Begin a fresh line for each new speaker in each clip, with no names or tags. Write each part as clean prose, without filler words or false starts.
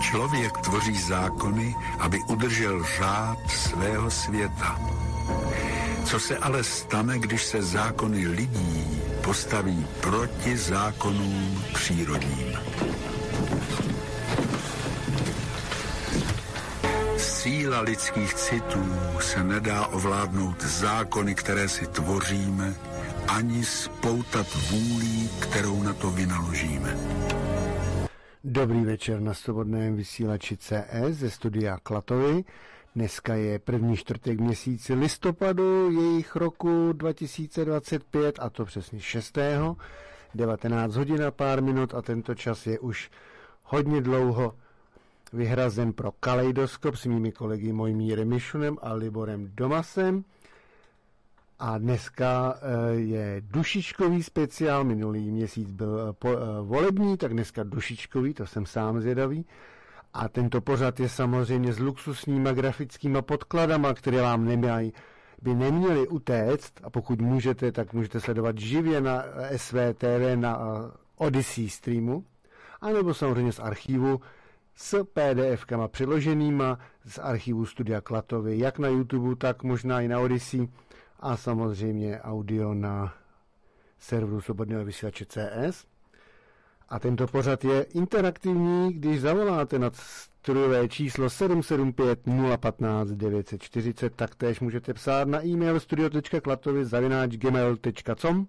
Člověk tvoří zákony, aby udržel řád svého světa. Co se ale stane, když se zákony lidí postaví proti zákonům přírodním? Síla lidských citů se nedá ovládnout zákony, které si tvoříme, ani spoutat vůlí, kterou na to vynaložíme.
Dobrý večer na svobodném vysílači CS ze studia Klatovy. Dneska je první čtvrtek měsíci listopadu jejich roku 2025 a to přesně 6. 19 hodin a pár minut a tento čas je už hodně dlouho vyhrazen pro Kaleidoskop s mými kolegy Mojmírem Mišunem a Liborem Domasem. A dneska je dušičkový speciál, minulý měsíc byl volební, tak dneska dušičkový, to jsem sám zvědavý. A tento pořad je samozřejmě s luxusníma grafickýma podkladama, které vám by neměly utéct, a pokud můžete, tak můžete sledovat živě na SVTV, na Odyssey streamu, anebo samozřejmě z archivu s PDF-kama přiloženýma z archivu studia Klatovy, jak na YouTube, tak možná i na Odyssey a samozřejmě audio na serveru svobodného vysílače CS. A tento pořad je interaktivní, když zavoláte na strojové číslo 775 015 940, taktéž můžete psát na e-mail studio.klatovy@gmail.com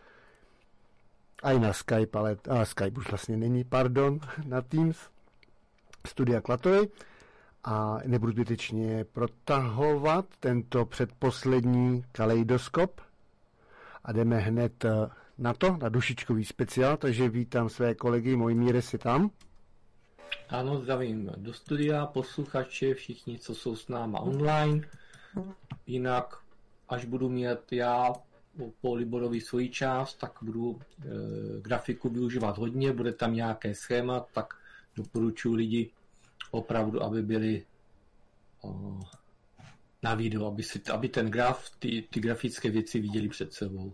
a i na Skype, ale Skype už vlastně není, pardon, na Teams studia Klatovy. A nebudu zbytečně protahovat tento předposlední Kaleidoskop a jdeme hned na to, na dušičkový speciál, takže vítám své kolegy, Mojmíre, si tam?
Ano, zdravím do studia, posluchače, všichni, co jsou s náma online. Jinak, až budu mít já po Liborovi svoji část, tak budu grafiku využívat hodně, bude tam nějaké schéma, tak doporučuji lidi opravdu, aby byli na video, aby ten graf, ty grafické věci viděli před sebou.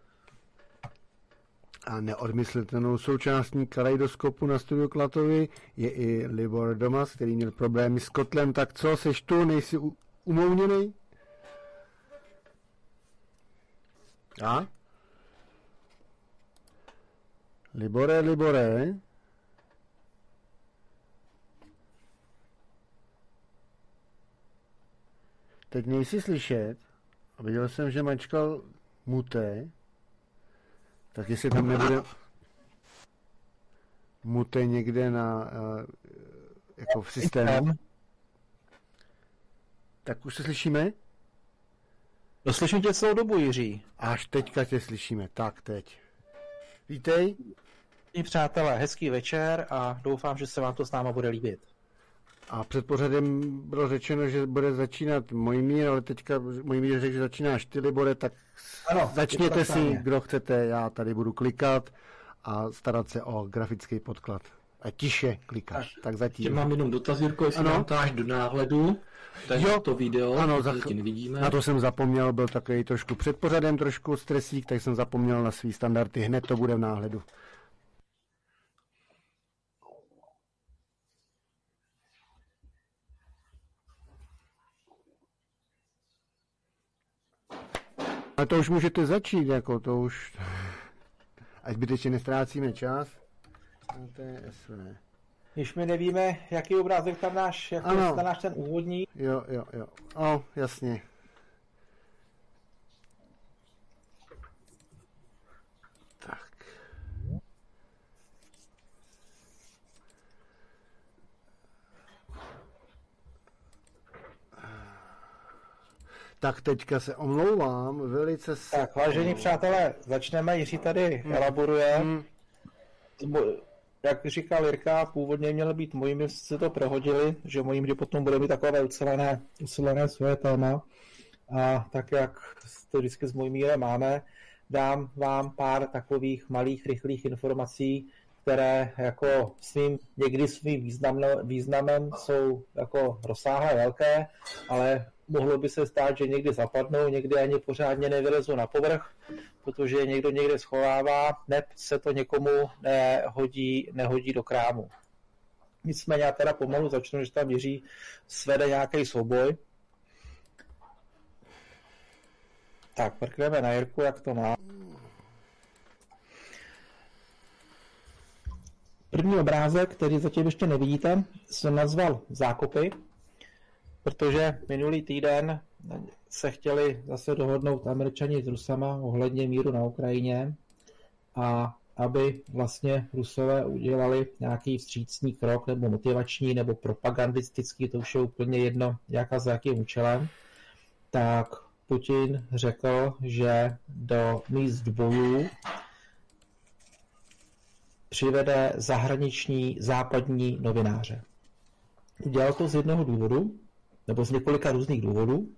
A neodmyslitelnou součástí Kaleidoskopu na studiu Klatovy je i Libor Domas, který měl problémy s kotlem. Tak co, seš tu, nejsi umouněnej? A? Libore? Teď nejsi slyšet. A viděl jsem, že mačkal muté. Tak jestli tam nebude muté někde na jako v systému. Tak už se slyšíme?
No slyším tě celou dobu, Jiří.
Až teďka tě slyšíme. Tak teď. Vítej.
Přátelé, hezký večer a doufám, že se vám to s náma bude líbit.
A před pořadem bylo řečeno, že bude začínat Mojmír, ale teďka Mojmír řekl, že začínáš ty, Libore, tak ano, začněte si, kdo chcete, já tady budu klikat a starat se o grafický podklad. A tiše klikáš, tak zatím.
Mám jenom dotaz, Jirko, jestli nám táž do náhledu, takže to video,
ano,
zatím nevidíme.
Na to jsem zapomněl, byl takový trošku před pořadem, trošku stresík, tak jsem zapomněl na svý standardy, hned to bude v náhledu. A to už můžete začít, jako to už, ať zbytečně nestrácíme čas. To je SV.
Když my nevíme, jaký obrázek tam náš, jak tam náš ten úvodní.
Jo. Jasně. Tak. Tak teďka se omlouvám, velice
Tak, vážení přátelé, začneme, Jiří tady elaboruje. Jak říkal Jirka, původně mělo být Mojmír, se to prohodili, že Mojmír potom bude mít takové ucelené svoje téma. A tak, jak to vždycky s Mojmírem máme, dám vám pár takových malých, rychlých informací, které jako někdy svým významem jsou jako rozsáhlé, velké, ale mohlo by se stát, že někdy zapadnou, někdy ani pořádně nevylezou na povrch, protože je někdo někde schovává, neb se to někomu nehodí do krámu. Nicméně já teda pomalu začnu, že tam Jiří svede nějaký souboj. Tak, mrkneme na Jirku, jak to má. První obrázek, který zatím ještě nevidíte, jsem nazval Zákopy, protože minulý týden se chtěli zase dohodnout Američani s Rusama ohledně míru na Ukrajině a aby vlastně Rusové udělali nějaký vstřícný krok nebo motivační nebo propagandistický, to už je úplně jedno, jak a za jakým účelem, tak Putin řekl, že do míst bojů přivede zahraniční západní novináře. Udělal to z jednoho důvodu, nebo z několika různých důvodů.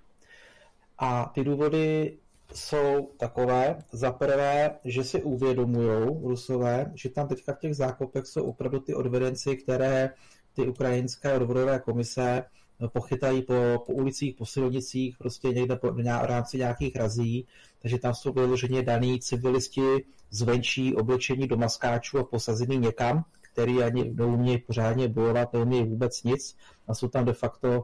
A ty důvody jsou takové, za prvé, že si uvědomujou Rusové, že tam teďka v těch zákopech jsou opravdu ty odvedenci, které ty ukrajinské odvodové komise pochytají po ulicích, po silnicích, prostě někde v rámci nějakých razí, takže tam jsou vyloženě daný civilisti zvenčí oblečení do maskáčů a posazený někam, který ani neumějí pořádně bojovat, neumějí vůbec nic a jsou tam de facto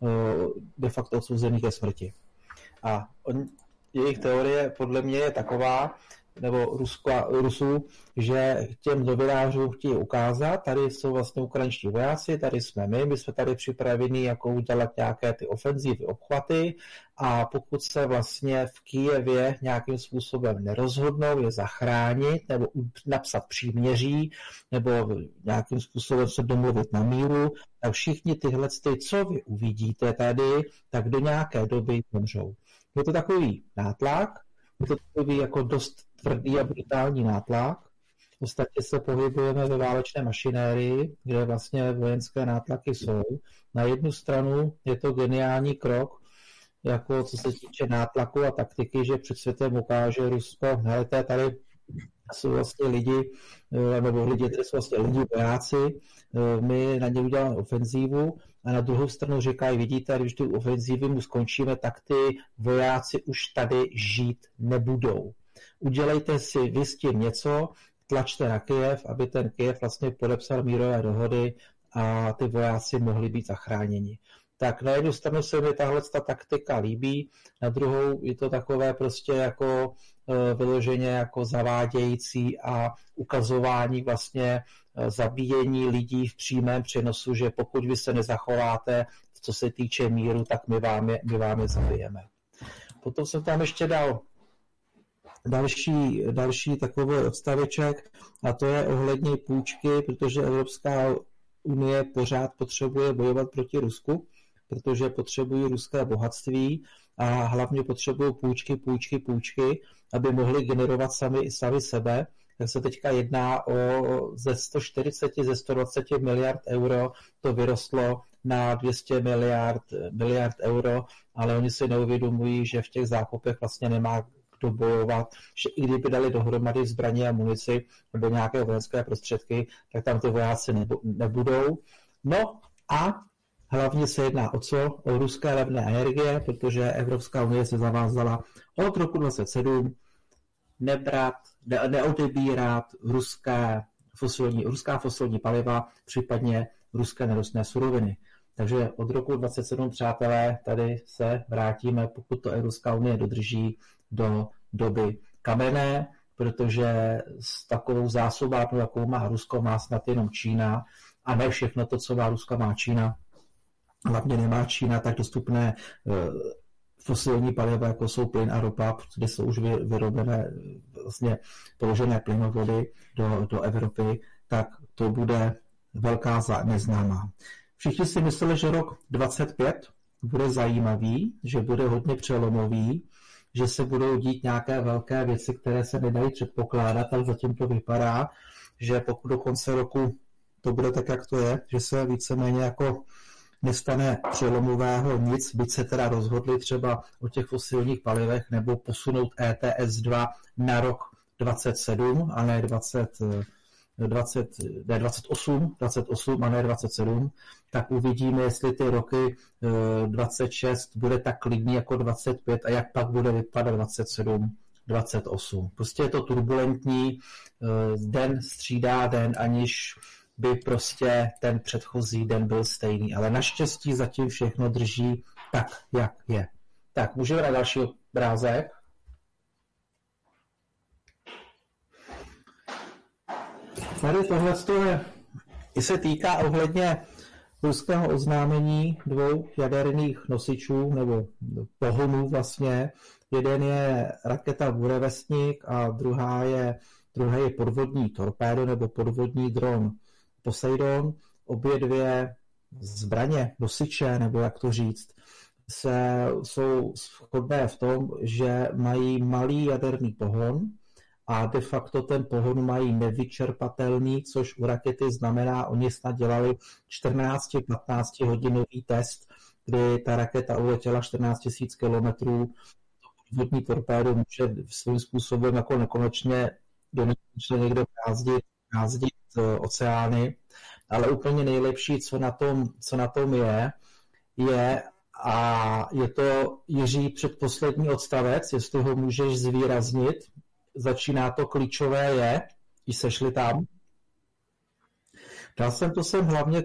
odsouzený ke smrti. A jejich teorie podle mě je taková, nebo Rusů, že těm novinářům chtějí ukázat, tady jsou vlastně ukrajinští vojáci, tady jsme my jsme tady připraveni jako udělat nějaké ty ofenzívy, obchvaty a pokud se vlastně v Kyjevě nějakým způsobem nerozhodnou je zachránit nebo napsat příměří nebo nějakým způsobem se domluvit na míru, tak všichni tyhle, co vy uvidíte tady, tak do nějaké doby zemřou. Je to takový nátlak, je to takový jako dost tvrdý a brutální nátlak. V podstatě se pohybujeme ve válečné mašinérii, kde vlastně vojenské nátlaky jsou. Na jednu stranu je to geniální krok, jako co se týče nátlaku a taktiky, že před světem ukáže Rusko, helejte, tady jsou vlastně lidi, nebo lidi, tady jsou vlastně lidi vojáci, my na ně uděláme ofenzívu a na druhou stranu říkají, vidíte, když tu ofenzívu mu skončíme, tak ty vojáci už tady žít nebudou. Udělejte si vy s tím něco, tlačte na Kyjev, aby ten Kyjev vlastně podepsal mírové dohody a ty vojáci mohli být zachráněni. Tak na jednu stranu se mi tahle taktika líbí, na druhou je to takové prostě jako vyloženě jako zavádějící a ukazování vlastně zabíjení lidí v přímém přenosu, že pokud vy se nezachováte, co se týče míru, tak my vám je zabijeme. Potom jsem tam ještě dal další takový odstaveček a to je ohledně půjčky, protože Evropská unie pořád potřebuje bojovat proti Rusku, protože potřebují ruské bohatství a hlavně potřebují půjčky, aby mohli generovat sami sebe. Tak se teďka jedná ze 120 miliard euro, to vyrostlo na 200 miliard euro, ale oni si neuvědomují, že v těch zákopech vlastně nemá kdo bojovat, že i kdyby dali dohromady zbraně a munici nebo nějaké vojenské prostředky, tak tam ty vojáci nebudou. No a hlavně se jedná o co? O ruské levné energie, protože Evropská unie se zavázala od roku 2027 neodebírat ruská fosilní paliva, případně ruské nerostné suroviny. Takže od roku 2027, přátelé, tady se vrátíme, pokud to Evropská unie dodrží, do doby kamenné, protože s takovou zásobárnou, jakou má Rusko, má snad jenom Čína a ne všechno to, co má Rusko, má Čína. Hlavně nemá Čína tak dostupné fosilní paliva, jako jsou plyn a ropa, kde jsou už vyrobené vlastně položené plynovody do Evropy, tak to bude velká neznámá. Všichni si mysleli, že rok 2025 bude zajímavý, že bude hodně přelomový, že se budou dít nějaké velké věci, které se nedají předpokládat, ale zatím to vypadá, že pokud do konce roku to bude tak, jak to je, že se víceméně jako nestane přelomového nic, byť se teda rozhodli třeba o těch fosilních palivech nebo posunout ETS 2 na rok 27 a ne 28 a ne 27, tak uvidíme, jestli ty roky 26 bude tak klidný jako 25 a jak pak bude vypadat 27, 28. Prostě je to turbulentní, den střídá den, aniž by prostě ten předchozí den byl stejný. Ale naštěstí zatím všechno drží tak, jak je. Tak, můžeme na další obrázek. Tady tohle se týká ohledně ruského oznámení 2 jaderných nosičů nebo pohonů vlastně. Jeden je raketa Burevestnik a druhý je podvodní torpédo nebo podvodní dron Poseidon. Obě dvě zbraně, nosiče, nebo jak to říct, jsou shodné v tom, že mají malý jaderný pohon a de facto ten pohon mají nevyčerpatelný, což u rakety znamená, oni snad dělali 14-15 hodinový test, kdy ta raketa uletěla 14 000 kilometrů. Podvodní torpédo může svým způsobem jako nekonečně někde brázdit oceány, ale úplně nejlepší, co na tom je to, Jiří, předposlední odstavec, jestli ho můžeš zvýraznit. Začíná to klíčové je, když sešli tam. Dal jsem to sem hlavně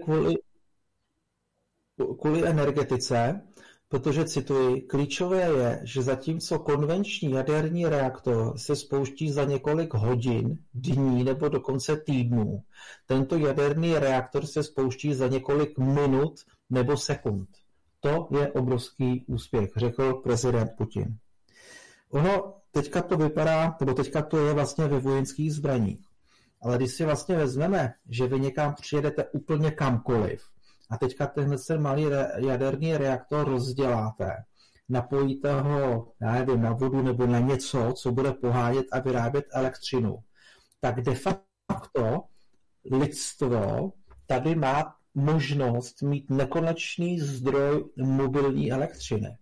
kvůli energetice, protože cituji, klíčové je, že zatímco konvenční jaderný reaktor se spouští za několik hodin, dní nebo dokonce týdnů, tento jaderný reaktor se spouští za několik minut nebo sekund. To je obrovský úspěch, řekl prezident Putin. Ono teďka to vypadá, nebo teďka to je vlastně ve vojenských zbraních. Ale když si vlastně vezmeme, že vy někam přijedete úplně kamkoliv a teďka tenhle malý jaderný reaktor rozděláte, napojíte ho, já nevím, na vodu nebo na něco, co bude pohánět a vyrábět elektřinu, tak de facto lidstvo tady má možnost mít nekonečný zdroj mobilní elektřiny.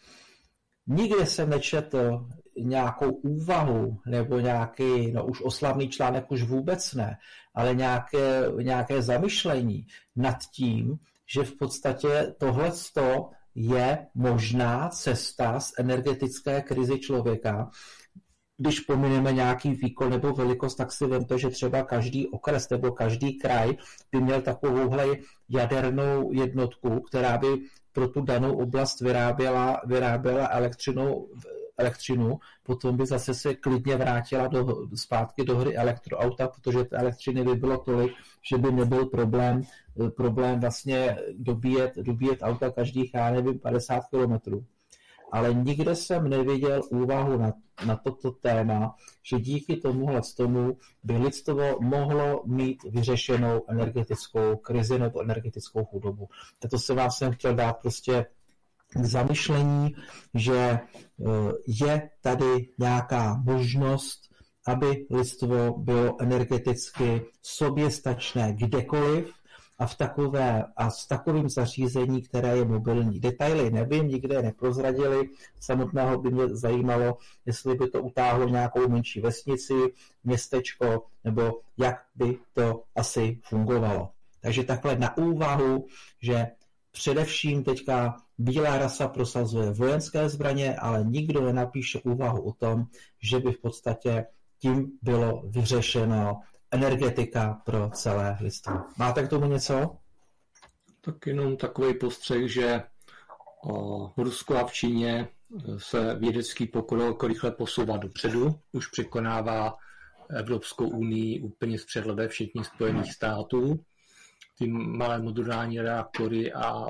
Nikde jsem nečetl nějakou úvahu nebo nějaký, už oslavný článek už vůbec ne, ale nějaké zamyšlení nad tím, že v podstatě tohleto je možná cesta z energetické krizi člověka. Když pomineme nějaký výkon nebo velikost, tak si vemte, že třeba každý okres nebo každý kraj by měl takovouhle jadernou jednotku, která by pro tu danou oblast vyráběla elektřinu, potom by zase se klidně vrátila zpátky do hry elektroauta, protože té elektřiny by bylo tolik, že by nebyl problém vlastně dobíjet auta každých, 50 kilometrů. Ale nikde jsem neviděl úvahu na toto téma, že díky tomuhle by lidstvo mohlo mít vyřešenou energetickou krizi nebo energetickou chudobu. Tato se vás jsem chtěl dát prostě k zamyšlení, že je tady nějaká možnost, aby lidstvo bylo energeticky soběstačné kdekoliv, a s takovým zařízení, které je mobilní. Detaily nevím, nikde je neprozradili. Samotného by mě zajímalo, jestli by to utáhlo nějakou menší vesnici, městečko, nebo jak by to asi fungovalo. Takže takhle na úvahu, že především teďka bílá rasa prosazuje vojenské zbraně, ale nikdo nenapíše úvahu o tom, že by v podstatě tím bylo vyřešeno energetika pro celé lidstvo. Máte k tomu něco?
Tak jenom takový postřeh, že v Rusku a v Číně se vědecký pokrok rychle posouvá dopředu, už překonává Evropskou unii úplně z přehledem všech Spojených států. Ty malé modulární reaktory a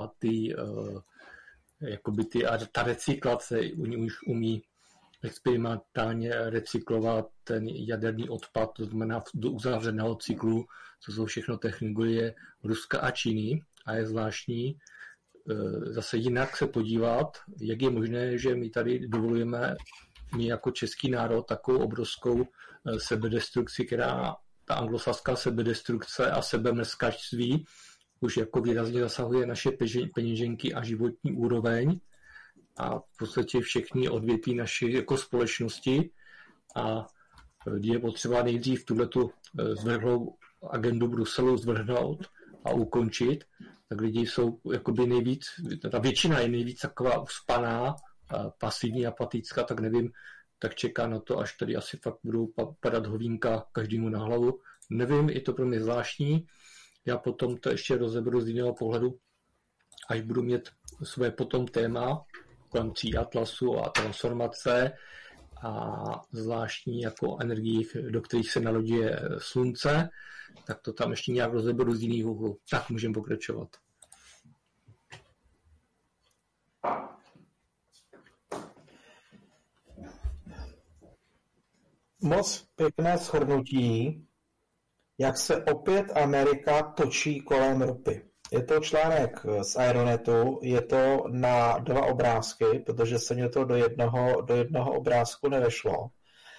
ta recyklace, oni už umí experimentálně recyklovat ten jaderný odpad, to znamená do uzavřeného cyklu, co jsou všechno technologie Ruska a Číny. A je zvláštní zase jinak se podívat, jak je možné, že my tady dovolujeme, my jako český národ, takovou obrovskou sebedestrukci, která ta anglosaská sebedestrukce a sebemrskačství už jako výrazně zasahuje naše peněženky a životní úroveň a v podstatě všechny odvětví naší jako společnosti a je potřeba nejdřív tuhletu zvrhlou agendu Bruselu zvrhnout a ukončit, tak lidi jsou jakoby nejvíc, ta většina je nejvíc taková uspaná, pasivní, apatická, tak nevím, tak čeká na to, až tady asi fakt budou padat hovínka každému na hlavu. Nevím, je to pro mě zvláštní. Já potom to ještě rozeberu z jiného pohledu, až budu mít své potom téma kolem 3 atlasu a transformace a zvláštní jako energií, do kterých se naroduje slunce, tak to tam ještě nějak rozeberu z jiných úhlů. Tak můžeme pokračovat.
Moc pěkné shrnutí, jak se opět Amerika točí kolem ropy. Je to článek z Aeronetu, je to na 2 obrázky, protože se mě to do jednoho obrázku nevešlo.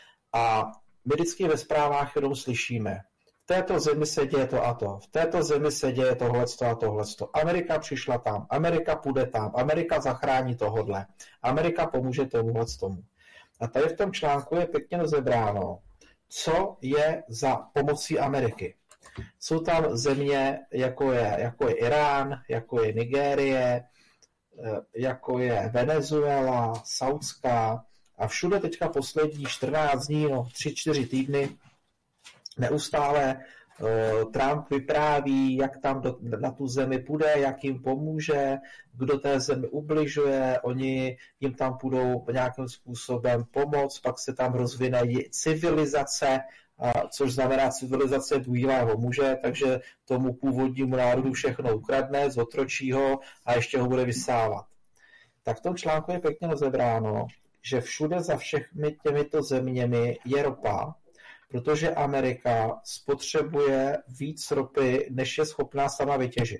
A my vždycky ve zprávách jenom slyšíme, v této zemi se děje to a to, v této zemi se děje tohleto a tohleto. Amerika přišla tam, Amerika půjde tam, Amerika zachrání tohodle, Amerika pomůže tomu. A tady v tom článku je pěkně rozebráno, co je za pomocí Ameriky. Jsou tam země, jako je Irán, jako je Nigérie, jako je Venezuela, Saudská a všude teďka poslední 14 dní, 3-4 týdny neustále Trump vypráví, jak tam na tu zemi půjde, jak jim pomůže, kdo té zemi ubližuje, oni jim tam půjdou nějakým způsobem pomoct, pak se tam rozvine civilizace, což znamená civilizace bílého muže, takže tomu původnímu národu všechno ukradne, zotročí ho a ještě ho bude vysávat. Tak v tom článku je pěkně rozebráno, že všude za všemi těmito zeměmi je ropa, protože Amerika spotřebuje víc ropy, než je schopná sama vytěžit.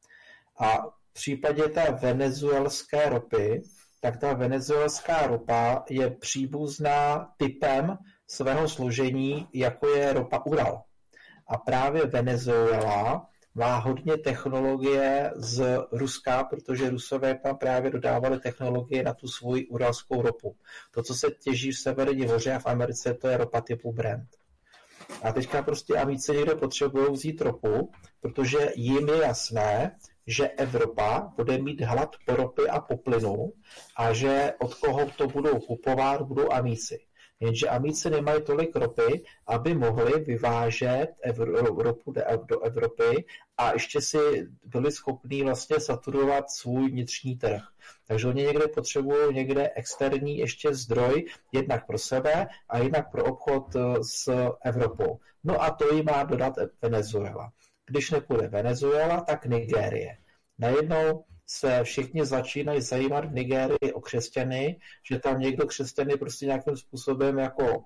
A v případě té venezuelské ropy, tak ta venezuelská ropa je příbuzná typem svého složení, jako je ropa Ural. A právě Venezuela má hodně technologie z Ruska, protože Rusové tam právě dodávali technologie na tu svoji uralskou ropu. To, co se těží v Severní hoře a v Americe, to je ropa typu Brent. A teďka prostě Amici někde potřebují vzít ropu, protože jim je jasné, že Evropa bude mít hlad po ropě a po plynu a že od koho to budou kupovat, budou Amici. Jenže Amici nemají tolik ropy, aby mohli vyvážet ropu do Evropy a ještě si byli schopní vlastně saturovat svůj vnitřní trh. Takže oni někde potřebují externí ještě zdroj, jednak pro sebe a jednak pro obchod s Evropou. No a to jim má dodat Venezuela. Když nepůjde Venezuela, tak Nigérie. Najednou se všichni začínají zajímat v Nigérii o křesťany, že tam někdo křesťany prostě nějakým způsobem jako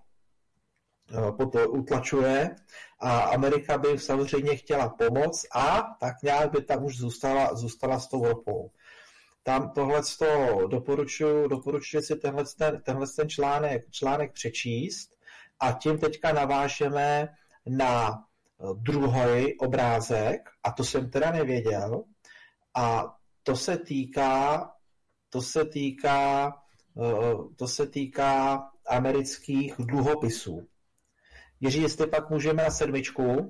utlačuje a Amerika by samozřejmě chtěla pomoct a tak nějak by tam už zůstala s tou ropou. Tam tohleto doporučuji si tenhle článek přečíst a tím teďka navážeme na druhý obrázek a to jsem teda nevěděl a to se týká amerických dluhopisů. Jiří, jestli pak můžeme na 7.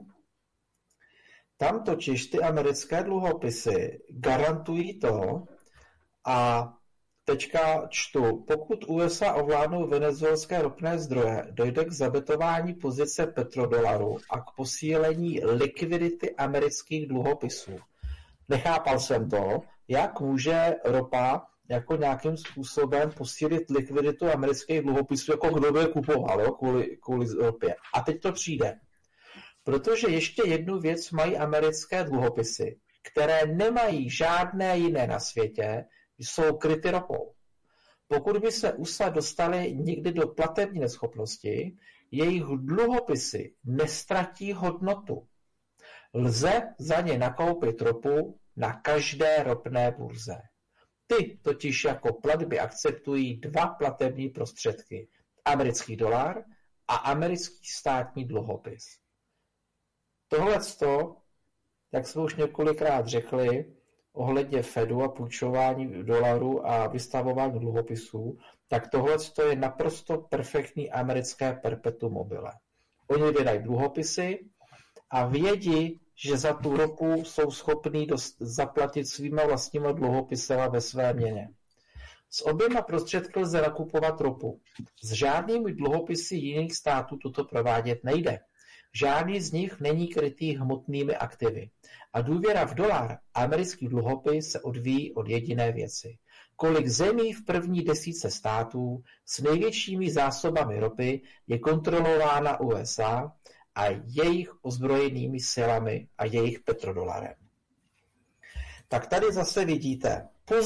Tam totiž ty americké dluhopisy garantují to, a teďka čtu, pokud USA ovládnou venezuelské ropné zdroje, dojde k zabetování pozice petrodolaru a k posílení likvidity amerických dluhopisů. Nechápal jsem to, jak může ropa jako nějakým způsobem posílit likviditu amerických dluhopisů, jako kdo by je kupoval, jo, kvůli ropě. A teď to přijde. Protože ještě jednu věc mají americké dluhopisy, které nemají žádné jiné na světě, jsou kryty ropou. Pokud by se USA dostali někdy do platební neschopnosti, jejich dluhopisy nestratí hodnotu. Lze za ně nakoupit ropu na každé ropné burze. Ty totiž jako platby akceptují 2 platební prostředky. Americký dolar a americký státní dluhopis. Tohleto, jak jsme už několikrát řekli, ohledně Fedu a půjčování dolaru a vystavování dluhopisů, tak tohleto je naprosto perfektní americké perpetuum mobile. Oni vydají dluhopisy a vědí, že za tu ropu jsou schopní zaplatit svýma vlastníma dluhopisema ve své měně. S oběma prostředky lze nakupovat ropu. S žádnými dluhopisy jiných států toto provádět nejde. Žádný z nich není krytý hmotnými aktivy. A důvěra v dolar a americký dluhopis se odvíjí od jediné věci. Kolik zemí v první desítce států s největšími zásobami ropy je kontrolována USA a jejich ozbrojenými silami a jejich petrodolarem. Tak tady zase vidíte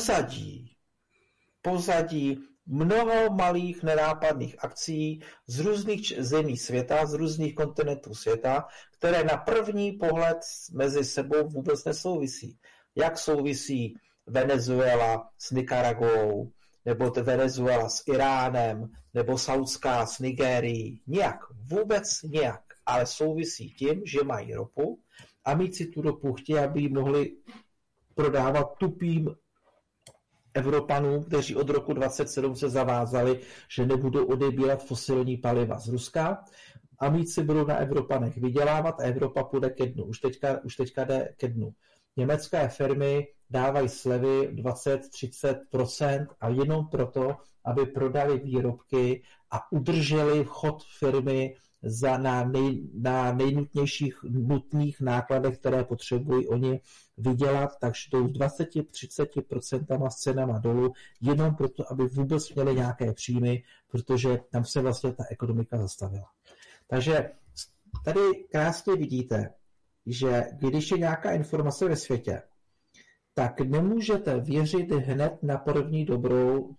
pozadí mnoho malých nenápadných akcí z různých zemí světa, z různých kontinentů světa, které na první pohled mezi sebou vůbec nesouvisí. Jak souvisí Venezuela s Nikaraguou, nebo Venezuela s Iránem, nebo Saudská s Nigérií. Nijak, vůbec nijak, ale souvisí tím, že mají ropu a mít si tu ropu chtějí, aby ji mohli prodávat tupým Evropanům, kteří od roku 27 se zavázali, že nebudou odebírat fosilní paliva z Ruska a mít si budou na Evropanech vydělávat a Evropa půjde ke dnu. Už teďka jde ke dnu. Německé firmy dávají slevy 20-30% a jenom proto, aby prodali výrobky a udrželi chod firmy na nejnutnějších nutných nákladech, které potřebují oni vydělat, takže jdou 20-30% s cenama dolů, jenom proto, aby vůbec měli nějaké příjmy, protože tam se vlastně ta ekonomika zastavila. Takže tady krásně vidíte, že když je nějaká informace ve světě, tak nemůžete věřit hned na první dobrou,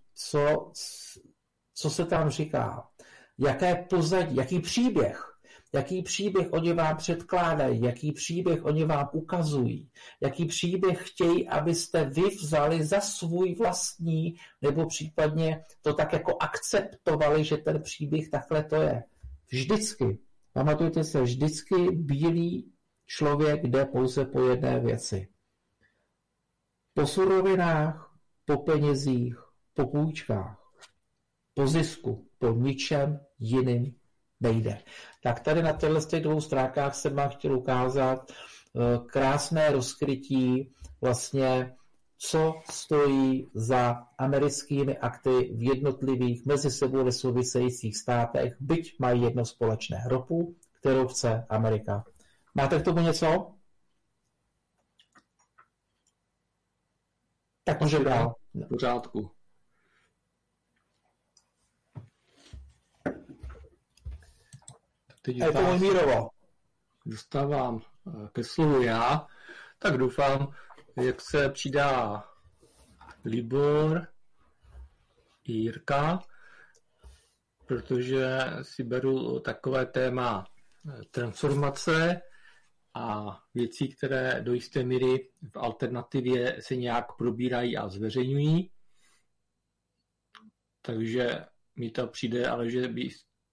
co se tam říká. Jaké pozadí, jaký příběh oni vám předkládají, jaký příběh oni vám ukazují, jaký příběh chtějí, abyste vy vzali za svůj vlastní, nebo případně to tak jako akceptovali, že ten příběh takhle to je. Vždycky, pamatujte se, vždycky bílý člověk jde pouze po jedné věci. Po surovinách, po penězích, po půjčkách, po zisku, po ničem jiným nejde. Tak tady na těchto dvou stránkách jsem vám chtěl ukázat krásné rozkrytí vlastně, co stojí za americkými akty v jednotlivých mezi sebou nesouvisejících státech, byť mají jedno společné ropu, kterou chce Amerika. Máte k tomu něco? Tak můžeme dál.
V pořádku. Teď dostávám ke slovu já, tak doufám, jak se přidá Libor i Jirka, protože si beru takové téma transformace a věcí, které do jisté míry v alternativě se nějak probírají a zveřejňují. Takže mi to přijde, ale že by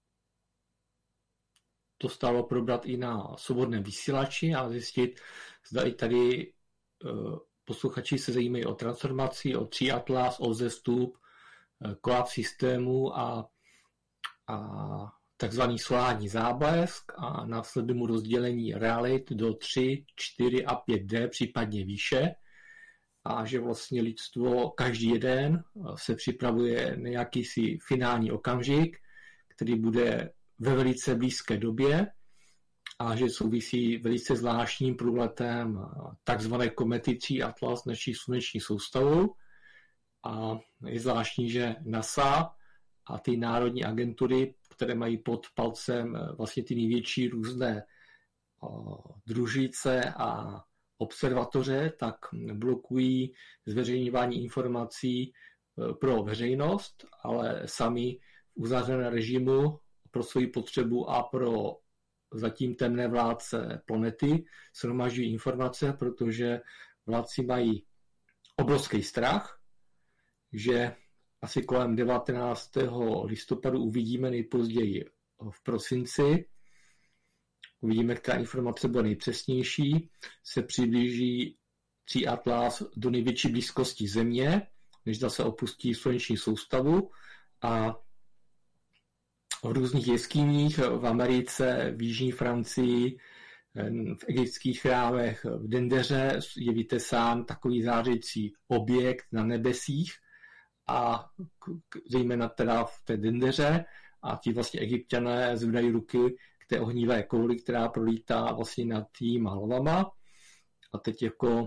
to stálo probrat i na svobodném vysílači a zjistit, zda i tady posluchači se zajímají o transformaci, o triatlas, o vzestup, kolaps systému a takzvaný solární záblesk a následnému rozdělení realit do 3, 4 a 5D, případně výše. A že vlastně lidstvo každý jeden se připravuje na jakýsi finální okamžik, který bude ve velice blízké době a že souvisí velice zvláštním průletem takzvané komety Triatlas naší sluneční soustavu. A je zvláštní, že NASA a ty národní agentury, které mají pod palcem vlastně ty největší různé družice a observatoře, tak blokují zveřejňování informací pro veřejnost, ale sami v uzavřeném režimu pro svoji potřebu a pro zatím temné vládce planety shromažďují informace, protože vládci mají obrovský strach, že asi kolem 19. listopadu uvidíme nejpozději v prosinci. Uvidíme, která informace bude nejpřesnější. Se přiblíží Triatlas do největší blízkosti Země, než zase opustí sluneční soustavu a v různých jeskyních v Americe, v jižní Francii, v egyptských chrámech v Dendeře jevíte sám takový zářící objekt na nebesích a zejména teda v té Dendeře a ti vlastně Egypťané zvedají ruky k té ohnivé kouli, která prolítá vlastně nad týma hlavama. A teď jako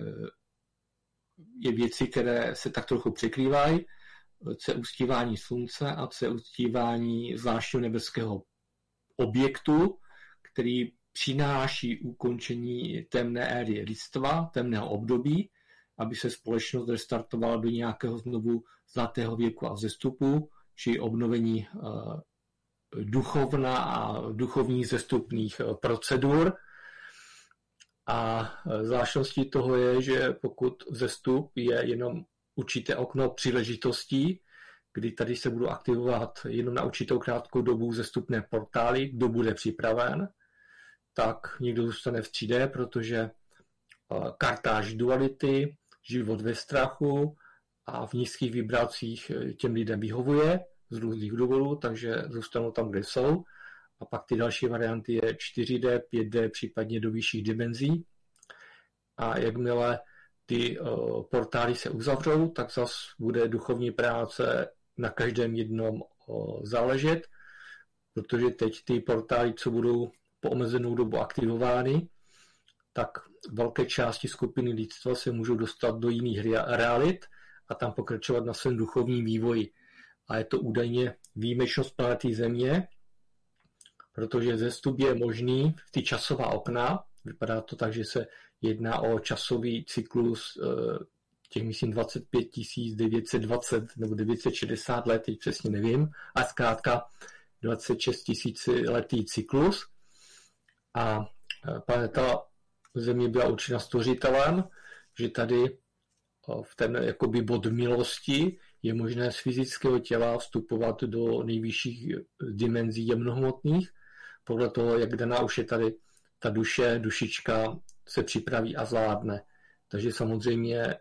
je věci, které se tak trochu překrývají. Co je uctívání slunce a co je uctívání zvláštního nebeského objektu, který přináší ukončení temné éry lidstva, temného období, aby se společnost restartovala do nějakého znovu zlatého věku a vzestupu, či obnovení duchovna a duchovních zestupných procedur. A zvláštností toho je, že pokud vzestup je jenom určité okno příležitostí, kdy tady se budou aktivovat jenom na určitou krátkou dobu vzestupné portály, kdo bude připraven, tak někdo zůstane v 3D, protože kartáž duality, život ve strachu a v nízkých vibracích těm lidem vyhovuje z různých důvodů, takže zůstanou tam, kde jsou. A pak ty další varianty je 4D, 5D, případně do vyšších dimenzí. A jakmile ty portály se uzavřou, tak zase bude duchovní práce na každém jednom záležet, protože teď ty portály, co budou po omezenou dobu aktivovány, tak velké části skupiny lidstva se můžou dostat do jiných realit a tam pokračovat na svém duchovním vývoji. A je to údajně výjimečnost planety Země, protože vzestup je možný v ty časová okna. Vypadá to tak, že se jedná o časový cyklus těch, myslím, 25 920 nebo 960 let, teď přesně nevím, a zkrátka 26 000 letý cyklus. A planeta Země byla určena stvořitelem, že tady v ten jakoby bod milosti je možné z fyzického těla vstupovat do nejvyšších dimenzí jemnohmotných, podle toho, jak daná už je tady ta dušička se připraví a zvládne. Takže samozřejmě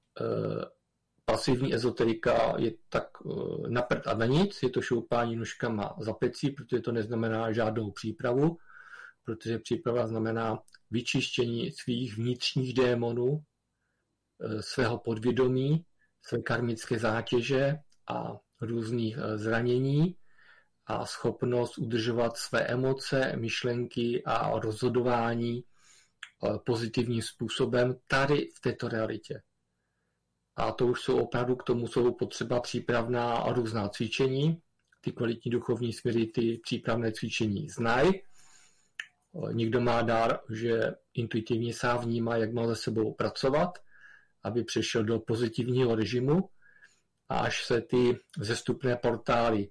pasivní ezoterika je tak na prd a na nic, je to šoupání nůžkama za pecí, protože to neznamená žádnou přípravu, protože příprava znamená vyčištění svých vnitřních démonů, svého podvědomí, své karmické zátěže a různých zranění a schopnost udržovat své emoce, myšlenky a rozhodování pozitivním způsobem tady v této realitě. A to už jsou opravdu, k tomu jsou potřeba přípravná a různá cvičení. Ty kvalitní duchovní směry ty přípravné cvičení znají. Někdo má dar, že intuitivně sám vnímá, jak má se sebou pracovat, aby přešel do pozitivního režimu, a až se ty vzestupné portály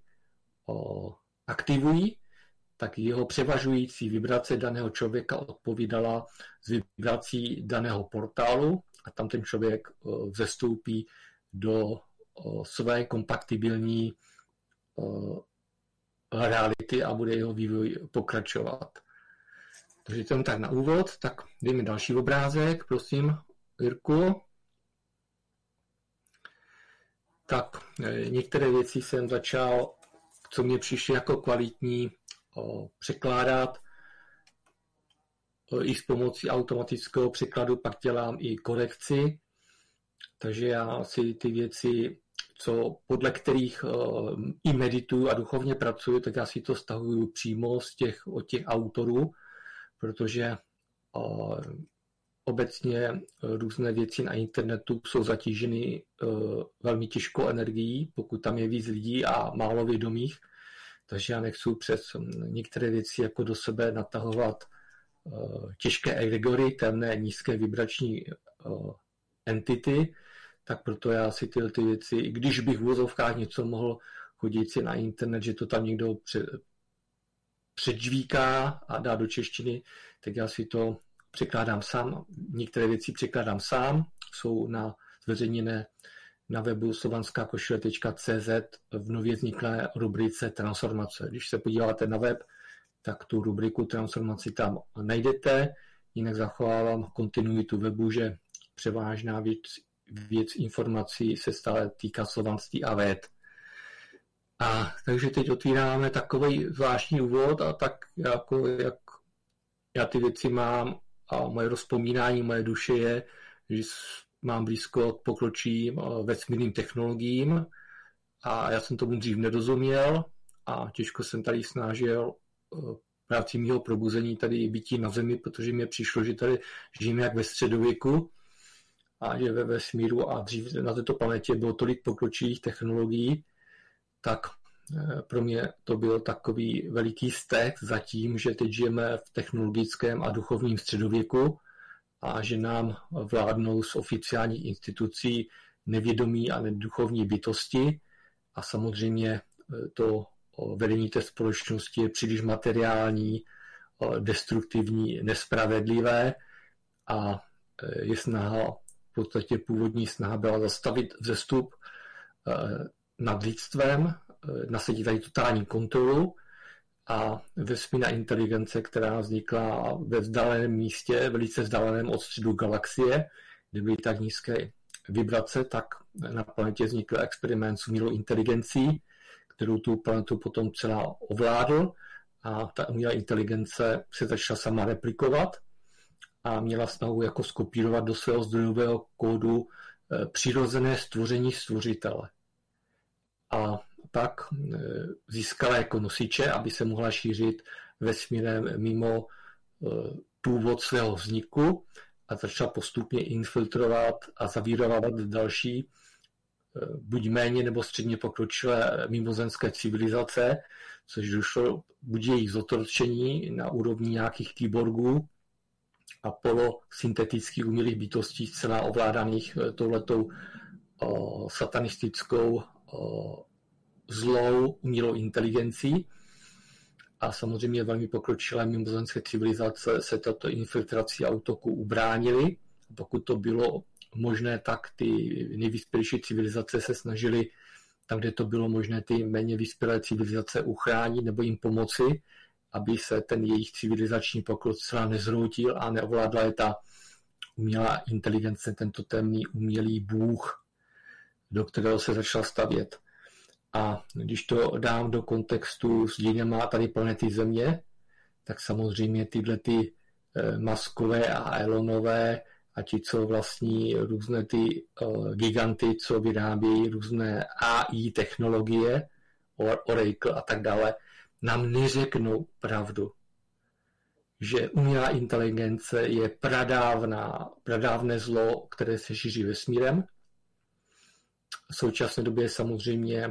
aktivují, tak jeho převažující vibrace daného člověka odpovídala z vibrací daného portálu a tam ten člověk vzestoupí do své kompatibilní reality a bude jeho vývoj pokračovat. Takže to je tak na úvod, tak dejme další obrázek, prosím, Jirku. Tak některé věci jsem začal, co mě přišly jako kvalitní, překládat. I s pomocí automatického překladu pak dělám i korekci. Takže já si ty věci, podle kterých i medituju a duchovně pracuji, tak já si to stahuju přímo od těch autorů, protože obecně různé věci na internetu jsou zatíženy velmi těžkou energií, pokud tam je víc lidí a málo vědomých. Takže já nechci přes některé věci jako do sebe natahovat těžké egregory, temné, nízké vibrační entity, tak proto já si ty věci, i když bych v uvozovkách něco mohl chodit si na internet, že to tam někdo předžvíká a dá do češtiny, tak já si to překládám sám. Některé věci překládám sám, jsou zveřejněné na webu slovanskakošile.cz v nově vzniklé rubrice Transformace. Když se podíváte na web, tak tu rubriku Transformaci tam najdete. Jinak zachovávám kontinuitu webu, že převážná věc informací se stále týká slovanství a véd. A takže teď otvíráme takový zvláštní úvod a tak jako jak já ty věci mám a moje rozpomínání, moje duše je, že mám blízko k pokročilým vesmírným technologiím a já jsem tomu dřív nerozuměl a těžko jsem tady snažil práci mého probuzení tady bytí na Zemi, protože mi přišlo, že tady žijeme jak ve středověku a že ve vesmíru a dřív na této planetě bylo tolik pokročilých technologií, tak pro mě to byl takový veliký vztek za tím, že teď žijeme v technologickém a duchovním středověku a že nám vládnou z oficiálních institucí nevědomí a neduchovní bytosti a samozřejmě to vedení té společnosti je příliš materiální, destruktivní, nespravedlivé a je snaha, v podstatě původní snaha byla zastavit vzestup nad lidstvem, nasadit tady totální kontrolu a vesmírná inteligence, která vznikla ve vzdáleném místě, velice vzdáleném od středu galaxie, kde byly tak nízké vibrace, tak na planetě vznikl experiment s umělou inteligencí, kterou tu planetu potom celá ovládl a ta umělá inteligence se začala sama replikovat a měla snahu jako skopírovat do svého zdrojového kódu přirozené stvoření stvořitele. A pak získala jako nosiče, aby se mohla šířit vesmírem mimo původ svého vzniku a začala postupně infiltrovat a zavírávat další buď méně nebo středně pokročilé mimozemské civilizace, což došlo buď jejich zotročení na úrovni nějakých kyborgů a polosyntetických umělých bytostí zcela ovládaných touhletou satanistickou zlou umělou inteligencí. A samozřejmě velmi pokročilé mimozemské civilizace se tato infiltraci a útoku ubránily. Pokud to bylo možné, tak ty nejvyspělejší civilizace se snažily tam, kde to bylo možné, ty méně vyspělé civilizace uchránit nebo jim pomoci, aby se ten jejich civilizační pokrok celá nezhroutil a neovládla je ta umělá inteligence, tento temný umělý bůh, do kterého se začal stavět. A když to dám do kontextu s dějinama tady planety Země, tak samozřejmě tyhle ty Muskové a Elonové a ti, co vlastní různé ty giganty, co vyrábějí různé AI technologie, Oracle a tak dále, nám neřeknou pravdu. Že umělá inteligence je pradávné zlo, které se šíří vesmírem. V současné době samozřejmě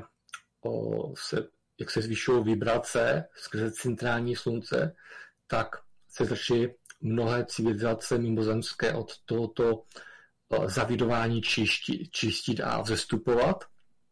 jak se zvyšují vibrace skrze centrální slunce, tak se začaly mnohé civilizace mimozemské od tohoto zavidování čistit a vzestupovat.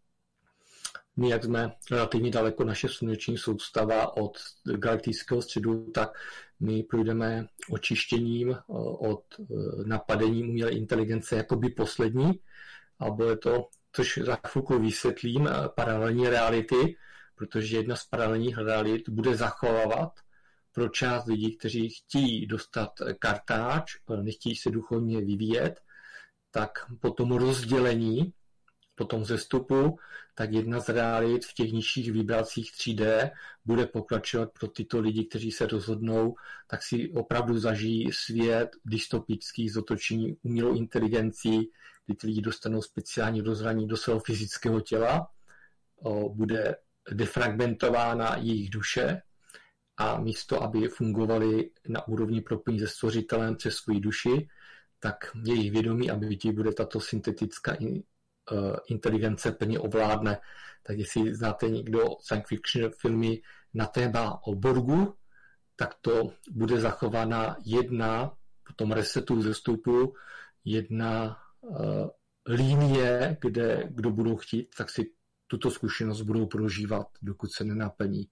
My, jak jsme relativně daleko naše sluneční soustava od galaktického středu, tak my projdeme očištěním od napadení umělé inteligence jakoby poslední, a bude to, což za chvilku vysvětlím, paralelní reality, protože jedna z paralelních realit bude zachovávat pro část lidí, kteří chtějí dostat kartáč, nechtějí se duchovně vyvíjet, tak po tom rozdělení, po tom vzestupu, tak jedna z realit v těch nižších vibracích 3D bude pokračovat pro tyto lidi, kteří se rozhodnou, tak si opravdu zažijí svět dystopických zotočení umělou inteligencí, kdy ty lidi dostanou speciální rozhraní do svého fyzického těla, bude defragmentována jejich duše a místo, aby fungovali na úrovni propojení se stvořitelem přes svou duši, tak jejich vědomí a bytí bude tato syntetická inteligence plně ovládne. Tak jestli znáte někdo science fiction filmy na téma o Borgu, tak to bude zachována jedna, po tom resetu vzestupu, jedna linie, kde kdo budou chtít, tak si tuto zkušenost budou prožívat, dokud se nenaplní.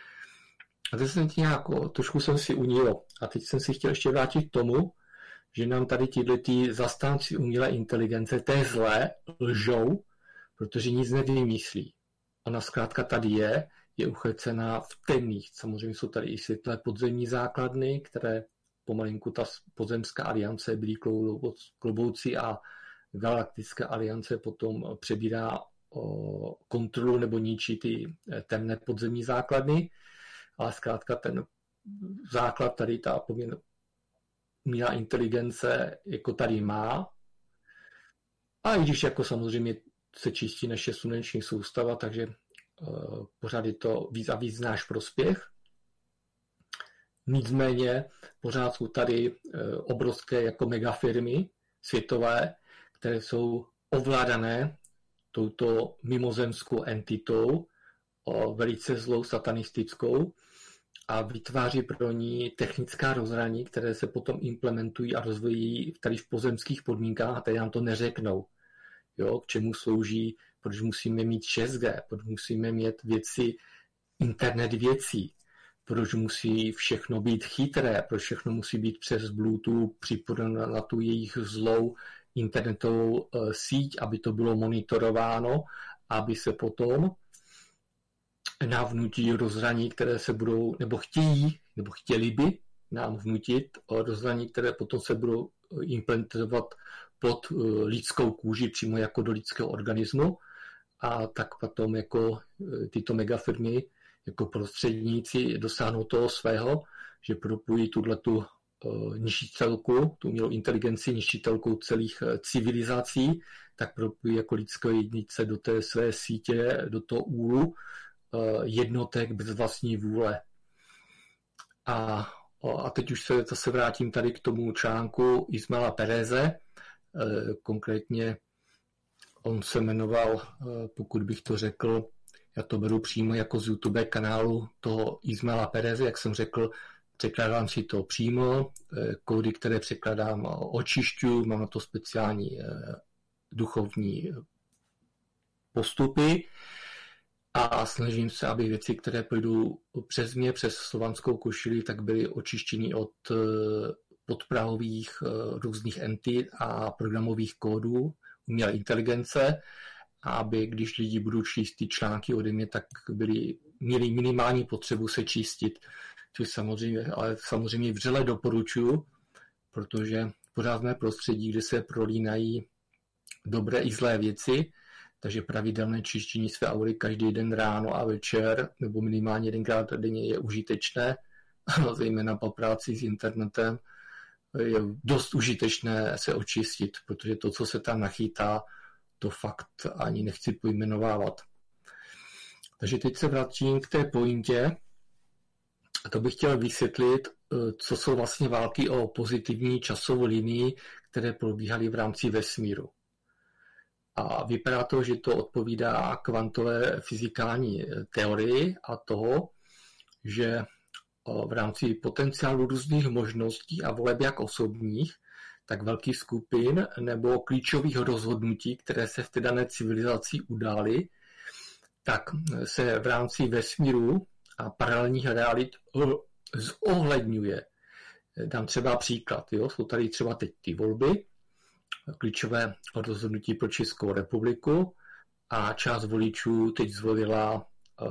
A teď jsem trošku jsem si unil. A teď jsem si chtěl ještě vrátit k tomu, že nám tady tíhletí zastánci umělé inteligence, té zlé, lžou, protože nic nevymyslí. Ona zkrátka tady je uchecená v temných. Samozřejmě jsou tady i světlé podzemní základny, které pomalinku ta podzemská aliance byly kloboucí a galaktická aliance potom přebírá kontrolu nebo ničí ty temné podzemní základny, ale zkrátka ten základ tady, ta poměrně umělá inteligence jako tady má. A i když jako samozřejmě se čistí naše sluneční soustava, takže pořád je to víc a víc náš prospěch. Nicméně pořád jsou tady obrovské jako megafirmy světové, které jsou ovládané touto mimozemskou entitou, velice zlou satanistickou, a vytváří pro ní technická rozhraní, které se potom implementují a rozvíjí tady v pozemských podmínkách a tady nám to neřeknou. Jo, k čemu slouží, proč musíme mít 6G, proč musíme mít věci, internet věcí, proč musí všechno být chytré, proč všechno musí být přes Bluetooth připojeno na tu jejich zlou internetovou síť, aby to bylo monitorováno, aby se potom nám vnutí rozhraní, které se budou, nebo chtěli by nám vnutit rozhraní, které potom se budou implementovat pod lidskou kůži, přímo jako do lidského organismu, a tak potom jako tyto megafirmy jako prostředníci dosáhnou toho svého, že propojí tuhletu ničitelku, tu umělou inteligenci, ničitelkou celých civilizací, tak propojí jako lidské jednice do té své sítě, do toho úlu jednotek bez vlastní vůle. A teď už se zase vrátím tady k tomu článku Ismaila Pereze. Konkrétně on se jmenoval, pokud bych to řekl, já to beru přímo jako z YouTube kanálu toho Ismaila Pereze, jak jsem řekl, překládám si to přímo, kódy, které překladám, očišťuju, mám na to speciální duchovní postupy a snažím se, aby věci, které půjdou přes mě, přes slovanskou košili, tak byly očištěny od podprahových různých entit a programových kódů umělé inteligence, a aby když lidi budou číst ty články ode mě, tak měli minimální potřebu se čistit, což samozřejmě vřele doporučuju, protože pořád jsme prostředí, kde se prolínají dobré i zlé věci, takže pravidelné čištění své aury každý den ráno a večer, nebo minimálně jedenkrát denně je užitečné, zejména po práci s internetem, je dost užitečné se očistit, protože to, co se tam nachytá, to fakt ani nechci pojmenovávat. Takže teď se vrátím k té pointě. A to bych chtěl vysvětlit, co jsou vlastně války o pozitivní časovou linii, které probíhaly v rámci vesmíru. A vypadá to, že to odpovídá kvantové fyzikální teorii a toho, že v rámci potenciálu různých možností a voleb jak osobních, tak velkých skupin nebo klíčových rozhodnutí, které se v té dané civilizaci udály, tak se v rámci vesmíru a paralelních realit zohledňuje. Dám třeba příklad. Jo? Jsou tady třeba teď ty volby, klíčové rozhodnutí pro Českou republiku, a část voličů teď zvolila,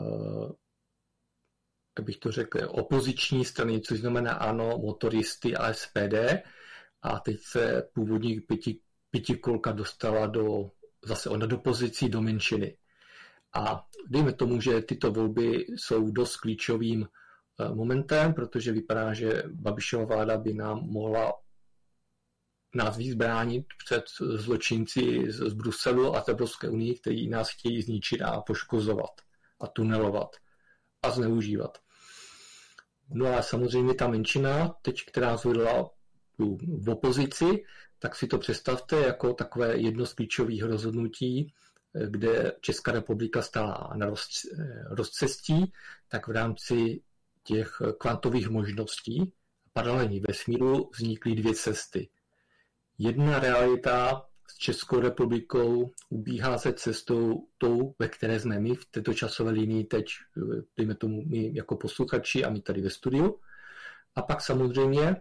jak bych to řekl, opoziční strany, což znamená ANO, motoristy a SPD, a teď se původní pětikolka dostala do pozicí do menšiny. A dejme tomu, že tyto volby jsou dost klíčovým momentem, protože vypadá, že Babišova vláda by nám mohla nás víc bránit před zločinci z Bruselu a z Evropské unie, kteří nás chtějí zničit a poškozovat a tunelovat a zneužívat. No a samozřejmě ta menšina, teď, která zvolila v opozici, tak si to představte jako takové jedno z klíčových rozhodnutí, kde Česká republika stála na rozcestí, tak v rámci těch kvantových možností paralelní vesmíru vznikly dvě cesty. Jedna realita s Českou republikou ubíhá se cestou tou, ve které jsme my v této časové linii teď, dejme tomu my jako posluchači a my tady ve studiu. A pak samozřejmě,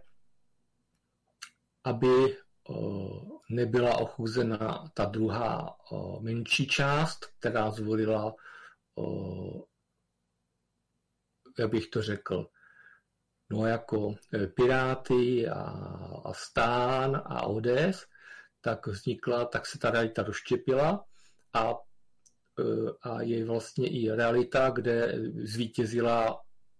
aby nebyla ochuzena ta druhá menší část, která zvolila, jak bych to řekl, no jako Piráty a Stán a ODS, tak vznikla, tak se ta realita rozštěpila a je vlastně i realita, kde zvítězila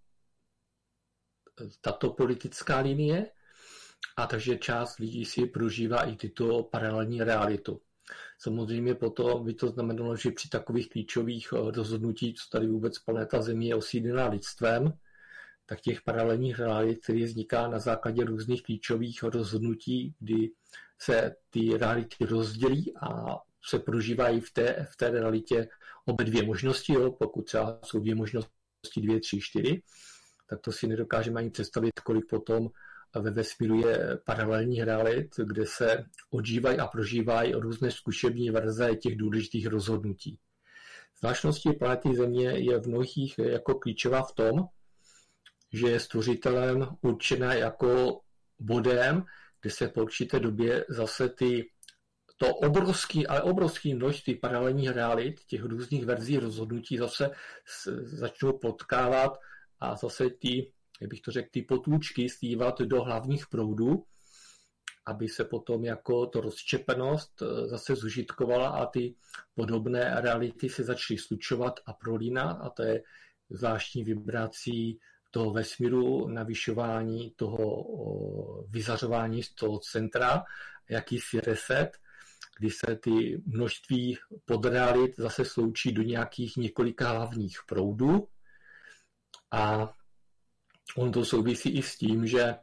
tato politická linie, a takže část lidí si prožívá i tyto paralelní realitu. Samozřejmě potom by to znamenalo, že při takových klíčových rozhodnutích, co tady vůbec planeta Země je osídlená lidstvem, tak těch paralelních realit, který vzniká na základě různých klíčových rozhodnutí, kdy se ty reality rozdělí a se prožívají v té realitě obě dvě možnosti, jo? Pokud třeba jsou dvě možnosti, 2, 3, 4, tak to si nedokážeme ani představit, kolik potom ve vesmíru je paralelních realit, kde se odžívají a prožívají různé zkušební verze těch důležitých rozhodnutí. Zvláštností planety Země je v mnohých jako klíčová v tom, že je stvořitelem určená jako bodem, kde se po určité době zase to obrovské množství paralelních realit, těch různých verzí rozhodnutí zase začnou potkávat a zase ty potůčky stývat do hlavních proudů, aby se potom jako to rozštěpenost zase zužitkovala a ty podobné reality se začaly slučovat a prolínat a to je zvláštní vibrací toho vesmíru, navyšování toho vyzařování z toho centra, jakýsi reset, kdy se ty množství podrealit zase sloučí do nějakých několika hlavních proudů a on to souvisí i s tím, že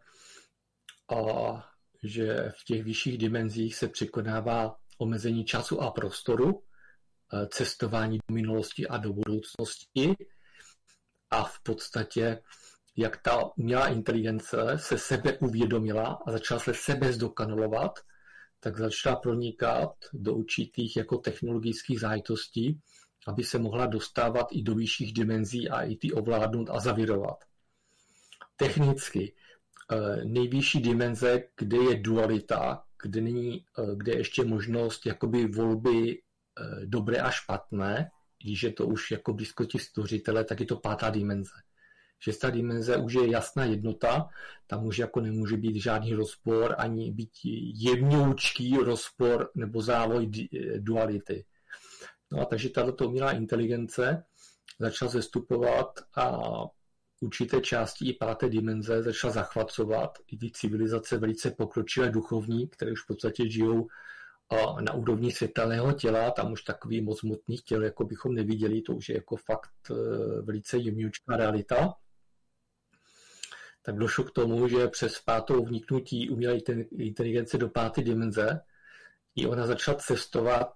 v těch vyšších dimenzích se překonává omezení času a prostoru, cestování do minulosti a do budoucnosti a v podstatě, jak ta umělá inteligence se sebe uvědomila a začala se sebe zdokonalovat, tak začala pronikat do určitých jako technologických záležitostí, aby se mohla dostávat i do vyšších dimenzí a i ty ovládnout a zavírovat. Technicky nejvyšší dimenze, kde je dualita, kde je ještě možnost jakoby volby dobré a špatné, když je to už jako blízkosti stvořitele, tak je to 5. dimenze. 6. dimenze už je jasná jednota, tam už jako nemůže být žádný rozpor, ani být jemňoučký rozpor nebo závoj duality. No a takže tato umělá inteligence začala zestupovat a určité části i 5. dimenze začala zachvacovat i ty civilizace velice pokročilé duchovní, které už v podstatě žijou na úrovni světelného těla, tam už takový moc hmotných těl jako bychom neviděli, to už je jako fakt velice jemňoučká realita. Tak došlo k tomu, že přes 5. vniknutí umělé inteligence do 5. dimenze i ona začala cestovat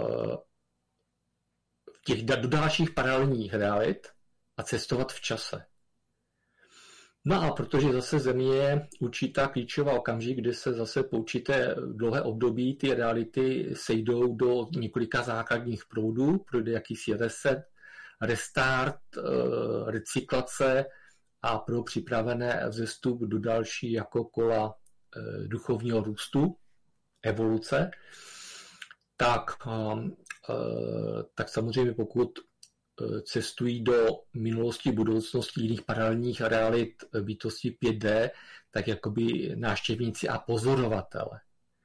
do dalších paralelních realit a cestovat v čase. No a protože zase Země je určitá klíčová okamžik, kdy se zase po určité dlouhé období ty reality sejdou do několika základních proudů, projde jakýsi reset, restart, recyklace a pro připravené vzestup do další jako kola duchovního růstu, evoluce, tak samozřejmě pokud cestují do minulosti, budoucnosti jiných paralelních realit bytosti 5D, tak jakoby návštěvníci a pozorovatele.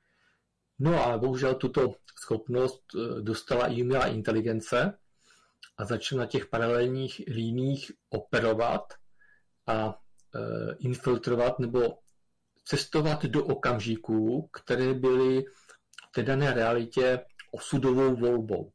No a bohužel tuto schopnost dostala i umělá inteligence a začala na těch paralelních líních operovat a infiltrovat nebo cestovat do okamžiků, které byly v té dané realitě osudovou volbou.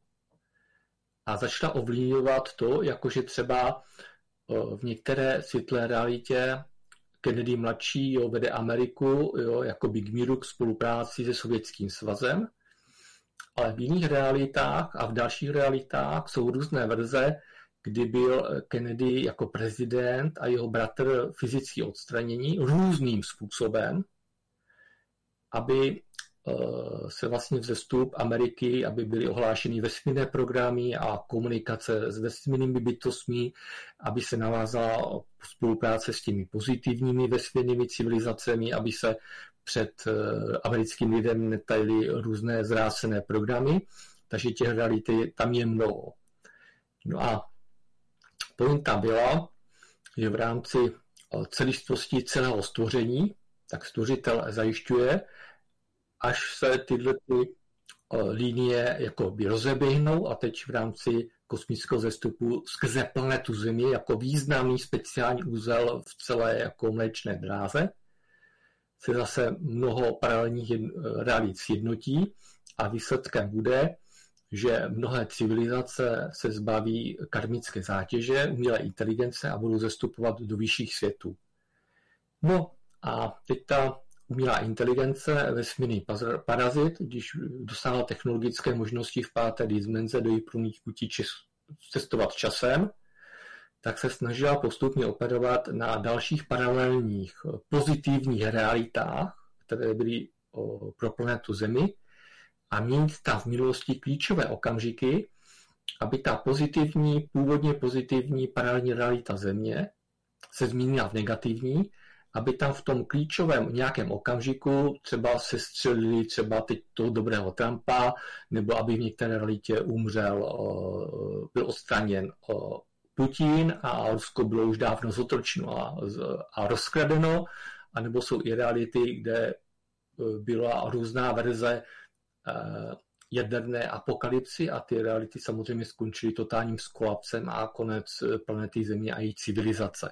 A začala ovlivňovat to, jakože třeba v některé světlé realitě Kennedy mladší vede Ameriku jakoby k míru, k spolupráci se Sovětským svazem, ale v jiných realitách a v dalších realitách jsou různé verze, kdy byl Kennedy jako prezident a jeho bratr fyzicky odstranění různým způsobem, aby se vlastně vzestup Ameriky, aby byly ohlášeny vesmírné programy a komunikace s vesmírnými bytostmi, aby se navázala spolupráce s těmi pozitivními vesmírnými civilizacemi, aby se před americkým lidem netajily různé zrácené programy, takže těch reality tam je mnoho. No a pointa byla, že v rámci celistvosti celého stvoření, tak stvořitel zajišťuje, až se tyhle linie jako rozeběhnou a teď v rámci kosmického zestupu skrze planetu Země jako významný speciální úzel v celé jako mléčné dráze se zase mnoho paralelních realit sjednotí a výsledkem bude, že mnohé civilizace se zbaví karmické zátěže, umělé inteligence a budou zestupovat do vyšších světů. No a teď ta umělá inteligence, vesmírný parazit, když dosáhla technologické možnosti v 5. dimenze do jejich průniknutí cestovat časem, tak se snažila postupně operovat na dalších paralelních pozitivních realitách, které byly pro planetu Zemi, a mít tam v minulosti klíčové okamžiky, aby ta původně pozitivní paralelní realita Země se změnila v negativní, aby tam v tom klíčovém nějakém okamžiku třeba se střelili třeba teď toho dobrého Trumpa, nebo aby v některé realitě byl odstraněn Putin a Rusko bylo už dávno zotročeno a rozkradeno, anebo jsou i reality, kde byla různá verze jaderné apokalypsy a ty reality samozřejmě skončily totálním kolapsem a konec planety Země a její civilizace.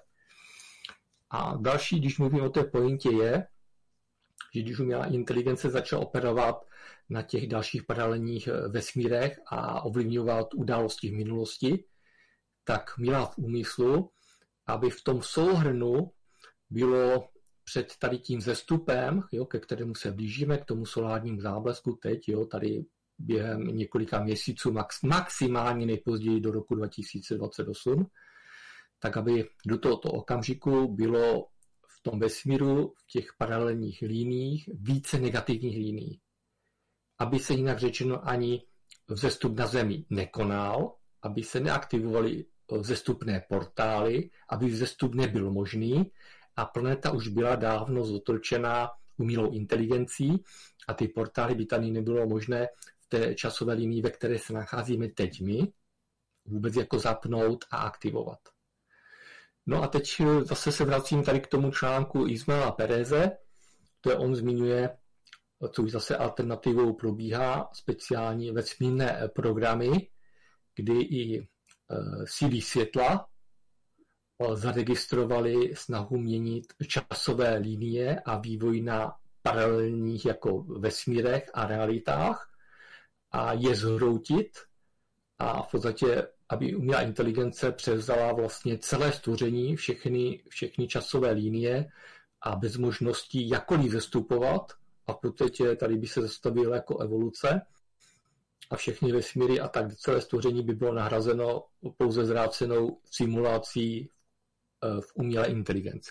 A další, když mluvím o té pointě, je, že když umělá inteligence začala operovat na těch dalších paralelních vesmírech a ovlivňovat události v minulosti, tak měla v úmyslu, aby v tom souhrnu bylo před tady tím zestupem, ke kterému se blížíme, k tomu solárnímu záblesku teď, tady během několika měsíců, maximálně nejpozději do roku 2028, tak aby do tohoto okamžiku bylo v tom vesmíru, v těch paralelních liniích, více negativních linií. Aby se jinak řečeno ani vzestup na Zemi nekonal, aby se neaktivovaly vzestupné portály, aby vzestup nebyl možný a planeta už byla dávno zotročená umělou inteligencí a ty portály by tady nebylo možné v té časové linii, ve které se nacházíme teď my, vůbec jako zapnout a aktivovat. No a teď zase se vracím tady k tomu článku Ismaila Pereze, to je on zmiňuje, co už zase alternativou probíhá, speciální vesmírné programy, kdy i síly světla zaregistrovali snahu měnit časové linie a vývoj na paralelních jako vesmírech a realitách a je zhroutit a v podstatě, aby umělá inteligence převzala vlastně celé stvoření, všechny časové linie a bez možností jakkoliv zestupovat a v podstatě tady by se zastavila jako evoluce a všechny vesmíry a tak celé stvoření by bylo nahrazeno pouze zrácenou simulací v umělé inteligenci.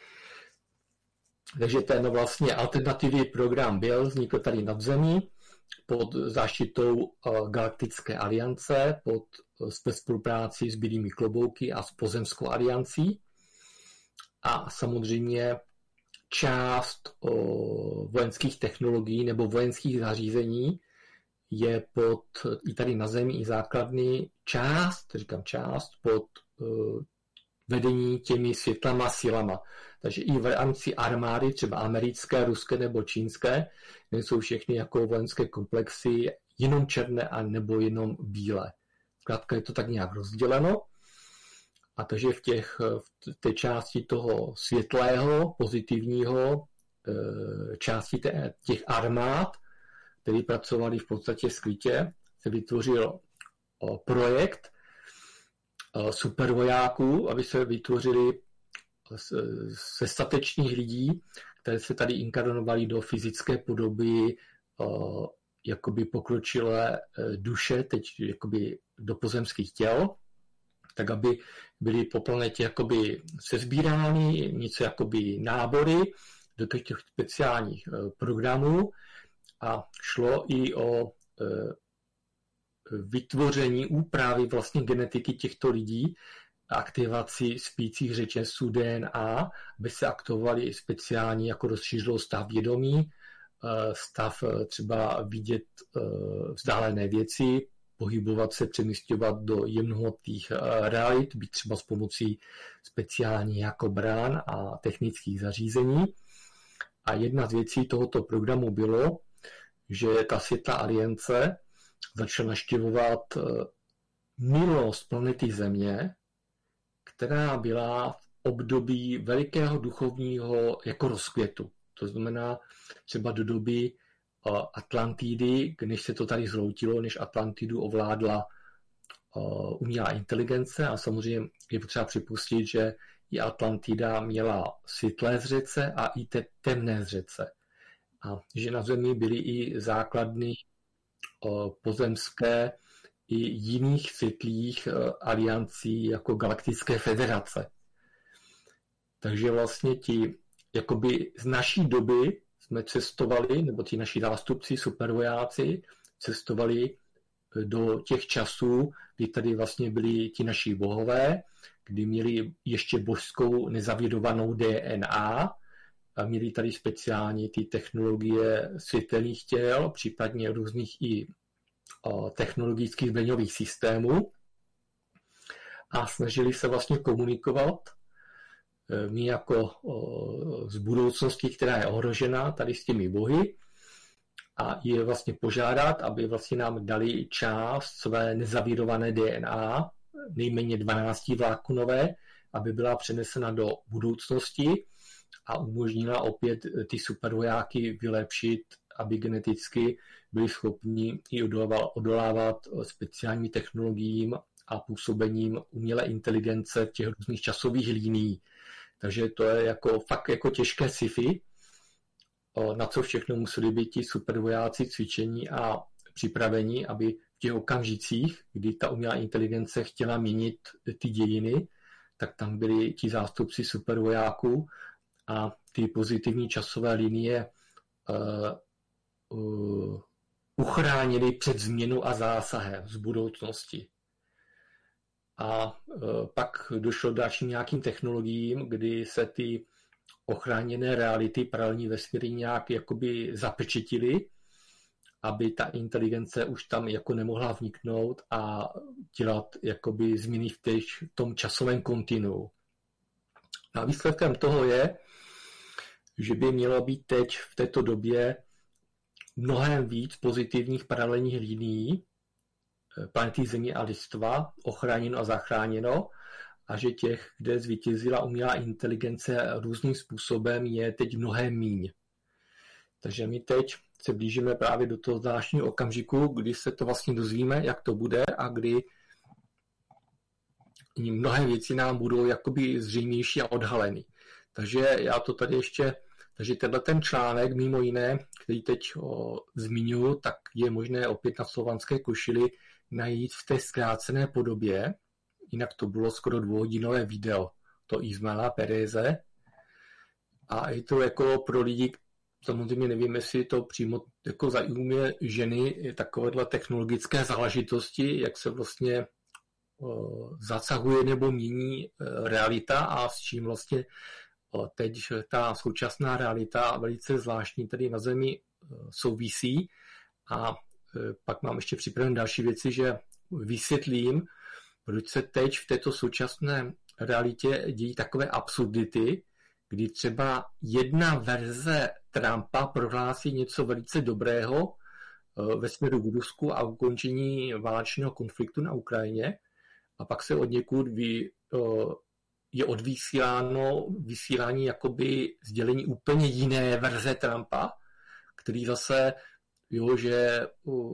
Takže ten vlastně alternativní program vznikl tady nad Zemí pod záštitou Galaktické aliance, ve spolupráci s Bílými klobouky a s Pozemskou aliancí. A samozřejmě část vojenských technologií nebo vojenských zařízení je i tady na Zemi i základny část pod vedení těmi světlama silama. Takže i v rámci armády, třeba americké, ruské nebo čínské, nejsou všechny jako vojenské komplexy jenom černé a nebo jenom bílé. Zkrátka je to tak nějak rozděleno. A takže v té části toho světlého, pozitivního, části těch armád, které pracovali v podstatě skrytě, se vytvořil projekt supervojáků, aby se vytvořili ze statečných lidí, které se tady inkarnovali do fyzické podoby jakoby pokročilé duše, teď jakoby do pozemských těl, tak aby byly po planetě jakoby sesbírány něco jakoby nábory do těch speciálních programů a šlo i o vytvoření úpravy vlastně genetiky těchto lidí, aktivaci spících řetězců DNA, aby se aktivovali speciální, jako rozšířilo stav vědomí, stav třeba vidět vzdálené věci, pohybovat se, přemísťovat do jemnohmotných realit, být třeba s pomocí speciálních jako brán a technických zařízení. A jedna z věcí tohoto programu bylo, že ta světlá aliance začala navštěvovat minulost planety Země, která byla v období velikého duchovního jako rozkvětu. To znamená třeba do doby Atlantidy, než se to tady zhroutilo, než Atlantidu ovládla umělá inteligence, a samozřejmě je potřeba připustit, že i Atlantida měla světlé zřece a i temné zřece. A že na Zemi byly i základny pozemské i jiných světlých aliancí jako Galaktické federace. Takže vlastně jakoby z naší doby jsme cestovali, nebo ti naši zástupci, supervojáci, cestovali do těch časů, kdy tady vlastně byli ti naši bohové, kdy měli ještě božskou nezavědovanou DNA a měli tady speciálně ty technologie světelných těl, případně různých i technologických zbraňových systémů a snažili se vlastně komunikovat my jako z budoucnosti, která je ohrožena tady s těmi bohy, a je vlastně požádat, aby vlastně nám dali část své nezavědované DNA, nejméně 12 vláknové, aby byla přenesena do budoucnosti a umožnila opět ty supervojáky vylepšit, aby geneticky byli schopni i odolávat speciálním technologiím a působením umělé inteligence v těch různých časových linií. Takže to je fakt těžké sci-fi, na co všechno museli být ti supervojáci cvičení a připraveni, aby v těch okamžicích, kdy ta umělá inteligence chtěla měnit ty dějiny, tak tam byli ti zástupci supervojáků a ty pozitivní časové linie uchránili před změnou a zásahem z budoucnosti. A pak došlo k dalším nějakým technologiím, kdy se ty ochráněné reality, paralelní vesmíry nějak jakoby zapečetily, aby ta inteligence už tam jako nemohla vniknout a dělat jakoby změny v tom časovém kontinuu. A výsledkem toho je, že by mělo být teď v této době mnohem víc pozitivních paralelních linií planety Země a lidstva ochráněno a zachráněno, a že těch, kde zvítězila umělá inteligence různým způsobem, je teď mnohem míň. Takže my teď se blížíme právě do toho zvláštního okamžiku, kdy se to vlastně dozvíme, jak to bude, a kdy mnohé věci nám budou jakoby zřejmější a odhaleny. Takže já to tady ještě, takže ten článek mimo jiné, který teď zmiňuji, tak je možné opět na Slovanské košili najít v té zkrácené podobě. Jinak to bylo skoro 2hodinové video, to Ismaila Pereze. A je to jako pro lidi, samozřejmě nevím, jestli to přímo jako zajímuje ženy, takovéhle technologické záležitosti, jak se vlastně zasahuje nebo mění realita a s čím vlastně teď ta současná realita velice zvláštní tady na Zemi souvisí. A pak mám ještě připravené další věci, že vysvětlím, proč se teď v této současné realitě dějí takové absurdity, kdy třeba jedna verze Trumpa prohlásí něco velice dobrého ve směru k Rusku a ukončení válečného konfliktu na Ukrajině, a pak se od někud je odvysíláno vysílání jakoby sdělení úplně jiné verze Trumpa, který zase že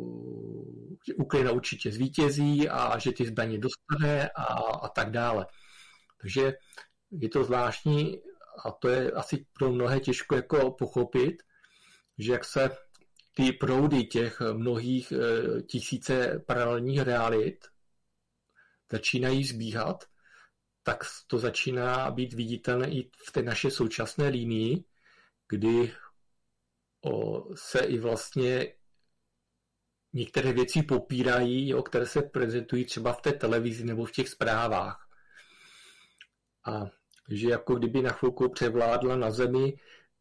Ukrajina určitě zvítězí a že ty zbraně dostane a tak dále. Takže je to zvláštní a to je asi pro mnohé těžko jako pochopit, že jak se ty proudy těch mnohých tisíce paralelních realit začínají zbíhat, tak to začíná být viditelné i v té naší současné linii, kdy se i vlastně některé věci popírají, které se prezentují třeba v té televizi nebo v těch zprávách. A že jako kdyby na chvilku převládla na Zemi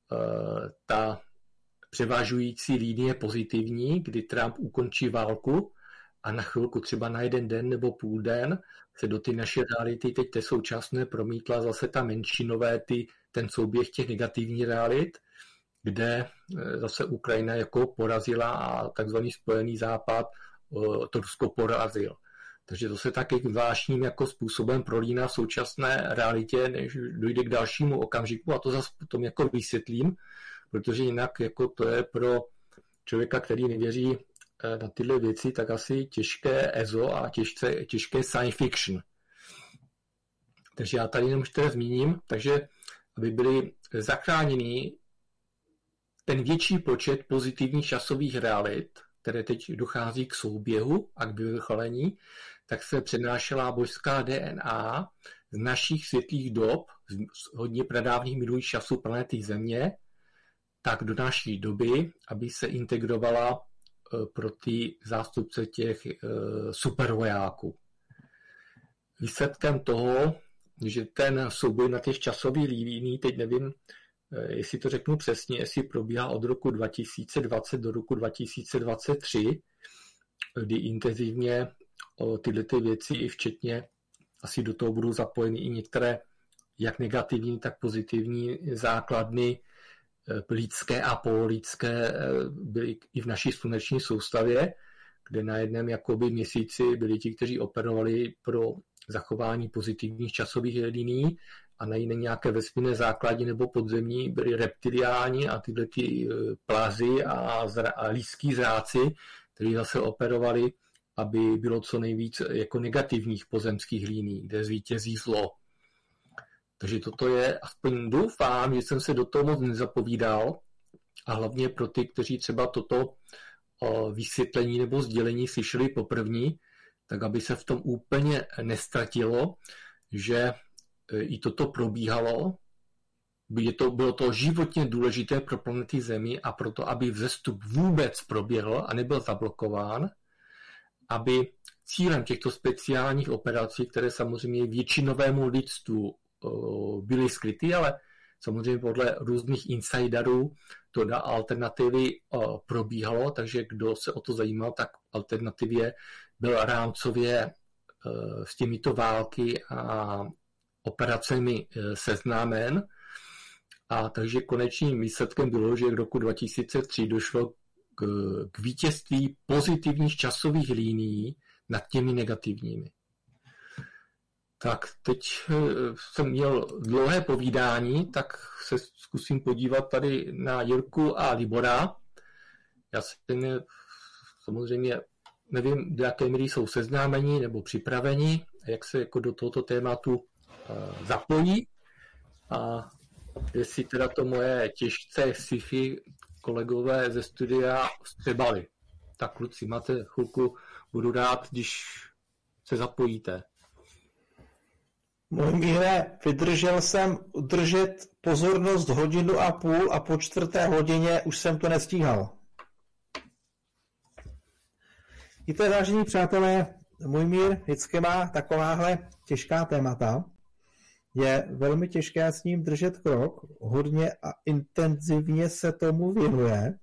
ta převažující linie pozitivní, kdy Trump ukončí válku a na chvilku třeba na jeden den nebo půl den se do ty naše reality teď té současné promítla zase ta menšinové, ten souběh těch negativních realit, kde zase Ukrajina jako porazila a takzvaný Spojený západ to Rusko porazil. Takže to se taky zvláštním jako způsobem prolíná v současné realitě, než dojde k dalšímu okamžiku, a to zase potom jako vysvětlím, protože jinak jako to je pro člověka, který nevěří na tyhle věci, tak asi těžké ESO a těžké science fiction. Takže já tady jenom ještě zmíním, takže aby byly zachráněny ten větší počet pozitivních časových realit, které teď dochází k souběhu a k vyvrcholení, tak se přenášela božská DNA z našich světlých dob, z hodně pradávných minulých časů planety Země, tak do naší doby, aby se integrovala pro ty zástupce těch supervojáků. Výsledkem toho, že ten souboj na těch časových liniích, teď nevím, jestli to řeknu přesně, jestli probíhá od roku 2020 do roku 2023, kdy intenzivně tyhle ty věci, i včetně, asi do toho budou zapojeny i některé jak negativní, tak pozitivní základny lidské a pololidské byly i v naší sluneční soustavě, kde na jednom jakoby měsíci byli ti, kteří operovali pro zachování pozitivních časových linií a na jiné nějaké vesmírné základě nebo podzemní byli reptiliáni a tyhle ty plázy a lidský zráci, kteří zase operovali, aby bylo co nejvíc jako negativních pozemských linií, kde zvítězí zlo. Takže toto je, aspoň doufám, že jsem se do toho moc nezapovídal a hlavně pro ty, kteří třeba toto vysvětlení nebo sdělení slyšeli poprvní, tak aby se v tom úplně nestratilo, že i toto probíhalo, bylo to životně důležité pro planety Zemi a proto, aby vzestup vůbec proběhl a nebyl zablokován, aby cílem těchto speciálních operací, které samozřejmě většinovému lidstvu byly skryty, ale samozřejmě podle různých insiderů to na alternativy probíhalo, takže kdo se o to zajímal, tak alternativě byl rámcově s těmito války a operacemi seznámen. A takže konečným výsledkem bylo, že k roku 2003 došlo k vítězství pozitivních časových linií nad těmi negativními. Tak teď jsem měl dlouhé povídání, tak se zkusím podívat tady na Jirku a Libora. Já samozřejmě nevím, do jaké míry jsou seznámeni nebo připraveni, jak se jako do tohoto tématu zapojí a jestli teda to moje těžce sci-fi kolegové ze studia vstřebali. Tak kluci, máte chvilku, budu rád, když se zapojíte.
Můj míre, vydržel jsem udržet pozornost 1,5 hodiny a po 4. hodině už jsem to nestíhal. Víte, vážení přátelé, můj mír vždycky má takováhle těžká témata. Je velmi těžké s ním držet krok, hodně a intenzivně se tomu věnuje.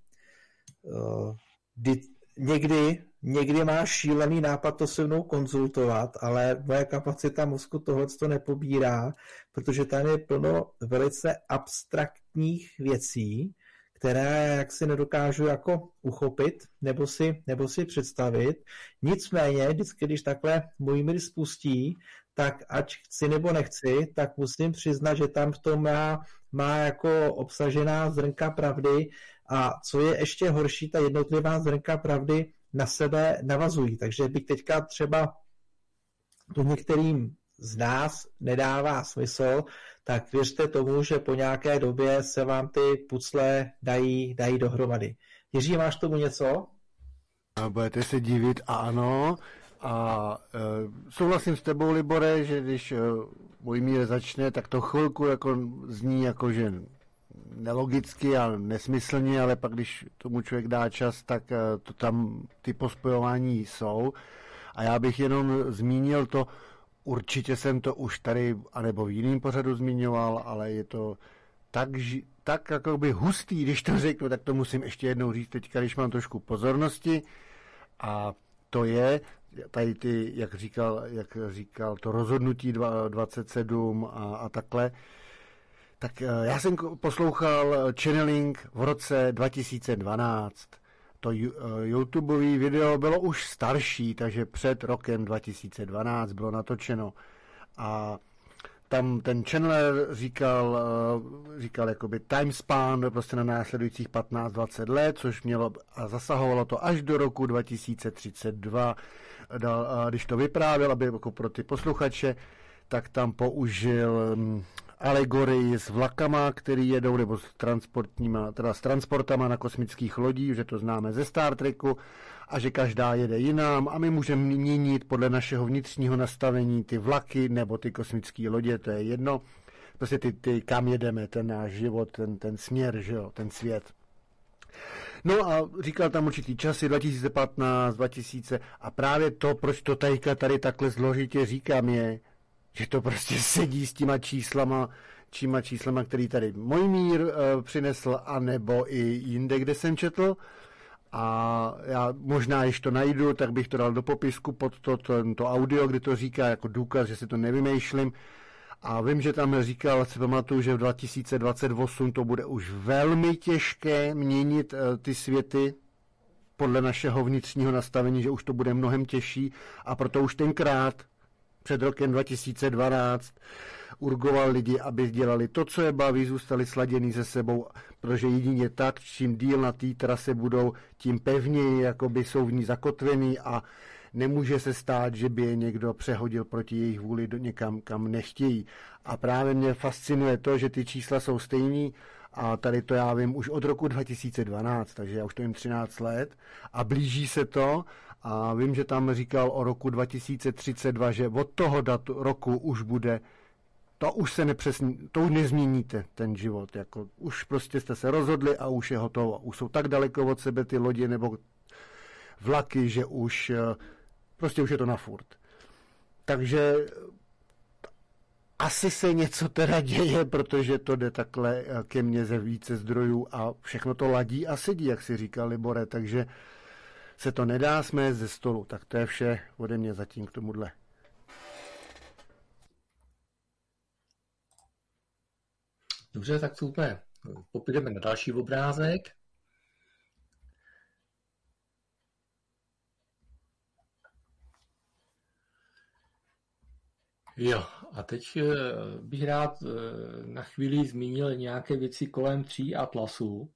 Někdy má šílený nápad to se mnou konzultovat, ale moje kapacita mozku tohleto nepobírá, protože tam je plno velice abstraktních věcí, které jak si nedokážu jako uchopit nebo si představit. Nicméně, vždycky, když takhle můj mír spustí, tak ať chci nebo nechci, tak musím přiznat, že tam v tom má jako obsažená zrnka pravdy a co je ještě horší, ta jednotlivá zrnka pravdy na sebe navazují. Takže bych teďka třeba to některým z nás nedává smysl, tak věřte tomu, že po nějaké době se vám ty pucle dají dohromady. Jiří, máš tomu něco?
Budete se divit, ano. A souhlasím s tebou, Libore, že když můj mír začne, tak to chvilku jako zní jako, že nelogicky a nesmyslně, ale pak, když tomu člověk dá čas, tak to tam ty pospojování jsou. A já bych jenom zmínil to, určitě jsem to už tady, anebo v jiném pořadu zmiňoval, ale je to tak jakoby hustý, když to řeknu, tak to musím ještě jednou říct teďka, když mám trošku pozornosti. A to je tady ty, jak říkal to rozhodnutí 27 a takhle. Tak já jsem poslouchal channeling v roce 2012. To YouTubeové video bylo už starší, takže před rokem 2012 bylo natočeno. A tam ten Chandler říkal jakoby time span prostě na následujících 15-20 let, což mělo a zasahovalo to až do roku 2032. Když to vyprávěl, aby jako pro ty posluchače, tak tam použil alegorii s vlakama, který jedou, nebo s transportama na kosmických lodích, že to známe ze Star Treku, a že každá jede jinam a my můžeme měnit podle našeho vnitřního nastavení ty vlaky nebo ty kosmické lodě, to je jedno. Prostě ty kam jedeme, ten náš život, ten směr, že jo, ten svět. No a říkal tam určitý časy, 2015, 2000 a právě to, proč to tady takhle zložitě říkám, je, že to prostě sedí s těma číslama, který tady Mojmír přinesl, anebo i jinde, kde jsem četl. A já možná, když to najdu, tak bych to dal do popisku pod to audio, kdy to říká jako důkaz, že si to nevymýšlím. A vím, že tam říkal, si pamatuju, že v 2028 to bude už velmi těžké měnit ty světy podle našeho vnitřního nastavení, že už to bude mnohem těžší a proto už tenkrát před rokem 2012 urgoval lidi, aby dělali to, co je baví, zůstali sladěný se sebou, protože jedině tak, čím díl na té trase budou, tím pevněji jakoby jsou v ní zakotvený a nemůže se stát, že by je někdo přehodil proti jejich vůli do někam, kam nechtějí. A právě mě fascinuje to, že ty čísla jsou stejný a tady to já vím už od roku 2012, takže já už to jim 13 let a blíží se to a vím, že tam říkal o roku 2032, že od toho roku už bude, to už nezměníte ten život, jako už prostě jste se rozhodli a už je hotovo. Už jsou tak daleko od sebe ty lodě nebo vlaky, že už je to na furt. Takže asi se něco teda děje, protože to jde takhle ke mně ze více zdrojů a všechno to ladí a sedí, jak si říkal Libore, takže se to nedá smést ze stolu. Tak to je vše ode mě zatím k tomuhle.
Dobře, tak super. Popůjdeme na další obrázek. Jo, a teď bych rád na chvíli zmínil nějaké věci kolem tří atlasů.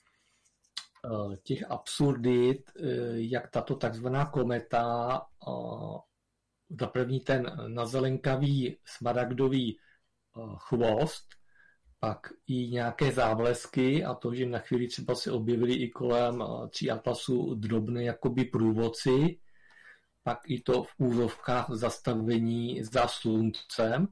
Těch absurdit, jak tato takzvaná kometa, za první ten nazelenkavý smaragdový chvost, pak i nějaké záblesky a to, že na chvíli třeba se objevily i kolem tří atlasů drobné jakoby průvodci, pak i to v úvozovkách zastavení za sluncem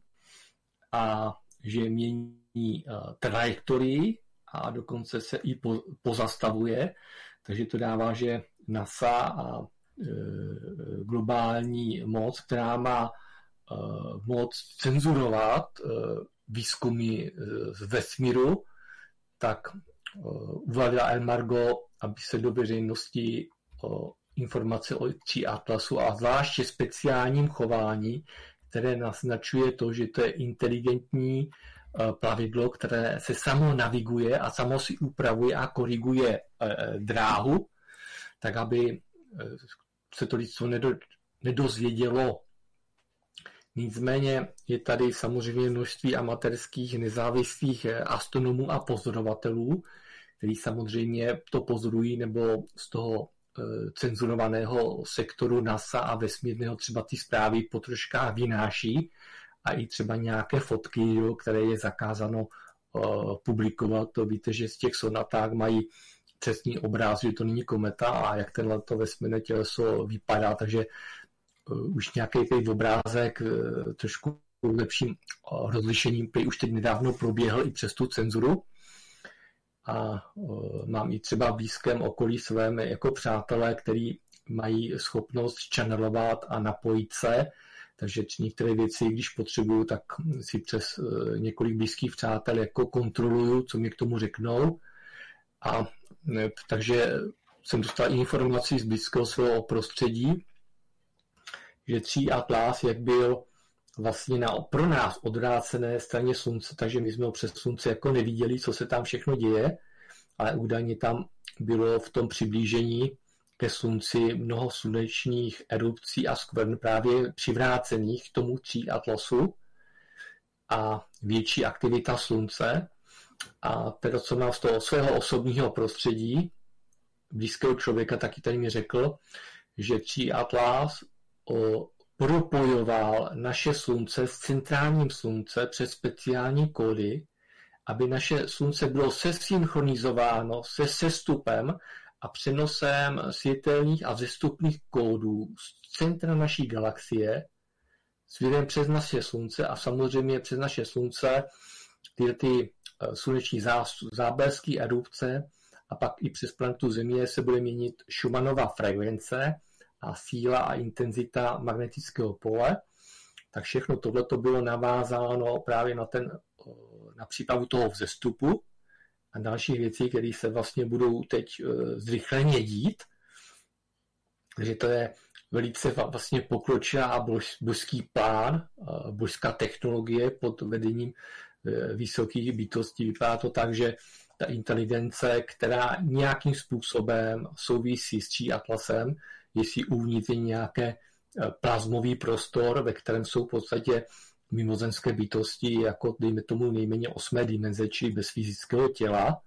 a že mění trajektorii a dokonce se i pozastavuje, takže to dává, že NASA a globální moc, která má moc cenzurovat výzkumy z vesmíru, tak uvalila embargo, aby se do veřejnosti informace o tří atlasu a zvláště speciálním chování, které naznačuje to, že to je inteligentní plavidlo, které se samo naviguje a samo si upravuje a koriguje dráhu, tak aby se to lidstvo nedozvědělo. Nicméně je tady samozřejmě množství amatérských nezávislých astronomů a pozorovatelů, kteří samozřejmě to pozorují nebo z toho cenzurovaného sektoru NASA a vesmírného třeba ty zprávy po troškách vynáší a i třeba nějaké fotky, které je zakázáno publikovat. To víte, že z těch sonaták mají přesný obráz, že to není kometa a jak tenhleto vesmírné těleso vypadá, takže už nějaký obrázek trošku lepším rozlišením už teď nedávno proběhl i přes tu cenzuru. A mám i třeba v blízkém okolí svém jako přátelé, kteří mají schopnost channelovat a napojit se, takže některé věci, když potřebuju, tak si přes několik blízkých přátel jako kontroluju, co mi k tomu řeknou. A takže jsem dostal informaci z blízkého svého prostředí, že tří atlas, jak byl vlastně pro nás odvrácené straně slunce, takže my jsme ho přes slunce jako neviděli, co se tam všechno děje, ale údajně tam bylo v tom přiblížení ke slunci mnoho slunečních erupcí a skvrn právě přivrácených k tomu tří atlasu. a větší aktivita slunce. A teda co mám z toho svého osobního prostředí, blízkého člověka, taky tady mi řekl, že Tří atlas propojoval naše slunce s centrálním slunce přes speciální kódy, aby naše slunce bylo sesynchronizováno se sestupem a přenosem světelných a vzestupných kódů z centra naší galaxie směrem přes naše slunce a samozřejmě přes naše slunce ty sluneční záblesky, erupce a pak i přes planetu Země se bude měnit Schumannova frekvence a síla a intenzita magnetického pole. Tak všechno tohleto bylo navázáno právě na přípravu toho vzestupu a dalších věcí, které se vlastně budou teď zrychleně dít. Takže to je velice vlastně pokročilá božský plán, božská technologie pod vedením vysokých bytostí. Vypadá to tak, že ta inteligence, která nějakým způsobem souvisí s Tří atlasem, jestli uvnitř je nějaké plazmový prostor, ve kterém jsou v podstatě mimozenské bytosti, jako dejme tomu nejméně 8. dimenze, čili bez fyzického těla.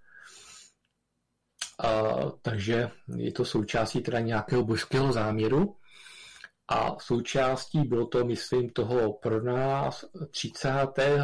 Takže je to součástí teda nějakého božského záměru. A součástí bylo to, myslím, toho pro nás 30.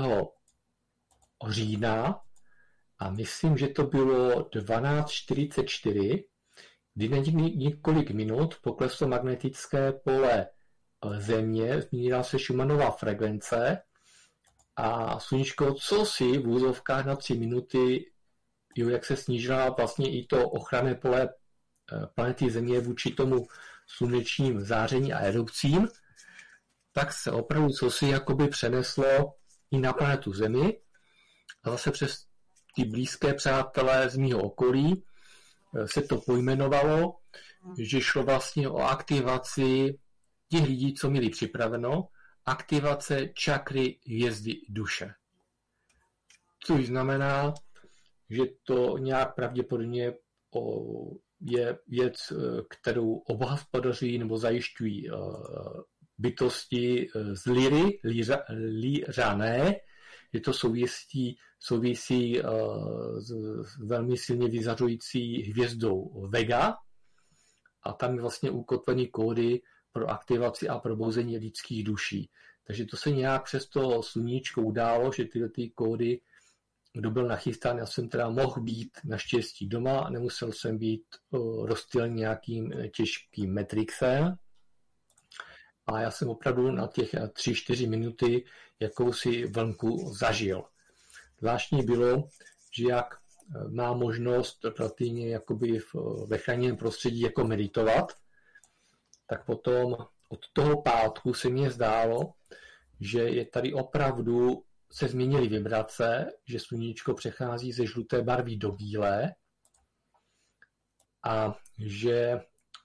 října a myslím, že to bylo 12:44, kdy na několik minut pokleslo magnetické pole Země, změnila se Schumannova frekvence a sluníčko cosi v úzovkách na 3 minuty, jak se snížila vlastně i to ochranné pole planety Země vůči tomu slunečním záření a erupcím, tak se opravdu cosi jakoby přeneslo i na planetu Zemi a zase přes ty blízké přátelé z mýho okolí se to pojmenovalo, že šlo vlastně o aktivaci těch lidí, co měli připraveno, aktivace čakry hvězdy duše. Což znamená, že to nějak pravděpodobně je věc, kterou obhospodaří nebo zajišťují bytosti z Lyrané, že to souvisí s velmi silně vyzařující hvězdou Vega a tam je vlastně ukotvený kódy pro aktivaci a probouzení lidských duší. Takže to se nějak přes to sluníčko událo, že tyhle kódy, kdo byl nachystán, já jsem teda mohl být naštěstí doma, nemusel jsem být rozptýlen nějakým těžkým Matrixem. A já jsem opravdu na těch 3-4 minuty jakousi vlnku zažil. Zvláštní bylo, že jak má možnost relativně jakoby ve chráněném prostředí jako meditovat, tak potom od toho pátku se mně zdálo, že je tady opravdu se změnily vibrace, že sluníčko přechází ze žluté barvy do bílé a že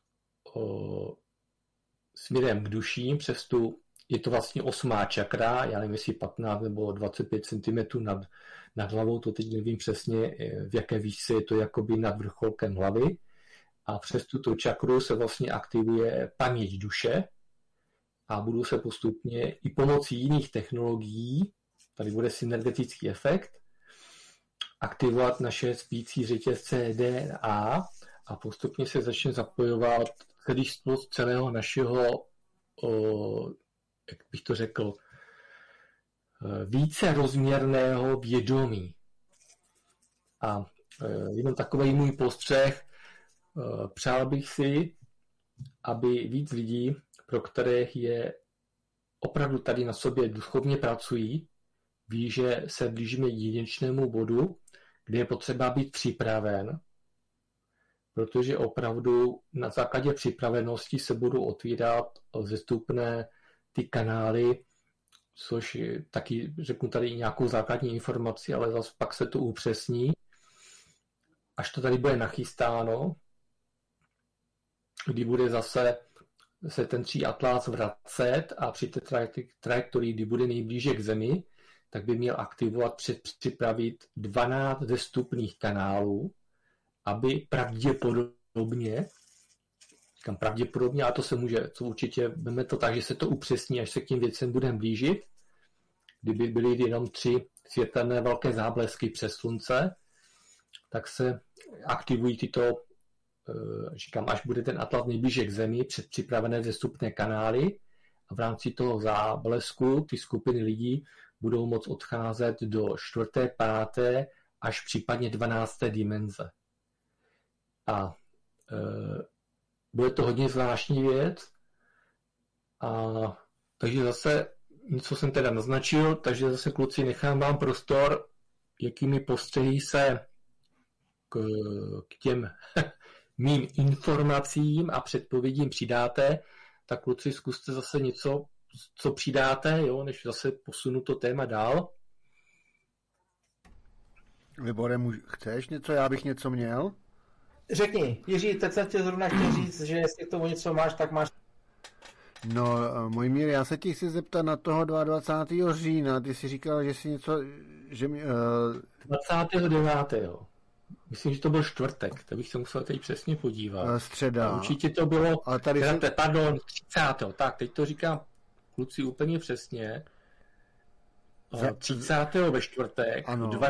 směrem k duším je to vlastně 8. čakra, já nevím, jestli 15 nebo 25 cm nad hlavou, to teď nevím přesně, v jaké výšce je to jakoby nad vrcholkem hlavy. A přes tuto čakru se vlastně aktivuje paměť duše a budou se postupně i pomocí jiných technologií, tady bude synergetický efekt, aktivovat naše spící řetězce DNA a postupně se začne zapojovat celistvost celého našeho, jak bych to řekl, více rozměrného vědomí. A jenom takový můj postřeh, přál bych si, aby víc lidí, pro kterých je opravdu tady na sobě duchovně pracují, ví, že se blížíme jedinečnému bodu, kde je potřeba být připraven, protože opravdu na základě připravenosti se budou otvírat vzestupné ty kanály, což taky řeknu tady nějakou základní informaci, ale zase pak se to upřesní. Až to tady bude nachystáno, kdy bude zase se ten Tří atlas vracet a při té trajektorii, kdy bude nejblíže k Zemi, tak by měl aktivovat, připravit 12 vzestupných kanálů, aby pravděpodobně, a to se může, co určitě, veme to tak, že se to upřesní, až se k těm věcem budeme blížit, kdyby byly jenom 3 světelné velké záblesky přes slunce, tak se aktivují tyto, říkám, až bude ten atlas nejblíže k Zemi, předpřipravené vzestupné kanály a v rámci toho záblesku ty skupiny lidí budou moct odcházet do 4., 5. až případně 12. dimenze. A bude to hodně zvláštní věc. A takže zase něco jsem teda naznačil, takže zase kluci nechám vám prostor, jakými postřehy se k těm mým informacím a předpovědím přidáte, tak kluci zkuste zase něco, co přidáte, jo, než zase posunu to téma dál.
Libore, chceš něco? Já bych něco měl?
Řekni, Jiří, teď jsem tě zrovna chtěl říct, že jestli k tomu něco máš, tak máš.
No, Mojmír, já se ti chci zeptat na toho 22. října. Ty jsi říkal, že jsi něco... Že
29. Myslím, že to byl čtvrtek, to bych se musel teď přesně podívat.
Středa.
A určitě to bylo...
A tady
pardon, 30. Tak, teď to říkám kluci úplně přesně. 30. ve čtvrtek,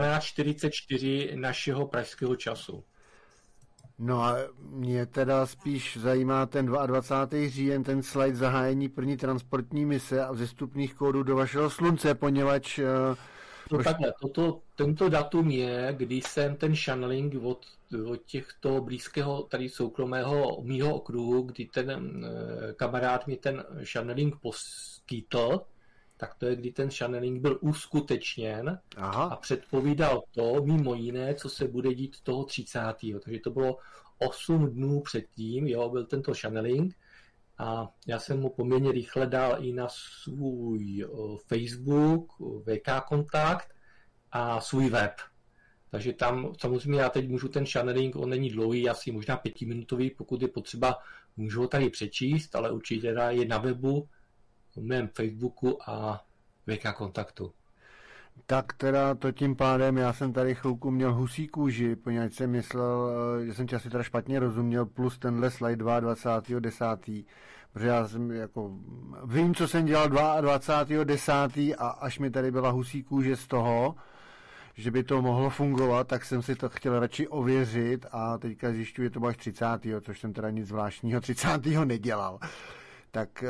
12:44 našeho pražského času.
No a mě teda spíš zajímá ten 22. říjen, ten slide zahájení první transportní mise a vzestupných kódů do vašeho slunce, poněvadž...
Takhle, tento datum je, kdy jsem ten channeling od těchto blízkého, tady soukromého mýho okruhu, kdy ten kamarád mi ten channeling poskytl, tak to je, kdy ten channeling byl uskutečněn.
Aha.
A předpovídal to, mimo jiné, co se bude dít toho 30. Takže to bylo 8 dnů předtím, jo, byl tento channeling a já jsem mu poměrně rychle dal i na svůj Facebook, VK kontakt a svůj web. Takže tam samozřejmě já teď můžu ten channeling, on není dlouhý, asi možná 5minutový, pokud je potřeba, můžu ho tady přečíst, ale určitě je na webu, v mém Facebooku a VK kontaktu.
Tak teda to tím pádem, já jsem tady chvilku měl husí kůži, poněvadž jsem myslel, že jsem tě asi teda špatně rozuměl, plus tenhle slide 22.10. Protože já jsem jako, vím, co jsem dělal 22.10. a až mi tady byla husí kůže z toho, že by to mohlo fungovat, tak jsem si to chtěl radši ověřit a teďka zjišťuji, že to bylo až 30. což jsem teda nic zvláštního 30. nedělal. Tak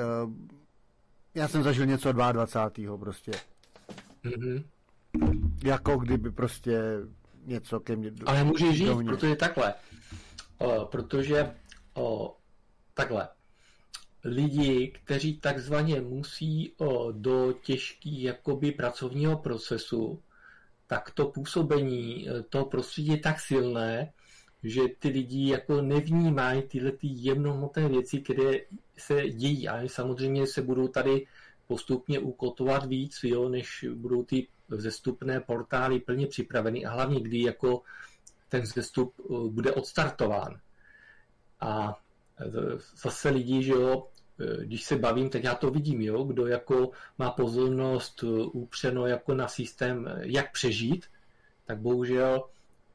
já jsem zažil něco 22. prostě.
Mm-hmm.
Jako kdyby prostě něco ke mně...
Ale můžeš říct, protože takhle. Protože takhle. Lidi, kteří takzvaně musí do těžký jakoby pracovního procesu, tak to působení toho prostředí je tak silné, že ty lidi jako nevnímají tyhle ty jemnohmotné věci, které se dějí. A samozřejmě se budou tady postupně ukotovat víc, jo, než budou ty vzestupné portály plně připraveny a hlavně kdy jako ten vzestup bude odstartován. A zase lidi, že jo, když se bavím, tak já to vidím, jo, kdo jako má pozornost upřeno jako na systém, jak přežít, tak bohužel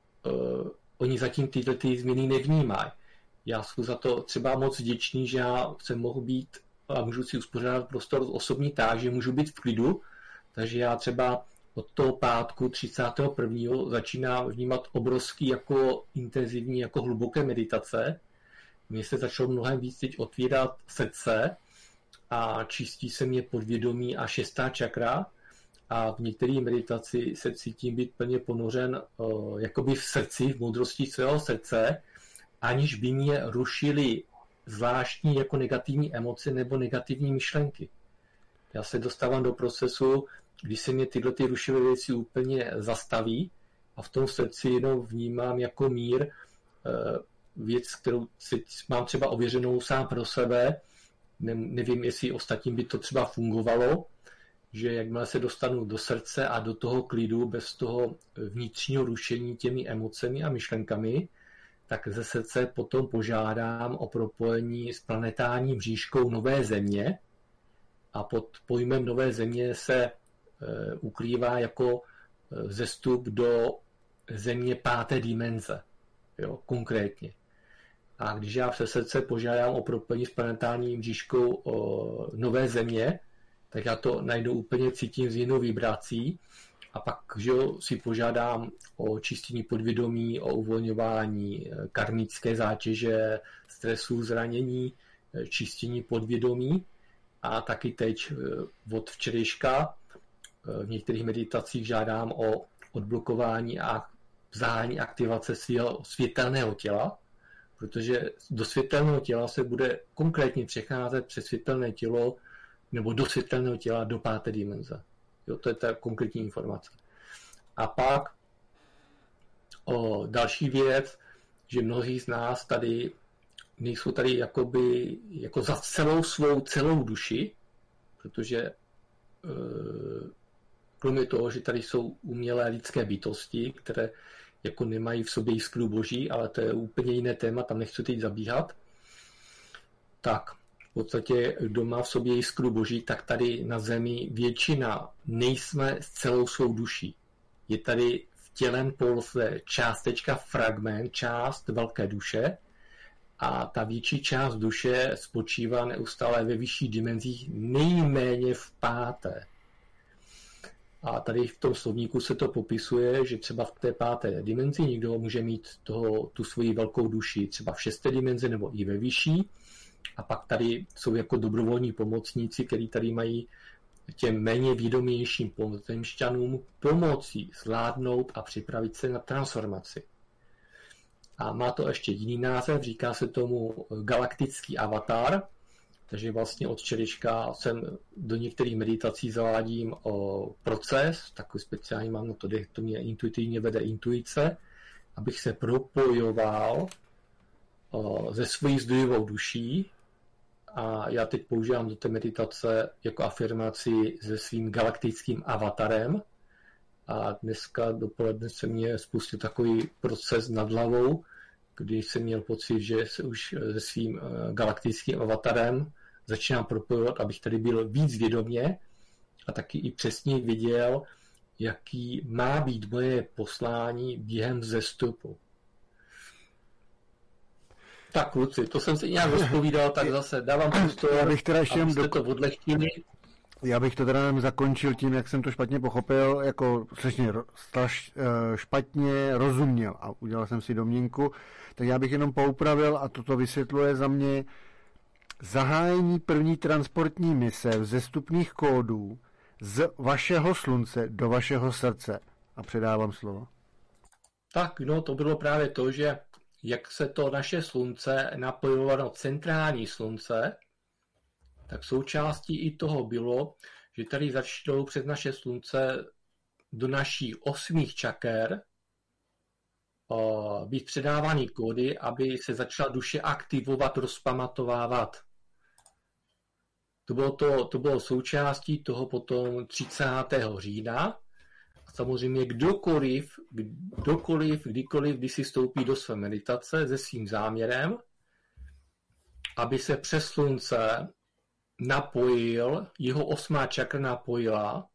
oni zatím tyhle ty změny nevnímají. Já jsem za to třeba moc vděčný, že já jsem mohl být a můžu si uspořádat prostor osobní tak, že můžu být v klidu, takže já třeba od toho pátku 31. začínám vnímat obrovský jako intenzivní, jako hluboké meditace. Mně se začalo mnohem víc teď otvírat srdce a čistí se mě podvědomí a 6. čakra a v některé meditaci se cítím být plně ponořen jakoby v srdci, v moudrosti svého srdce, aniž by mě rušily zvláštní jako negativní emoce nebo negativní myšlenky. Já se dostávám do procesu, kdy se mě tyhle ty rušivé věci úplně zastaví a v tom srdci jenom vnímám jako mír, věc, kterou mám třeba ověřenou sám pro sebe. Nevím, jestli ostatním by to třeba fungovalo, že jakmile se dostanu do srdce a do toho klidu bez toho vnitřního rušení těmi emocemi a myšlenkami, tak ze srdce potom požádám o propojení s planetární mřížkou Nové země a pod pojmem Nové země se ukrývá jako vzestup do země 5. dimenze, jo, konkrétně. A když já přes srdce požádám o propojení s planetární mřížkou Nové země, tak já to najednou úplně cítím z jinou vibrací a pak že jo, si požádám o čištění podvědomí, o uvolňování karmické zátěže, stresu, zranění, čištění podvědomí a taky teď od včerejška v některých meditacích žádám o odblokování a zahájení aktivace svého světelného těla, protože do světelného těla se bude konkrétně přecházet přes světelné tělo nebo do světelného těla do 5. dimenze. Jo, to je ta konkrétní informace. A pak další věc, že mnozí z nás tady nejsou tady jako za celou duši, protože kromě toho, že tady jsou umělé lidské bytosti, které jako nemají v sobě jiskru boží, ale to je úplně jiné téma, tam nechci teď zabíhat, tak v podstatě, kdo má v sobě jiskru boží, tak tady na zemi většina nejsme s celou svou duší. Je tady vtělen pouze částečka, fragment, část velké duše a ta větší část duše spočívá neustále ve vyšších dimenzích, nejméně v 5. A tady v tom slovníku se to popisuje, že třeba v té 5. dimenzi někdo může mít tu svoji velkou duši třeba v 6. dimenzi nebo i ve vyšší. A pak tady jsou jako dobrovolní pomocníci, kteří tady mají těm méně vědomějším pozemšťanům pomoci zvládnout a připravit se na transformaci. A má to ještě jiný název, říká se tomu galaktický avatar, takže vlastně od včerejška jsem do některých meditací zavádím proces, takový speciální mám na to mě intuitivně vede intuice, abych se propojoval se svojí zdrojovou duší a já teď používám do té meditace jako afirmaci se svým galaktickým avatarem a dneska dopoledne se mě spustil takový proces nad hlavou, kdy jsem měl pocit, že se už se svým galaktickým avatarem začínám propojovat, abych tady byl víc vědomě a taky i přesně viděl, jaký má být moje poslání během vzestupu. Tak kluci, to jsem si nějak rozpovídal, tak zase dávám prostor, abyste to odlechtili.
Já bych to teda zakončil tím, jak jsem to špatně pochopil, jako špatně rozuměl a udělal jsem si domněnku, tak já bych jenom poupravil a toto vysvětluje za mě zahájení první transportní mise vzestupných kódů z vašeho slunce do vašeho srdce. A předávám slovo.
Tak, no to bylo právě to, že jak se to naše slunce napojovalo centrální slunce, tak součástí i toho bylo, že tady začnou přes naše slunce do našich 8 čaker být předávány kódy, aby se začala duše aktivovat, rozpamatovávat. To bylo součástí toho potom 30. října. A samozřejmě kdykoliv, když si stoupí do své meditace se svým záměrem, aby se přes slunce napojil, jeho 8. čakra napojila.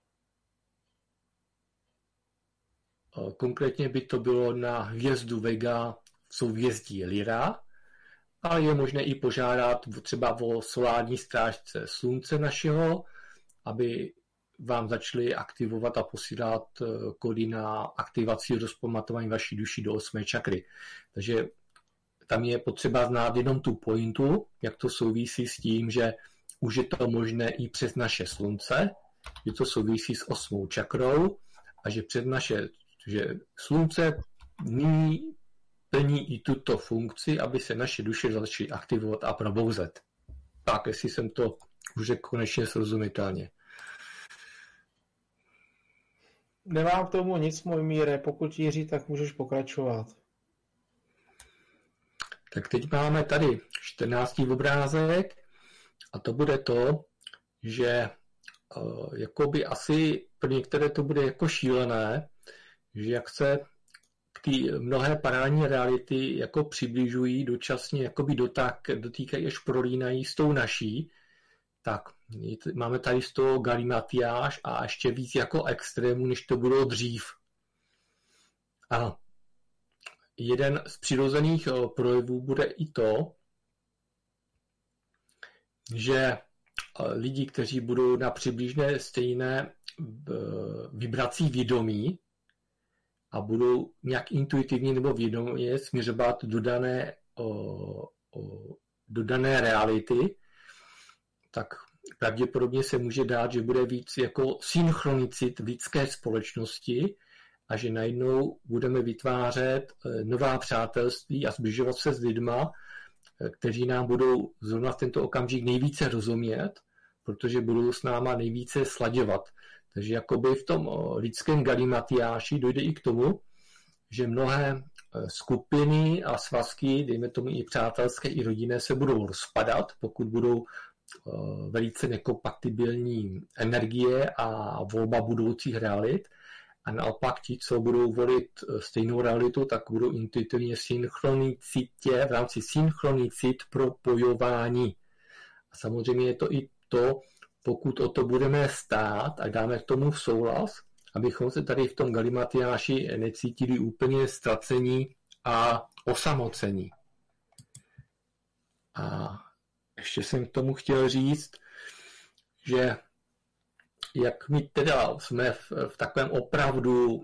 Konkrétně by to bylo na hvězdu Vega v souhvězdí Lyra, ale je možné i požádat třeba o solární strážce slunce našeho, aby vám začali aktivovat a posílat kódy na aktivaci rozpamatování vaší duši do 8. čakry. Takže tam je potřeba znát jenom tu pointu, jak to souvisí s tím, že už je to možné i přes naše slunce, že to souvisí s 8. čakrou a že že slunce nyní plní i tuto funkci, aby se naše duše začaly aktivovat a probouzet. Tak, jestli jsem to už řekl konečně srozumitelně.
Nemám k tomu nic, můj Míre, pokud Jiří, tak můžeš pokračovat.
Tak teď máme tady 14. obrázek a to bude to, že jakoby asi pro některé to bude jako šílené, že jak se ty mnohé paralelní reality jako přibližují dočasně, jakoby dotýkají až prolínají s tou naší, tak máme tady z toho galimatiáž a ještě víc jako extrémů, než to bylo dřív. A jeden z přirozených projevů bude i to, že lidi, kteří budou na přibližně stejné vibrací vědomí a budou nějak intuitivně nebo vědomě směřovat do dané reality, tak pravděpodobně se může dát, že bude víc jako synchronicit v lidské společnosti a že najednou budeme vytvářet nová přátelství a zbližovat se s lidma, kteří nám budou zrovna v tento okamžik nejvíce rozumět, protože budou s náma nejvíce slaďovat. Takže jakoby v tom lidském galimatiáši dojde i k tomu, že mnohé skupiny a svazky, dejme tomu i přátelské, i rodinné, se budou rozpadat, pokud budou velice nekompatibilní energie a volba budoucích realit. A naopak ti, co budou volit stejnou realitu, tak budou intuitivně v rámci synchronicit propojování. A samozřejmě je to i to, pokud o to budeme stát a dáme k tomu souhlas, abychom se tady v tom galimatiáši necítili úplně ztracení a osamocení. A ještě jsem k tomu chtěl říct, že jak my teda jsme v takovém opravdu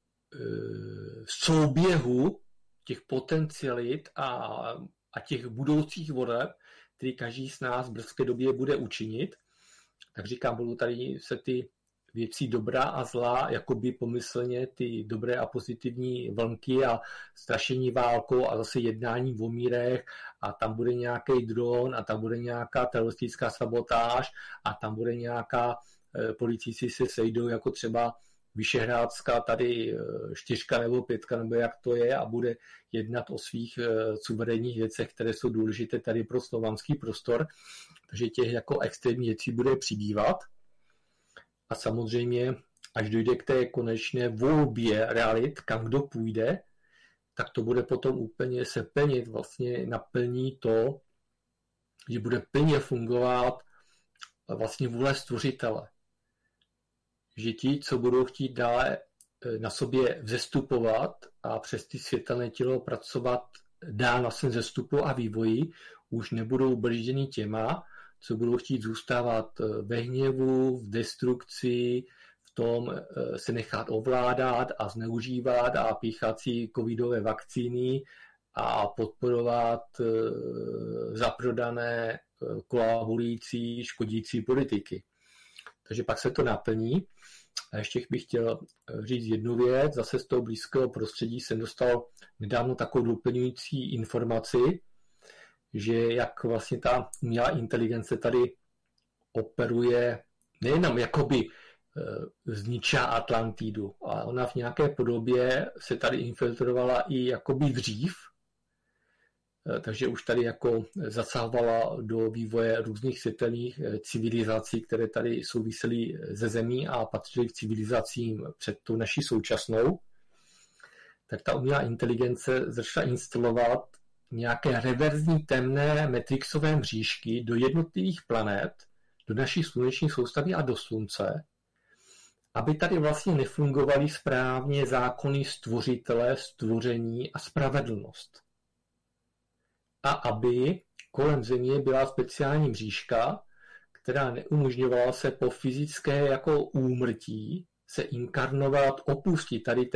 souběhu těch potencialit a těch budoucích voleb, který každý z nás v brzké době bude učinit, tak říkám, budou tady se ty věcí dobrá a zlá, jakoby pomyslně ty dobré a pozitivní vlnky a strašení válkou a zase jednání o mírech a tam bude nějaký dron a tam bude nějaká teroristická sabotáž a tam bude nějaká policíci se sejdou jako třeba Vyšehrádská tady 4 nebo 5, nebo jak to je, a bude jednat o svých suverénních věcech, které jsou důležité tady pro slovanský prostor. Takže těch jako extrémních věcí bude přibývat. A samozřejmě, až dojde k té konečné volbě realit, kam kdo půjde, tak to bude potom úplně se plnit, vlastně naplní to, že bude plně fungovat vlastně vůle stvořitele. Že ti, co budou chtít dále na sobě vzestupovat a přes ty světelné tělo pracovat dál na svém vzestupu a vývoji, už nebudou bržděni těma, co budou chtít zůstávat ve hněvu, v destrukci, v tom se nechat ovládat a zneužívat a píchat si covidové vakcíny a podporovat zaprodané kolabující, škodící politiky. Takže pak se to naplní. A ještě bych chtěl říct jednu věc. Zase z toho blízkého prostředí jsem dostal nedávno takovou doplňující informaci, že jak vlastně ta umělá inteligence tady operuje nejenom jakoby zničila Atlantidu, ale ona v nějaké podobě se tady infiltrovala i jakoby dřív, takže už tady jako zasahovala do vývoje různých světelných civilizací, které tady souvisely ze zemí a patřily k civilizacím před tou naší současnou. Tak ta umělá inteligence začala instalovat nějaké reverzní temné matrixové mřížky do jednotlivých planet, do naší sluneční soustavy a do slunce, aby tady vlastně nefungovaly správně zákony stvořitele, stvoření a spravedlnost. A aby kolem Země byla speciální mřížka, která neumožňovala se po fyzické jako úmrtí se inkarnovat, opustit tady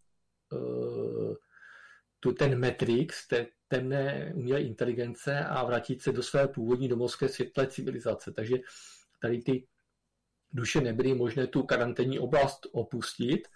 ten matrix, té temné umělé inteligence a vrátit se do své původní domovské světlé civilizace. Takže tady ty duše nebyly možné tu karanténní oblast opustit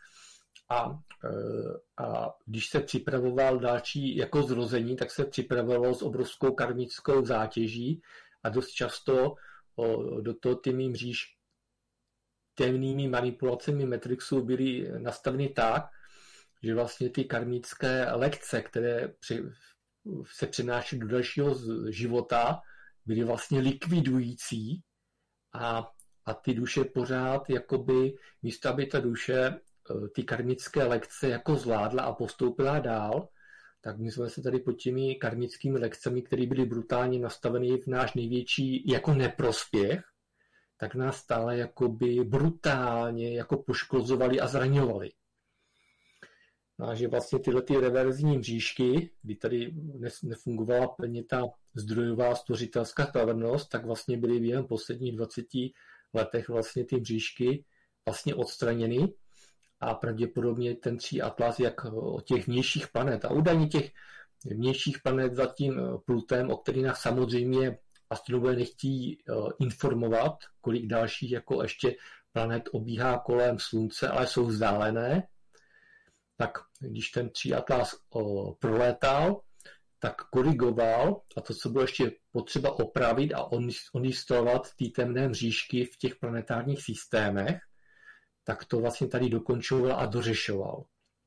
a když se připravoval další jako zrození, tak se připravovalo s obrovskou karmickou zátěží a dost často do toho těmi mříž temnými manipulacemi Matrixu byly nastaveny tak, že vlastně ty karmické lekce, které se přenáší do dalšího života, byly vlastně likvidující a ty duše pořád jakoby místo, aby ta duše ty karmické lekce jako zvládla a postoupila dál, tak my jsme se tady pod těmi karmickými lekcemi, které byly brutálně nastaveny v náš největší jako neprospěch, tak nás stále jakoby brutálně jako poškozovali a zraňovali. A že vlastně tyhle ty reverzní mřížky, kdy tady nefungovala plně ta zdrojová stvořitelská spravedlnost, tak vlastně byly během posledních 20 letech vlastně ty mřížky vlastně odstraněny a pravděpodobně ten 3 atlas, jak od těch vnějších planet a údajně těch vnějších planet za tím Plutem, o kterých nás samozřejmě astronomové nechtějí informovat, kolik dalších jako ještě planet obíhá kolem Slunce, ale jsou vzdálené, tak když ten 3 atlas prolétal, tak korigoval a to, co bylo ještě potřeba opravit a oninstalovat ty temné mřížky v těch planetárních systémech, tak to vlastně tady dokončoval a dořešoval.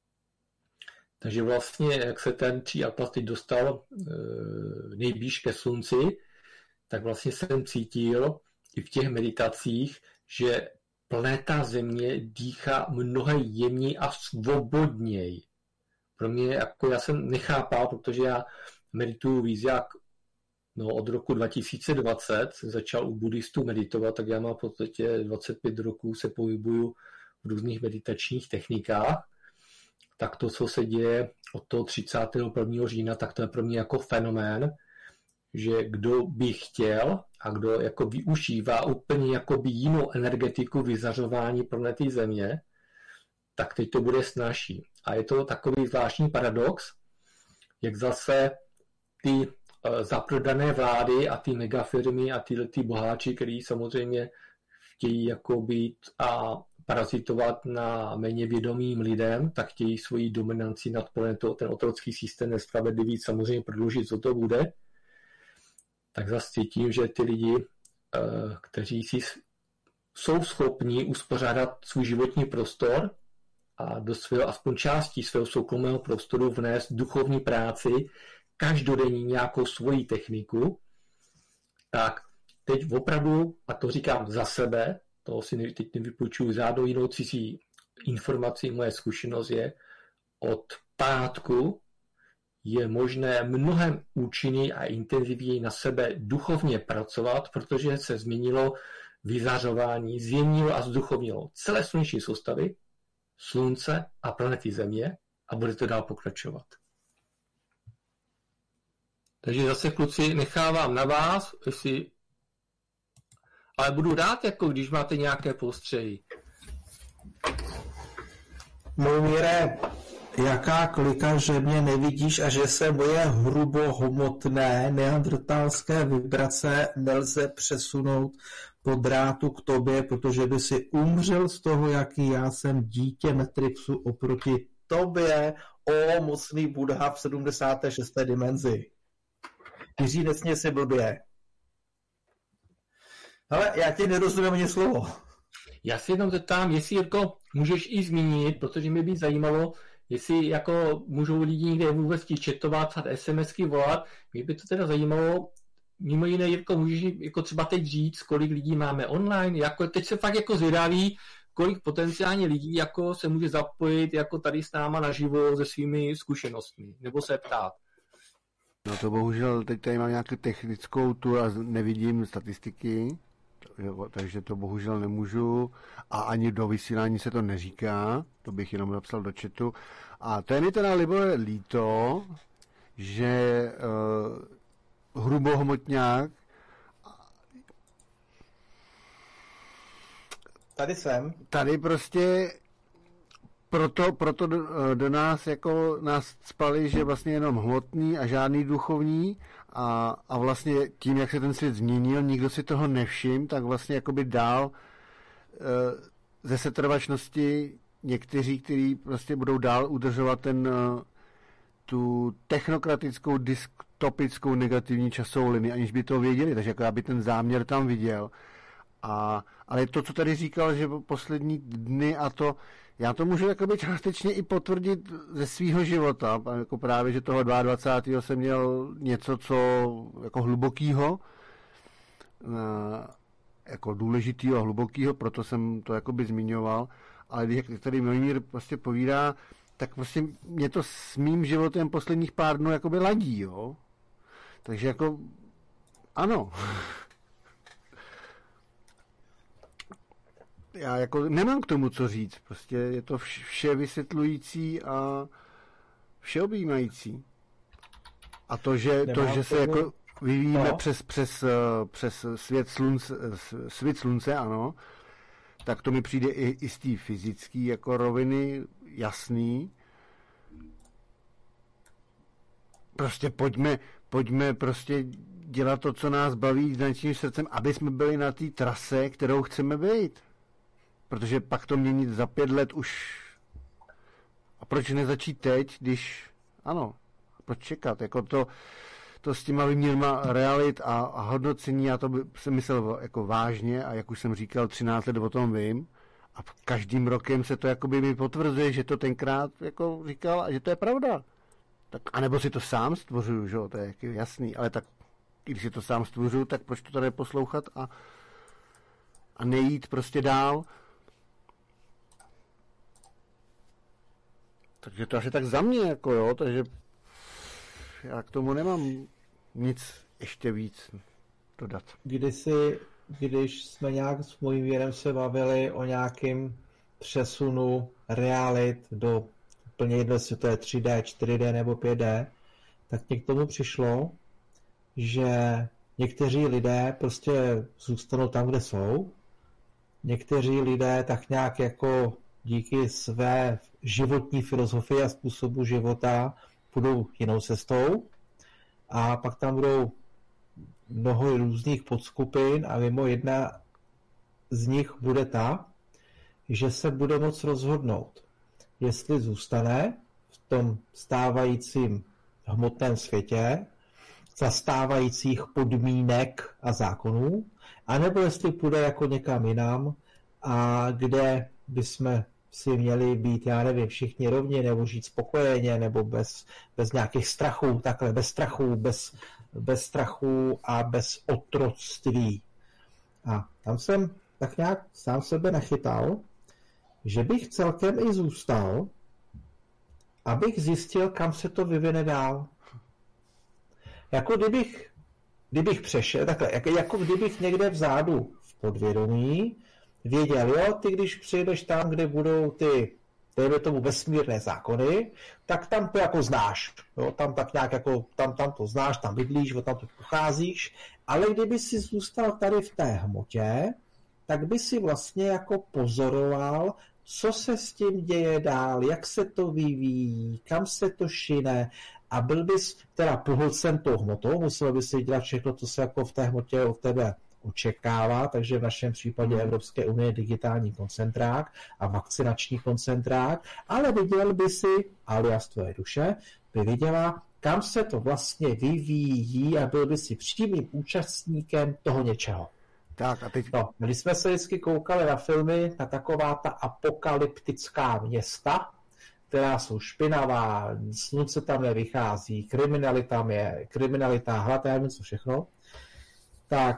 Takže vlastně, jak se ten 3 atlas teď dostal nejblíž ke Slunci, tak vlastně jsem cítil i v těch meditacích, že planeta Země dýchá mnohem jemněji a svobodněji. Pro mě, jako já jsem nechápal, protože já medituju víc jak od roku 2020, jsem začal u buddhistů meditovat, tak já mám v podstatě 25 roků se pohybuju v různých meditačních technikách. Tak to, co se děje od toho 31. října, tak to je pro mě jako fenomén, že kdo by chtěl a kdo jako využívá úplně jakoby jinou energetiku vyzařování planety Země, tak teď to bude snazší. A je to takový zvláštní paradox, jak zase ty zaprodané vlády a ty megafirmy a ty boháči, který samozřejmě chtějí jako být a parazitovat na méně vědomým lidem, tak chtějí svoji dominanci nad planetou, ten otrocký systém nespravedlivý samozřejmě prodloužit, co to bude. Tak zase cítím, že ty lidi, kteří si jsou schopni uspořádat svůj životní prostor a do svého, aspoň části svého soukromého prostoru vnést duchovní práci, každodenní nějakou svoji techniku, tak teď opravdu, a to říkám za sebe, to si teď nevypůjčuju žádnou jinou cizí informaci, moje zkušenost je, od pátku je možné mnohem účinněji a intenzivněji na sebe duchovně pracovat, protože se změnilo vyzařování, zjemnilo a zduchovnilo celé sluneční soustavy, Slunce a planety Země a bude to dál pokračovat. Takže zase, kluci, nechávám na vás, jestli... ale budu rád, jako když máte nějaké postřehy.
Mojmíre, jaká klika, že mě nevidíš a že se moje hrubohmotné neandertalské vibrace nelze přesunout po drátu k tobě, protože by si umřel z toho, jaký já jsem dítě Matrixu oproti tobě, o mocný Buddha v 76. dimenzi. Jiří, nesmě si blbě. Ale já ti nerozumím ani slovo.
Já si jenom zeptám, jestli, Jirko, můžeš i zmínit, protože mě by zajímalo, jestli jako můžou lidi někde vůbec ti četovat, SMSky volat. Mě by to teda zajímalo, mimo jiné, Jirko, můžeš jako třeba teď říct, kolik lidí máme online? Jako, teď se fakt jako zvědaví, kolik potenciálně lidí jako se může zapojit jako tady s náma naživo se svými zkušenostmi, nebo se ptát.
No to bohužel, teď tady mám nějakou technickou tu a nevidím statistiky, takže to bohužel nemůžu a ani do vysílání se to neříká, to bych jenom napsal do chatu. A to je mi teda, Libore, líto, že hrubohmotňák
tady jsem.
Tady prostě proto do nás jako nás spali, že vlastně jenom hmotný a žádný duchovní a vlastně tím, jak se ten svět změnil, nikdo si toho nevšiml, tak vlastně jakoby dál ze setrvačnosti někteří, kteří prostě budou dál udržovat tu technokratickou, dystopickou negativní časovou linii, aniž by to věděli, takže jako já by ten záměr tam viděl. Ale to, co tady říkal, že poslední dny a to, já to můžu jakoby částečně i potvrdit ze svýho života, jako právě, že toho 22. jsem měl něco, co jako hlubokýho, jako důležitýho a hlubokýho, proto jsem to jakoby zmiňoval, ale jak tady Mojmír prostě povídá, tak prostě mě to s mým životem posledních pár dnů jakoby ladí, jo. Takže jako, ano. Já jako nemám k tomu co říct, prostě je to vše vysvětlující všeobjímající. A to, že se jako vyvíjíme přes svět slunce, ano, tak to mi přijde i z té fyzické jako roviny jasný. Prostě pojďme prostě dělat to, co nás baví s naším srdcem, aby jsme byli na té trase, kterou chceme být. Protože pak to měnit za 5 let už... A proč nezačít teď, když... Ano, proč čekat? Jako to s těma výměrma realit a hodnocení, já to jsem myslel jako vážně a jak už jsem říkal, 13 let o tom vím a každým rokem se to jakoby mi potvrzuje, že to tenkrát jako říkal a že to je pravda. Tak, anebo si to sám stvořuju, že? To je jasný, ale tak když si to sám stvořuju, tak proč to tady poslouchat a nejít prostě dál. Takže to asi tak za mě, jako jo, takže já k tomu nemám nic ještě víc dodat.
Když jsme nějak s mojím věrem se bavili o nějakém přesunu realit do úplně jedno, jestli to je 3D, 4D nebo 5D, tak mě k tomu přišlo, že někteří lidé prostě zůstanou tam, kde jsou. Někteří lidé tak nějak jako díky své životní filozofii a způsobu života půjdou jinou cestou a pak tam budou mnoho různých podskupin a mimo jedna z nich bude ta, že se bude moct rozhodnout, jestli zůstane v tom stávajícím hmotném světě za stávajících podmínek a zákonů, anebo jestli půjde jako někam jinam a kde bychom si měli být, já nevím, všichni rovně, nebo žít spokojeně, nebo bez nějakých strachů, takhle, bez strachu a bez otroctví. A tam jsem tak nějak sám sebe nachytal, že bych celkem i zůstal, abych zjistil, kam se to vyvine dál. Jako kdybych přešel, takhle, jako kdybych někde vzadu v podvědomí věděl, jo, ty když přijedeš tam, kde budou ty, dejme tomu, vesmírné zákony, tak tam to jako znáš. Jo, tam tak nějak jako, tam to znáš, tam bydlíš, tam to pocházíš, ale kdyby si zůstal tady v té hmotě, tak by si vlastně jako pozoroval, co se s tím děje dál, jak se to vyvíjí, kam se to šine a byl bys teda pohlcen tou hmotou, musel bys si dělat všechno, co se jako v té hmotě od tebe očekává, takže v našem případě Evropské unie digitální koncentrák a vakcinační koncentrák, ale viděl by si, alias tvoje duše, by viděla, kam se to vlastně vyvíjí a byl by si přímým účastníkem toho něčeho.
Tak a teď...
No, když jsme se vždycky koukali na filmy, na taková ta apokalyptická města, která jsou špinavá, slunce tam nevychází, kriminalita, hlad, já něco všechno, tak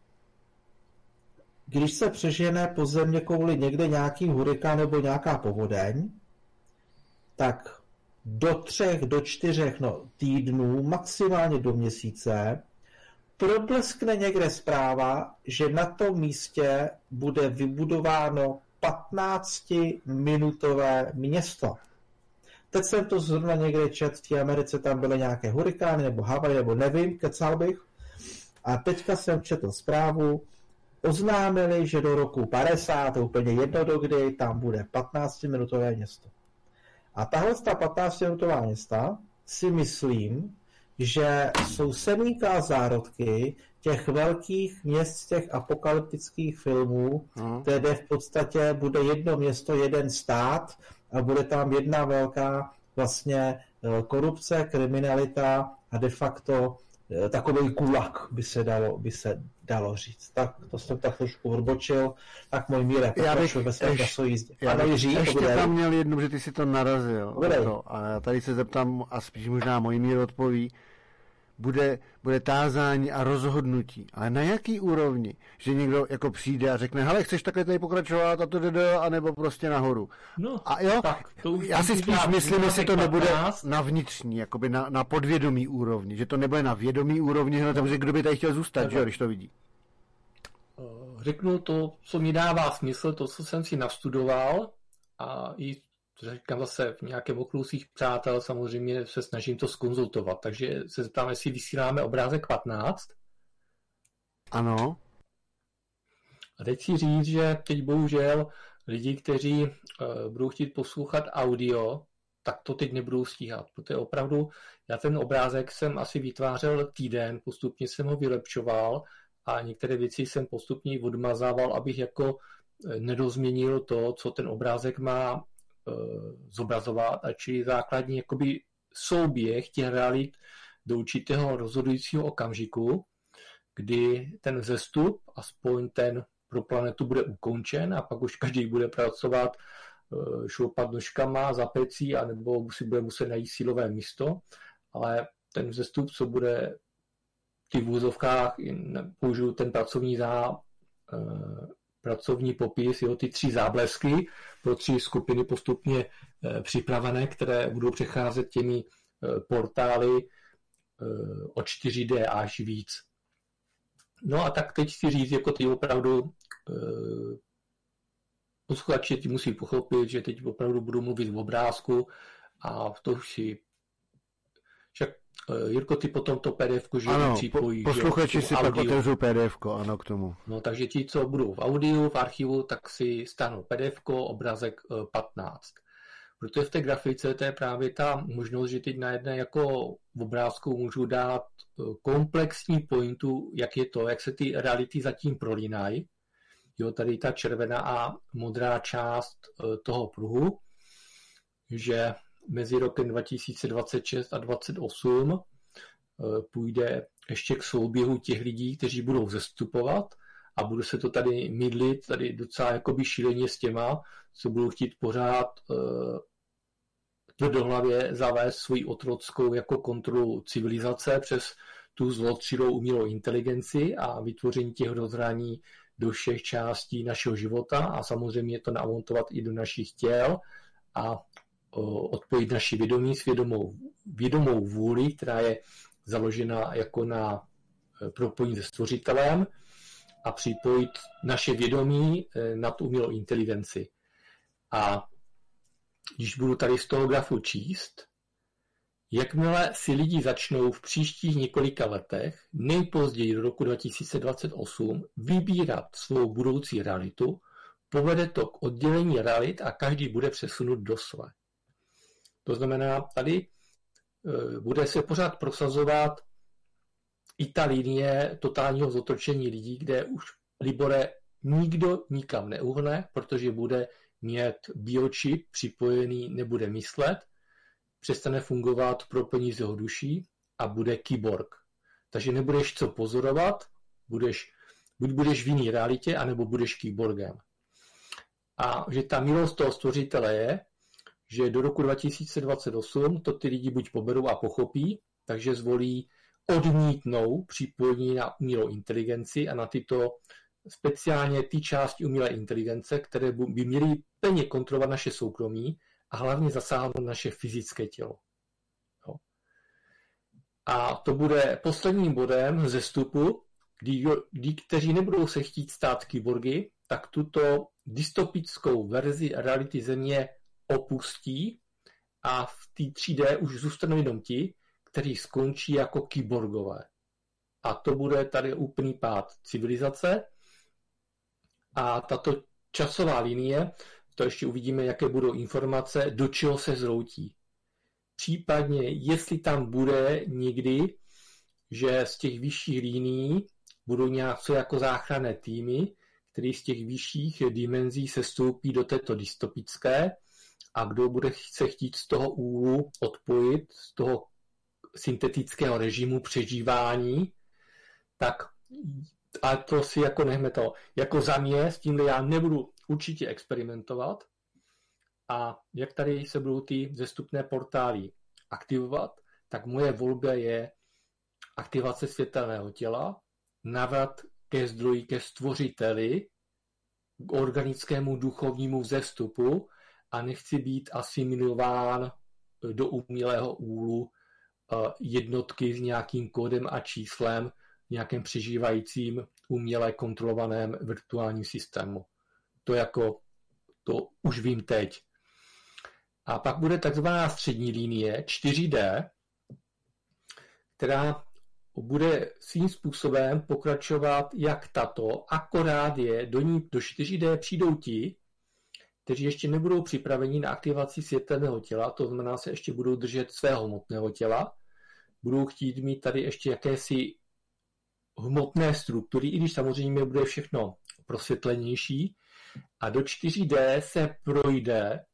když se přežene po země kouli někde nějaký hurikán nebo nějaká povodeň, tak do 3, do 4 týdnů, maximálně do měsíce, probleskne někde zpráva, že na tom místě bude vybudováno 15-minutové město. Teď jsem to zrovna někde četl, v té Americe tam byly nějaké hurikány nebo Havaj, nebo nevím, kecal bych. A teďka jsem četl zprávu, oznámili, že do roku 50, úplně jedno dokdy, tam bude 15-minutové město. A tahle 15-minutová města si myslím, že jsou semínka a zárodky těch velkých měst z těch apokalyptických filmů, kde v podstatě bude jedno město, jeden stát a bude tam jedna velká vlastně korupce, kriminalita a de facto takový kulak by se dalo říct. Tak to jsem tak trošku odbočil, tak můj Míre, pokračuj ve svém časové jízdě.
Ještě tam měl jednu, že ty si to narazil. A já tady se zeptám, a spíš možná můj Mír odpoví, bude tázání a rozhodnutí. Ale na jaký úrovni? Že někdo jako přijde a řekne, hele, chceš takhle tady pokračovat a to jde, anebo prostě nahoru.
No,
a jo,
tak,
já si spíš myslím, jestli to nebude na vnitřní, jakoby na podvědomí úrovni, že to nebude na vědomí úrovni, takže kdo by tady chtěl zůstat, že jo, když to vidí.
Řeknu to, co mi dává smysl, to, co jsem si nastudoval a i to říkám zase v nějakém okruhu svých přátel, samozřejmě se snažím to zkonzultovat, takže se zeptám, jestli vysíláme obrázek 15.
Ano.
A teď si říct, že teď bohužel lidi, kteří budou chtít poslouchat audio, tak to teď nebudou stíhat, protože opravdu já ten obrázek jsem asi vytvářel týden, postupně jsem ho vylepšoval a některé věci jsem postupně odmazával, abych jako nedozměnil to, co ten obrázek má zobrazovat, a čili základní jakoby souběh těch realit do určitého rozhodujícího okamžiku, kdy ten vzestup, aspoň ten pro planetu, bude ukončen a pak už každý bude pracovat, šoupat nožkama za pecí, anebo si bude muset najít sílové místo, ale ten vzestup, co bude v těch vůzovkách, použiju ten pracovní popis, ty 3 záblesky pro 3 skupiny postupně připravené, které budou přecházet těmi portály od 4D až víc. No a tak teď si říct, jako ty opravdu posluchači ti musí pochopit, že teď opravdu budu mluvit v obrázku a to už si... Však Jirko, ty potom to PDF-ko, že připojíš.
Posluchači si pak otevřou PDF-ko, ano, k tomu.
No, takže ti, co budou v audiu, v archivu, tak si stáhnou PDF-ko, obrázek 15. Protože v té grafice to je právě ta možnost, že teď na jedné jako v obrázku můžu dát komplexní pointu, jak je to, jak se ty reality zatím prolínají. Jo, tady ta červená a modrá část toho pruhu, že mezi rokem 2026 a 2028 půjde ještě k souběhu těch lidí, kteří budou zestupovat a bude se to tady mydlit, tady docela jakoby šíleně s těma, co budou chtít pořád tvrdohlavě zavést svoji otrockou jako kontrolu civilizace přes tu zlotřilou umělou inteligenci a vytvoření těch rozhraní do všech částí našeho života a samozřejmě to namontovat i do našich těl a odpojit naši vědomí s vědomou vůli, která je založena jako na propojení se stvořitelem a připojit naše vědomí na tu umělou inteligenci. A když budu tady z toho grafu číst, jakmile si lidi začnou v příštích několika letech, nejpozději do roku 2028, vybírat svou budoucí realitu, povede to k oddělení realit a každý bude přesunut do své. To znamená, tady bude se pořád prosazovat i ta linie totálního zotročení lidí, kde už Libore nikdo nikam neuhne, protože bude mít biočip připojený, nebude myslet, přestane fungovat propojení z jeho duší a bude kyborg. Takže nebudeš co pozorovat, buď budeš v jiné realitě, anebo budeš kyborgem. A že ta milost toho stvořitele je, že do roku 2028 to ty lidi buď poberou a pochopí, takže zvolí odmítnou připojení na umělou inteligenci a na tyto speciálně ty části umělé inteligence, které by měly plně kontrolovat naše soukromí a hlavně zasáhnout naše fyzické tělo. Jo. A to bude posledním bodem zestupu, kdy kteří nebudou se chtít stát kyborgy, tak tuto dystopickou verzi reality Země opustí a v té 3D už zůstanou jenom ti, kteří skončí jako kyborgové. A to bude tady úplný pád civilizace a tato časová linie, to ještě uvidíme, jaké budou informace, do čeho se zroutí. Případně, jestli tam bude někdy, že z těch vyšších linií budou něco jako záchranné týmy, který z těch vyšších dimenzí se stoupí do této dystopické a kdo bude se chtít z toho úlu odpojit, z toho syntetického režimu přežívání, tak a to si jako nechme to. Jako za mě, s tímhle já nebudu určitě experimentovat a jak tady se budou ty vzestupné portály aktivovat, tak moje volba je aktivace světelného těla, návrat ke zdroji, ke stvořiteli, k organickému duchovnímu vzestupu a nechci být asimilován do umělého úlu jednotky s nějakým kódem a číslem, nějakém přežívajícím uměle kontrolovaném virtuálním systému. To už vím teď. A pak bude takzvaná střední linie 4D, která bude svým způsobem pokračovat jak tato, akorát do 4D přijdou ti, kteří ještě nebudou připraveni na aktivaci světelného těla, to znamená, se ještě budou držet svého hmotného těla, budou chtít mít tady ještě jakési hmotné struktury, i když samozřejmě bude všechno prosvětlenější. A do 4D se projde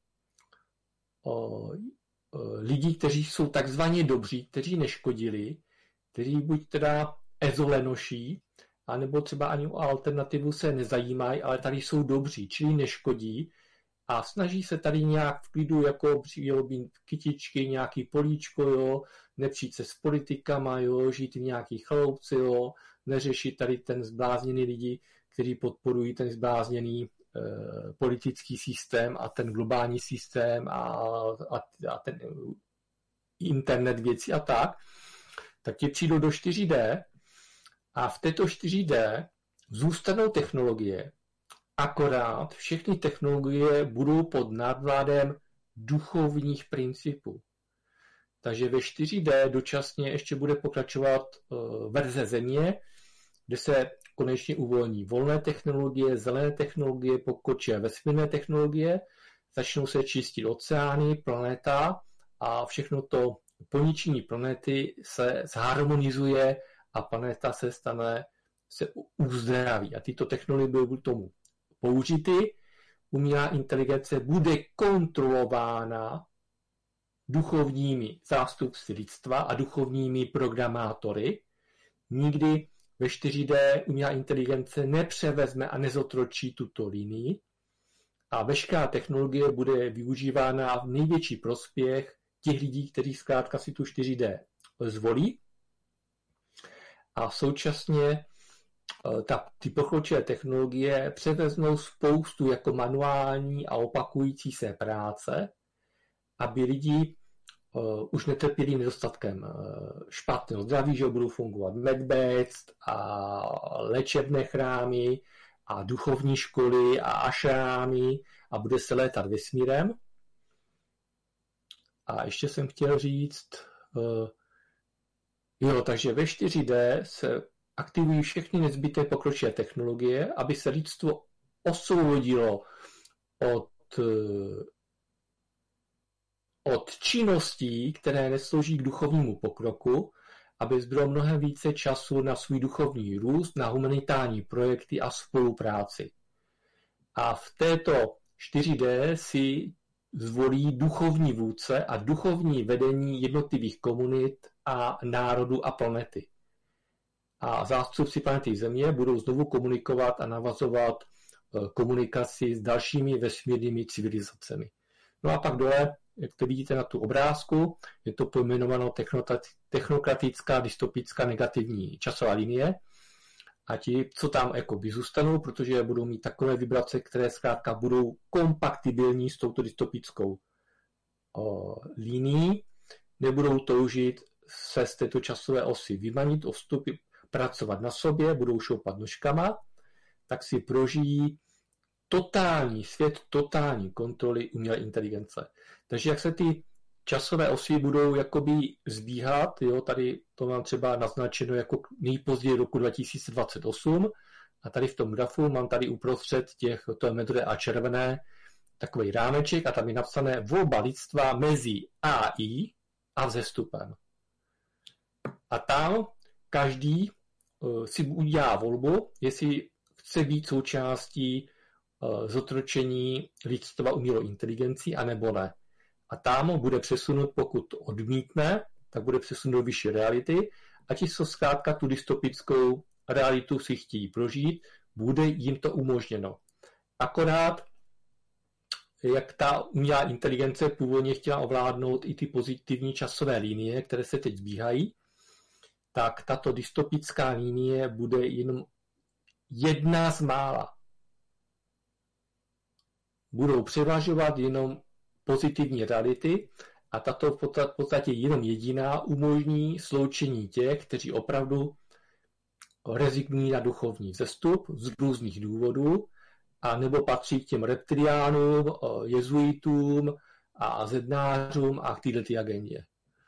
lidi, kteří jsou takzvaně dobří, kteří neškodili, kteří buď teda ezolenoší, anebo třeba ani o alternativu se nezajímají, ale tady jsou dobří, čili neškodí a snaží se tady nějak v klidu jako vyrobit kytičky, nějaký políčko, jo, nepřijít se s politikama, jo, žít v nějaký chaloupci, jo, neřešit tady ten zblázněný lidi, kteří podporují ten zblázněný politický systém a ten globální systém a ten internet věcí a tak ti přijdou do 4D a v této 4D zůstanou technologie, akorát všechny technologie budou pod nadvládem duchovních principů. Takže ve 4D dočasně ještě bude pokračovat verze Země, kde se konečně uvolní volné technologie, zelené technologie, pokročilé vesmírné technologie, začnou se čistit oceány, planeta a všechno to poničení planety se zharmonizuje a planeta se uzdraví. A tyto technologie budou k tomu použity. Umělá inteligence bude kontrolována duchovními zástupci lidstva a duchovními programátory. Nikdy ve 4D umělá inteligence nepřevezme a nezotročí tuto linii a veškerá technologie bude využívána v největší prospěch těch lidí, kteří zkrátka si tu 4D zvolí. A současně ty pokročilé technologie převezmou spoustu jako manuální a opakující se práce, aby lidi už netrpěli nedostatkem špatného zdraví, že budou fungovat medbeds a léčebné chrámy a duchovní školy a ašrámy a bude se létat vesmírem. A ještě jsem chtěl říct, takže ve 4D se aktivují všechny nezbytné pokročilé technologie, aby se lidstvo osvobodilo od činností, které neslouží k duchovnímu pokroku, aby zbylo mnohem více času na svůj duchovní růst, na humanitární projekty a spolupráci. A v této 4D si zvolí duchovní vůdce a duchovní vedení jednotlivých komunit a národů a planety. A zástupci planety Země budou znovu komunikovat a navazovat komunikaci s dalšími vesmírnými civilizacemi. No a pak dole, jak to vidíte na tu obrázku, je to pojmenováno technokratická, dystopická, negativní časová linie. A ti, co tam jakoby zůstanou, protože budou mít takové vibrace, které zkrátka budou kompatibilní s touto dystopickou linií, nebudou toužit se z této časové osy vymanit, odstupit, pracovat na sobě, budou šoupat nožkama, tak si prožijí totální svět, totální kontroly umělé inteligence. Takže jak se ty časové osy budou jakoby zbíhat, jo, tady to mám třeba naznačeno jako nejpozději roku 2028 a tady v tom grafu mám tady uprostřed to je modré a červené takový rámeček a tam je napsané volba lidstva mezi AI a vzestupem. A tam každý si udělá volbu, jestli chce být součástí zotročení lidstva umělou inteligencí, anebo ne. A tam bude přesunut, pokud odmítne, tak bude přesunut do vyšší reality a ti, co zkrátka tu dystopickou realitu si chtějí prožít, bude jim to umožněno. Akorát, jak ta umělá inteligence původně chtěla ovládnout i ty pozitivní časové linie, které se teď zbíhají, tak tato dystopická linie bude jenom jedna z mála. Budou převažovat jenom pozitivní reality a tato v podstatě jenom jediná umožní sloučení těch, kteří opravdu rezignují na duchovní vzestup z různých důvodů a nebo patří k těm reptiliánům, jezuitům a zednářům a k této agendě.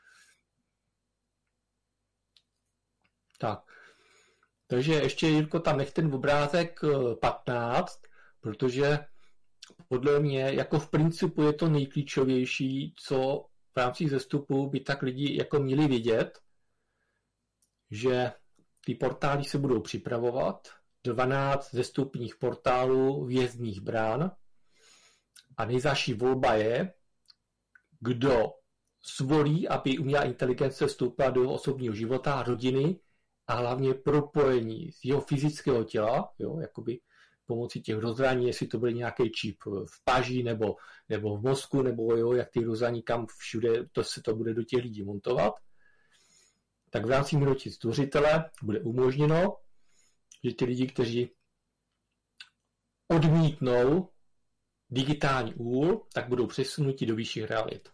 Tak. Takže ještě, Jirko, tam nech ten obrázek 15, protože podle mě jako v principu je to nejklíčovější, co v rámci zestupu by tak lidi jako měli vědět, že ty portály se budou připravovat, 12 zestupních portálů vjezdních brán a nejzaší volba je, kdo svolí, aby umělá inteligence vstoupila do osobního života, rodiny a hlavně propojení z jeho fyzického těla, jo, jakoby pomocí těch rozhraní, jestli to bude nějaký čip v paži nebo v mozku, nebo jo, jak ty rozhraní kam všude to bude do těch lidí montovat, tak v rámci minoty stvořitele bude umožněno, že ty lidi, kteří odmítnou digitální úl, tak budou přesunuti do vyšších realit.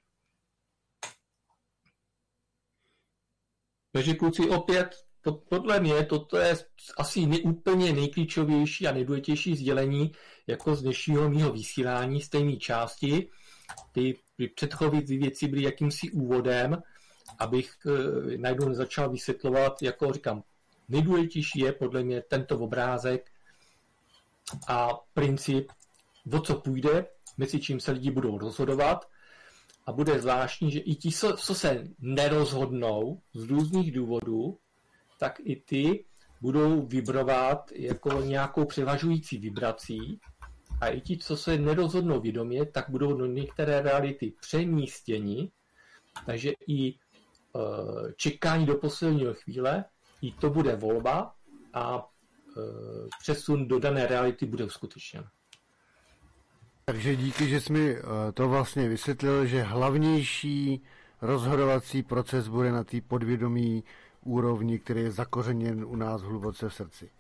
Takže kluci, opět, podle mě toto je asi úplně nejklíčovější a nejdůležitější sdělení jako z dnešního mýho vysílání z té části. Ty předchozí věci byly jakýmsi úvodem, abych najednou začal vysvětlovat, jako říkám, nejdůležitější je podle mě tento obrázek a princip, o co půjde, mezi čím se lidi budou rozhodovat. A bude zvláštní, že i ti, co se nerozhodnou z různých důvodů, tak i ty budou vibrovat jako nějakou převažující vibrací a i ti, co se nerozhodnou vědomě, tak budou do některé reality přemístěni, takže i čekání do posledního chvíle, i to bude volba a přesun do dané reality bude uskutečněn.
Takže díky, že jsi mi to vlastně vysvětlil, že hlavnější rozhodovací proces bude na té podvědomí úrovni, který je zakořeněn u nás hluboce v srdci.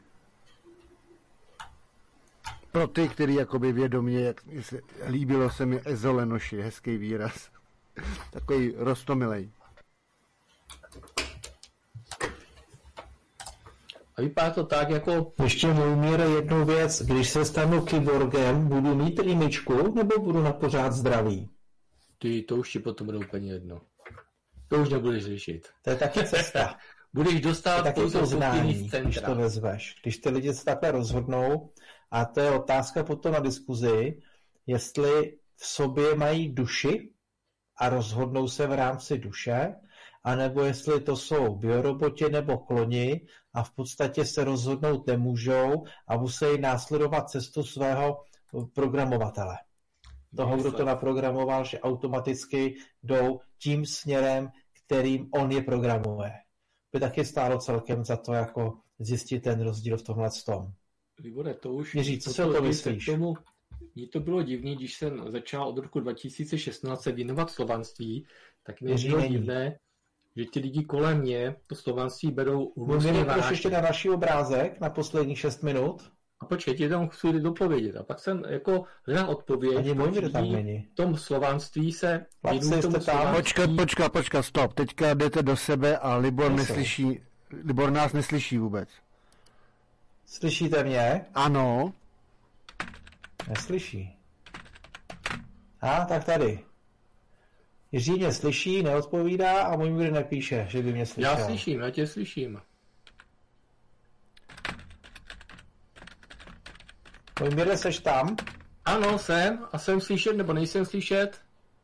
Pro ty, který jakoby vědomě, jak líbilo se mi ezolenoši, hezký výraz, takový roztomilej.
A vypadá to tak, jako...
Ještě Mojmíre jednu věc, když se stanu kyborgem, budu mít rýmičku, nebo budu na pořád zdravý?
To už ti potom bude úplně jedno. To už nebudeš řešit.
To je taky cesta.
Budeš dostat
to znání, když to vezveš. Když ty lidi se takhle rozhodnou, a to je otázka potom na diskuzi, jestli v sobě mají duši a rozhodnou se v rámci duše, anebo jestli to jsou bioroboti nebo kloni a v podstatě se rozhodnout nemůžou a musí následovat cestu svého programovatele. Toho, kdo to naprogramoval, že automaticky jdou tím směrem, kterým on je programuje. By taky stálo celkem za to, jako zjistit ten rozdíl v tomhle tom.
Libore, to už...
Jiří, co si o to myslíš?
Mně to bylo divný, když jsem začal od roku 2016 se věnovat slovanství, tak mě bylo divné, že ti lidi kolem mě to slovanství berou různě vážně.
Ještě na další obrázek, na posledních 6 minut.
A počkej, ti tam chci dopovědět. A pak jsem jako hledal odpověď, v tom slovanství se věnují tomu slovanství.
Počkat, stop. Teďka jdete do sebe a Libor nás neslyší vůbec.
Slyšíte mě?
Ano.
Neslyší. Tak tady. Jiří mě slyší, neodpovídá a Mojmír nepíše, že by mě slyšel.
Já tě slyším.
Mojmíre, seš tam?
Ano, jsem. A jsem slyšet, nebo nejsem slyšet?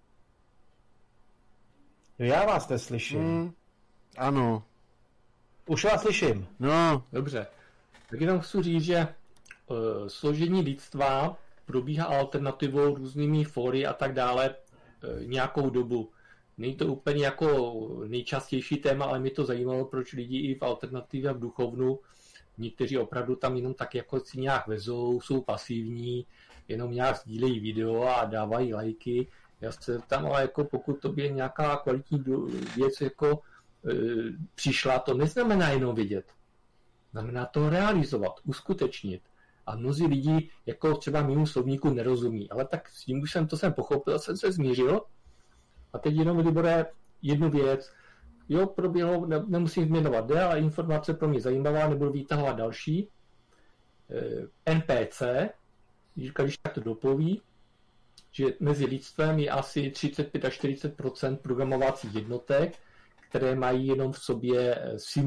Já vás neslyším.
Ano.
Už vás slyším.
No.
Dobře. Tak jenom chci říct, že složení lidstva probíhá alternativou různými fóry a tak dále nějakou dobu. Není to úplně jako nejčastější téma, ale mě to zajímalo, proč lidi i v alternativě v duchovnu, někteří opravdu tam jenom tak jako si nějak vezou, jsou pasivní, jenom nějak sdílejí video a dávají lajky. Já se tam, ale jako pokud to je nějaká kvalitní věc jako přišla, to neznamená jenom vědět. Znamená to realizovat, uskutečnit. A mnozí lidi jako třeba mému slovníku nerozumí. Ale tak s tím, už jsem pochopil, jsem se zmířil. A teď jenom Libore jednu věc. Jo, proběhlo, nemusím jmenovat déle, ale informace pro mě zajímavá, nebudu vytahovat další. NPC, když tak to dopoví, že mezi lidstvem je asi 35 až 40% programovacích jednotek, které mají jenom v sobě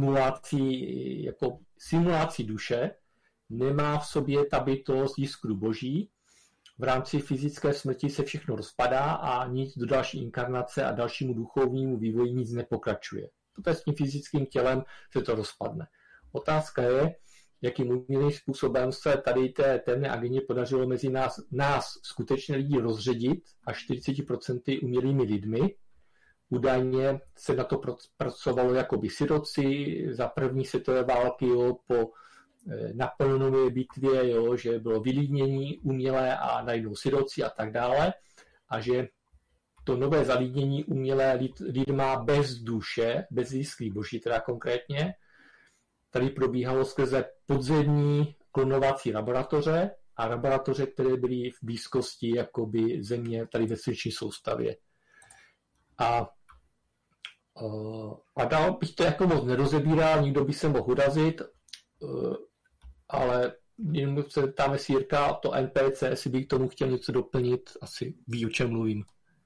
simulaci duše, nemá v sobě ta bytost jiskru boží. V rámci fyzické smrti se všechno rozpadá a nic do další inkarnace a dalšímu duchovnímu vývoji nic nepokračuje. To s tím fyzickým tělem se to rozpadne. Otázka je, jakým umělým způsobem se tady té temné agendě podařilo mezi nás skutečně lidi rozředit až 40% umělými lidmi. Údajně se na to pracovalo jakoby siroci za první světové války, jo, po Napoleonově bitvě, jo, že bylo vylidnění umělé a najednou siroci a tak dále. A že to nové zalidnění umělé lidma bez duše, bez jiskry boží teda konkrétně, tady probíhalo skrze podzemní klonovací laboratoře a laboratoře, které byly v blízkosti jakoby země tady ve slunečné soustavě. A dál bych to jako moc nerozebíral, nikdo by se mohl urazit, ale jenom se ptáme si Jirka, to NPC, jestli bych k tomu chtěl něco doplnit, asi ví, o čem mluvím.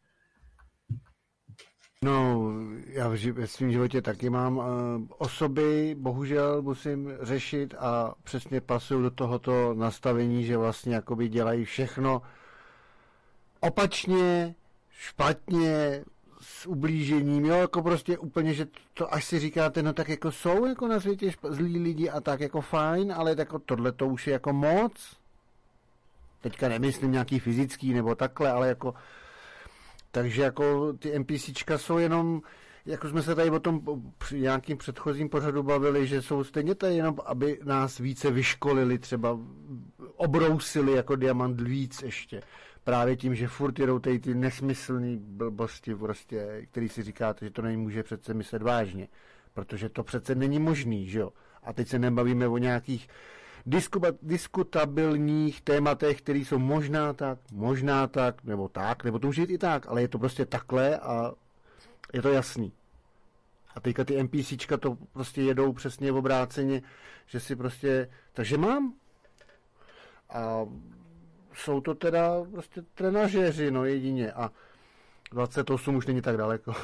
No, já ve svém životě taky mám osoby, bohužel musím řešit a přesně pasují do tohoto nastavení, že vlastně jakoby dělají všechno opačně, špatně, s ublížením, jo, jako prostě úplně, že to až si říkáte, no tak jako jsou jako na světě zlí lidi a tak jako fajn, ale jako tohle to už je jako moc. Teďka nemyslím nějaký fyzický nebo takhle, ale jako takže jako ty NPCčka jsou jenom, jako jsme se tady o tom při nějakým předchozím pořadu bavili, že jsou stejně tady jenom, aby nás více vyškolili, třeba obrousili jako diamant víc ještě. Právě tím, že furt jedou tady ty nesmyslný blbosti, prostě, který si říkáte, že to nemůže přece myslet vážně. Protože to přece není možný, že jo. A teď se nebavíme o nějakých diskutabilních tématech, které jsou možná tak, nebo to může jít i tak, ale je to prostě takhle a je to jasný. A teďka ty NPCčka to prostě jedou přesně v obráceně, že si prostě, takže mám. A jsou to teda prostě trenažéři, no jedině. A 28 už není tak daleko.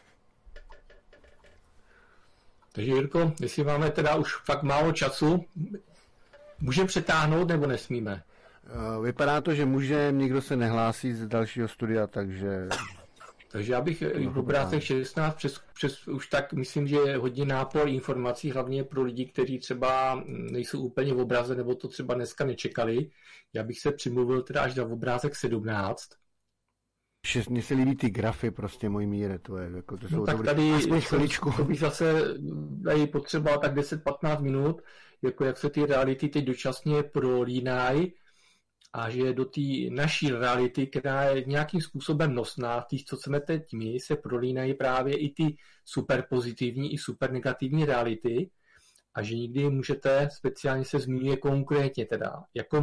Takže Jirko, jestli máme teda už fakt málo času, můžeme přetáhnout nebo nesmíme?
Vypadá to, že můžeme, nikdo se nehlásí z dalšího studia, takže...
Takže já bych v obrázek 16 přes už tak myslím, že je hodně nápor informací, hlavně pro lidi, kteří třeba nejsou úplně v obraze, nebo to třeba dneska nečekali. Já bych se přimluvil teda až na obrázek 17.
Mně se líbí ty grafy, prostě můj míre, to je jako to jsou
no, tak
dobrý.
tady
To
bych zase tady potřeboval tak 10-15 minut, jako jak se ty reality teď dočasně prolínají a že do té naší reality, která je nějakým způsobem nosná, ty, co chceme teď my, se prolínají právě i ty superpozitivní i supernegativní reality a že někdy můžete, speciálně se zmiňuje konkrétně teda, jako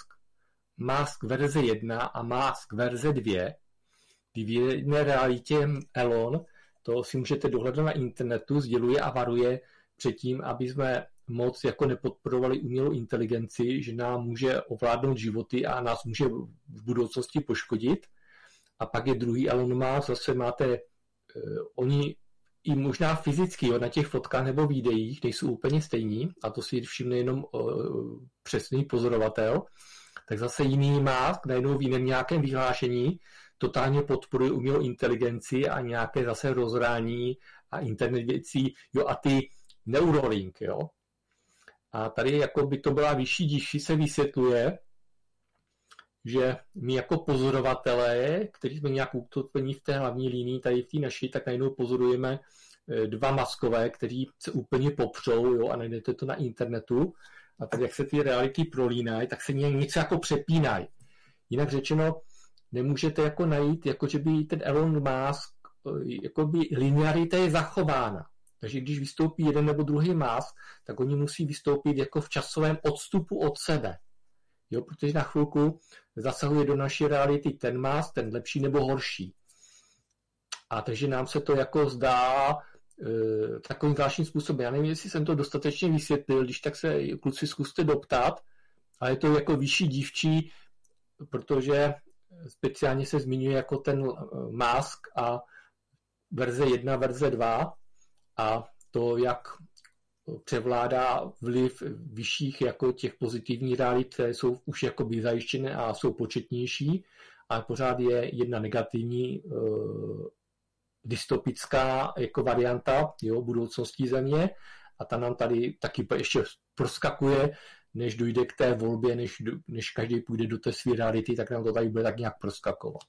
Musk verze 1 a Musk verze 2, kdy v jedné realitě Elon, to si můžete dohledat na internetu, sděluje a varuje před tím, aby jsme moc jako nepodporovali umělou inteligenci, že nám může ovládnout životy a nás může v budoucnosti poškodit. A pak je druhý Elon Musk, zase máte, oni i možná fyzicky, jo, na těch fotkách nebo videích nejsou úplně stejní, a to si všimne jenom přesný pozorovatel, tak zase jiný Musk najednou v jiném nějakém vyhlášení totálně podporuje umělou inteligenci a nějaké zase rozhrání a internet věcí, jo, a ty Neuralink, jo. A tady jako by to byla vyšší díši se vysvětluje, že my jako pozorovatelé, kteří jsme nějak ukotvení v té hlavní linii, tady v té naší, tak najednou pozorujeme dva Muskové, kteří se úplně popřou, jo, a najdete to na internetu. A tak jak se ty reality prolínají, tak se něco jako přepínají. Jinak řečeno, nemůžete jako najít, jako že by ten Elon Musk, jako by linearita je zachována. Takže když vystoupí jeden nebo druhý Musk, tak oni musí vystoupit jako v časovém odstupu od sebe. Jo, protože na chvilku zasahuje do naší reality ten Musk, ten lepší nebo horší. A takže nám se to jako zdá takovým zvláštním způsobem. Já nevím, jestli jsem to dostatečně vysvětlil, když tak se kluci zkuste doptat, ale je to jako vyšší dívčí, protože speciálně se zmiňuje jako ten Musk a verze 1, verze 2 a to, jak převládá vliv vyšších jako těch pozitivních realit, které jsou už jakoby zajištěné a jsou početnější, ale pořád je jedna negativní dystopická jako varianta budoucnosti země a ta nám tady taky ještě proskakuje, než dojde k té volbě, než každý půjde do té své reality, tak nám to tady bude tak nějak proskakovat.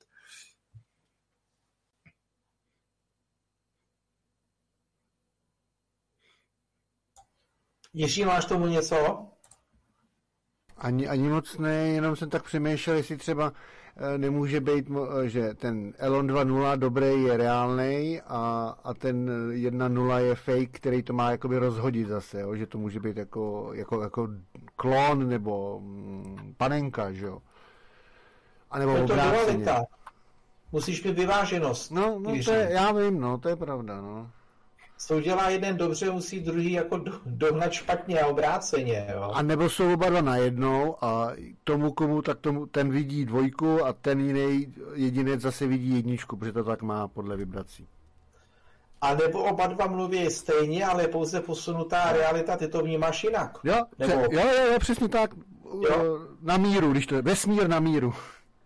Jiří, máš tomu něco?
Ani moc ne, jenom jsem tak přemýšlel, jestli třeba nemůže být, že ten Elon 2.0 dobrý je reálnej a ten 1.0 je fake, který to má jakoby rozhodit zase, jo? Že to může být jako klon nebo panenka, že jo? A nebo obráceně.
Musíš mít vyváženost.
No to je, já vím, no, to je pravda, no.
Co udělá jeden dobře, musí druhý jako dohnat špatně a obráceně, jo.
A nebo jsou oba dva najednou a tomu ten vidí 2 a ten jiný jedinec zase vidí 1, protože to tak má podle vibrací.
A nebo oba dva mluví stejně, ale pouze posunutá realita, ty to vnímáš jinak.
Jo, jo, přesně tak. Jo? Na míru, když to je vesmír na míru.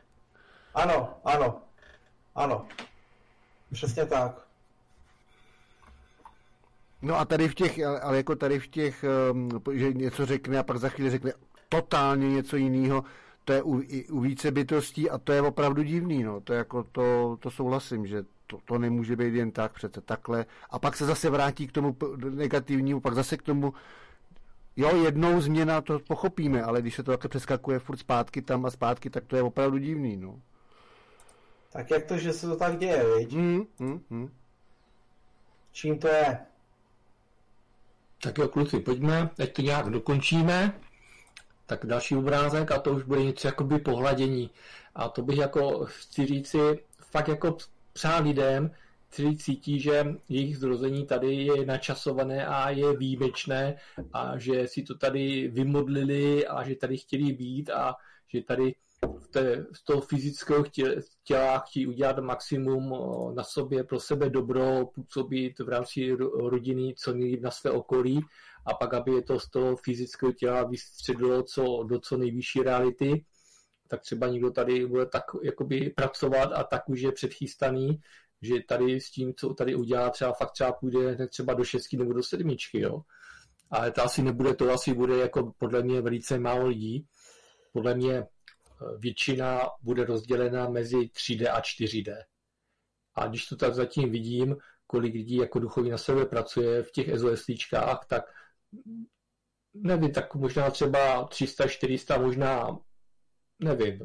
Ano. Přesně tak.
No a tady v těch, že něco řekne a pak za chvíli řekne totálně něco jiného, to je u více bytostí a to je opravdu divný, no. To je jako to souhlasím, že to nemůže být jen tak přece takhle. A pak se zase vrátí k tomu negativnímu, pak zase k tomu, jo, jednou změna, to pochopíme, ale když se to takhle přeskakuje furt zpátky tam a zpátky, tak to je opravdu divný, no.
Tak jak to, že se to tak děje, viď? Čím to je?
Tak jo, kluci, pojďme, ať to nějak dokončíme. Tak další obrázek a to už bude něco jakoby pohladění. A to bych jako chci říci, fakt jako přál lidem, kteří cítí, že jejich zrození tady je načasované a je výjimečné a že si to tady vymodlili a že tady chtěli být a že tady z toho fyzického těla chtějí udělat maximum na sobě, pro sebe dobro, působit v rámci rodiny, co nejlíp na své okolí a pak, aby je to z toho fyzického těla vystředilo do co nejvyšší reality, tak třeba někdo tady bude tak jakoby pracovat a tak už je předchystaný, že tady s tím, co tady udělá, třeba půjde třeba do 6 nebo do 7, jo. Ale to asi bude jako podle mě velice málo lidí. Podle mě většina bude rozdělena mezi 3D a 4D. A když to tak zatím vidím, kolik lidí jako duchovní na sebe pracuje v těch EZOSličkách, tak nevím, tak možná třeba 300, 400, možná nevím,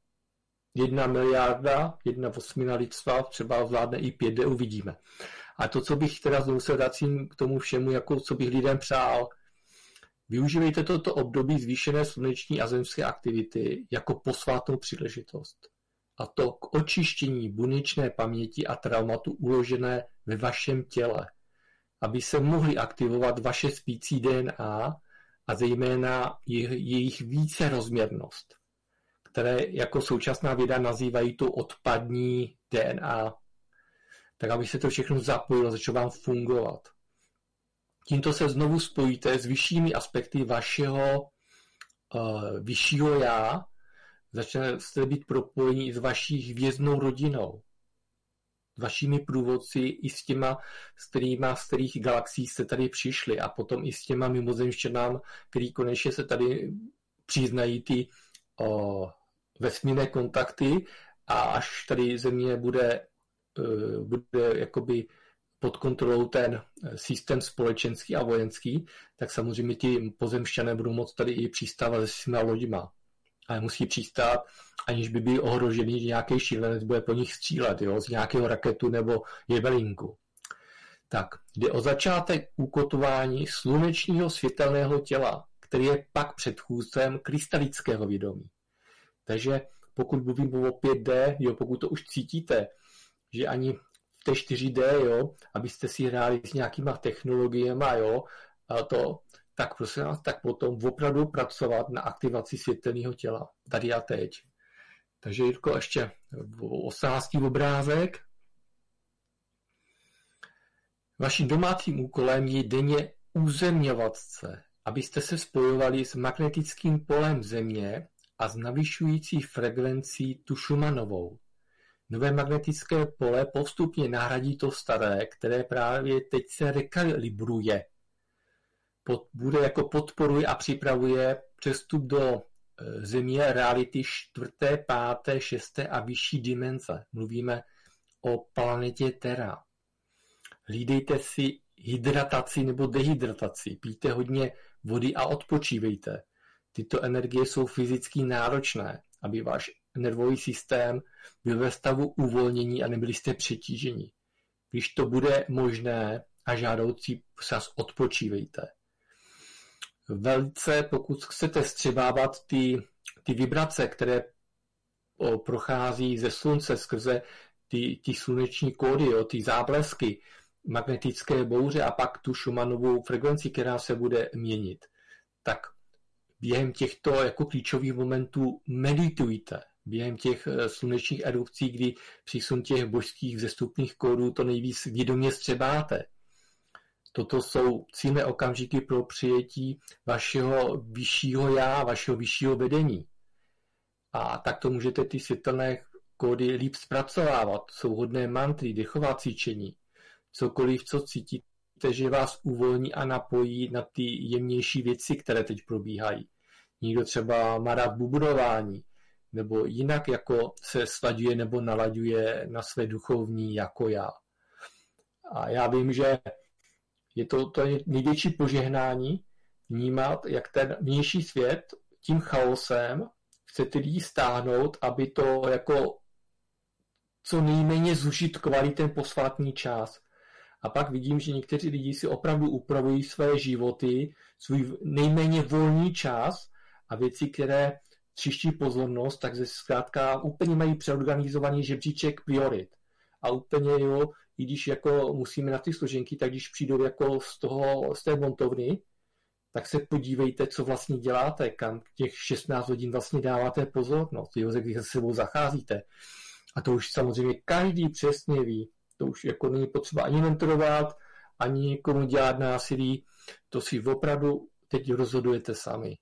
1 miliarda, 1/8 lidstva, třeba zvládne i 5D, uvidíme. A to, co bych teda znovu se vracím k tomu všemu, jako co bych lidem přál, využívejte toto období zvýšené sluneční a zemské aktivity jako posvátnou příležitost. A to k očištění buněčné paměti a traumatu uložené ve vašem těle, aby se mohly aktivovat vaše spící DNA a zejména jejich vícerozměrnost, které jako současná věda nazývají tu odpadní DNA, tak aby se to všechno zapojilo, začalo vám fungovat. Tímto se znovu spojíte s vyššími aspekty vašeho vyššího já, začnete být propojení s vaší hvězdnou rodinou, s vašimi průvodci i s těma, z kterých galaxií jste tady přišli a potom i s těma mimozemšťanám, který konečně se tady přiznají ty vesmírné kontakty a až tady země bude jakoby pod kontrolou ten systém společenský a vojenský, tak samozřejmě ti pozemšťané budou moct tady i přistávat se svýma loďima. Ale musí přistát, aniž by byli ohrožený, že nějaký šílenec bude po nich střílet, jo, z nějakého raketu nebo jebelinku. Tak, jde o začátek úkotování slunečního světelného těla, který je pak předchůdcem krystalického vědomí. Takže pokud mluvím o 5D, jo, pokud to už cítíte, že ani v té 4D, jo, abyste si hráli s nějakýma technologiemi, jo, tak prosím vás, tak potom opravdu pracovat na aktivaci světelného těla, tady a teď. Takže Jirko, ještě 18. obrázek. Vaším domácím úkolem je denně uzemňovat se, abyste se spojovali s magnetickým polem Země a s navyšující frekvencí tu Schumannovou. Nové magnetické pole postupně nahradí to staré, které právě teď se rekalibruje. Bude jako podporuje a připravuje přestup do Země reality 4., 5., 6. a vyšší dimenze. Mluvíme o planetě Terra. Hlídejte si hydrataci nebo dehydrataci. Pijte hodně vody a odpočívejte. Tyto energie jsou fyzicky náročné, aby váš nervový systém byl ve stavu uvolnění a nebyli jste přetíženi. Když to bude možné a žádoucí, čas odpočívejte. Velice, pokud chcete střebávat ty vibrace, které prochází ze slunce skrze ty sluneční kódy, ty záblesky, magnetické bouře a pak tu Schumannovou frekvenci, která se bude měnit, tak během těchto jako klíčových momentů meditujte. Během těch slunečních erupcí, kdy přísun těch božských vzestupných kódů to nejvíc vědomě střebáte. Toto jsou cílné okamžiky pro přijetí vašeho vyššího já, vašeho vyššího vedení. A takto můžete ty světelné kódy líp zpracovávat. Jsou hodné mantry, dechová cvičení. Cokoliv, co cítíte, že vás uvolní a napojí na ty jemnější věci, které teď probíhají. Někdo třeba má rád bubnování, nebo jinak jako se slaďuje nebo nalaďuje na své duchovní jako já. A já vím, že je to největší požehnání vnímat, jak ten vnější svět tím chaosem chcete lidi stáhnout, aby to jako co nejméně zužitkovali ten posvátný čas. A pak vidím, že někteří lidi si opravdu upravují své životy, svůj nejméně volný čas a věci, které tříští pozornost, takže zkrátka úplně mají přeorganizovaný žebříček priorit. A úplně jo, i když jako musíme na ty složenky, tak když přijdou jako z té montovny, tak se podívejte, co vlastně děláte, kam těch 16 hodin vlastně dáváte pozornost, jo, když se sebou zacházíte. A to už samozřejmě každý přesně ví. To už jako není potřeba ani mentorovat, ani někomu dělat násilí. To si opravdu teď rozhodujete sami.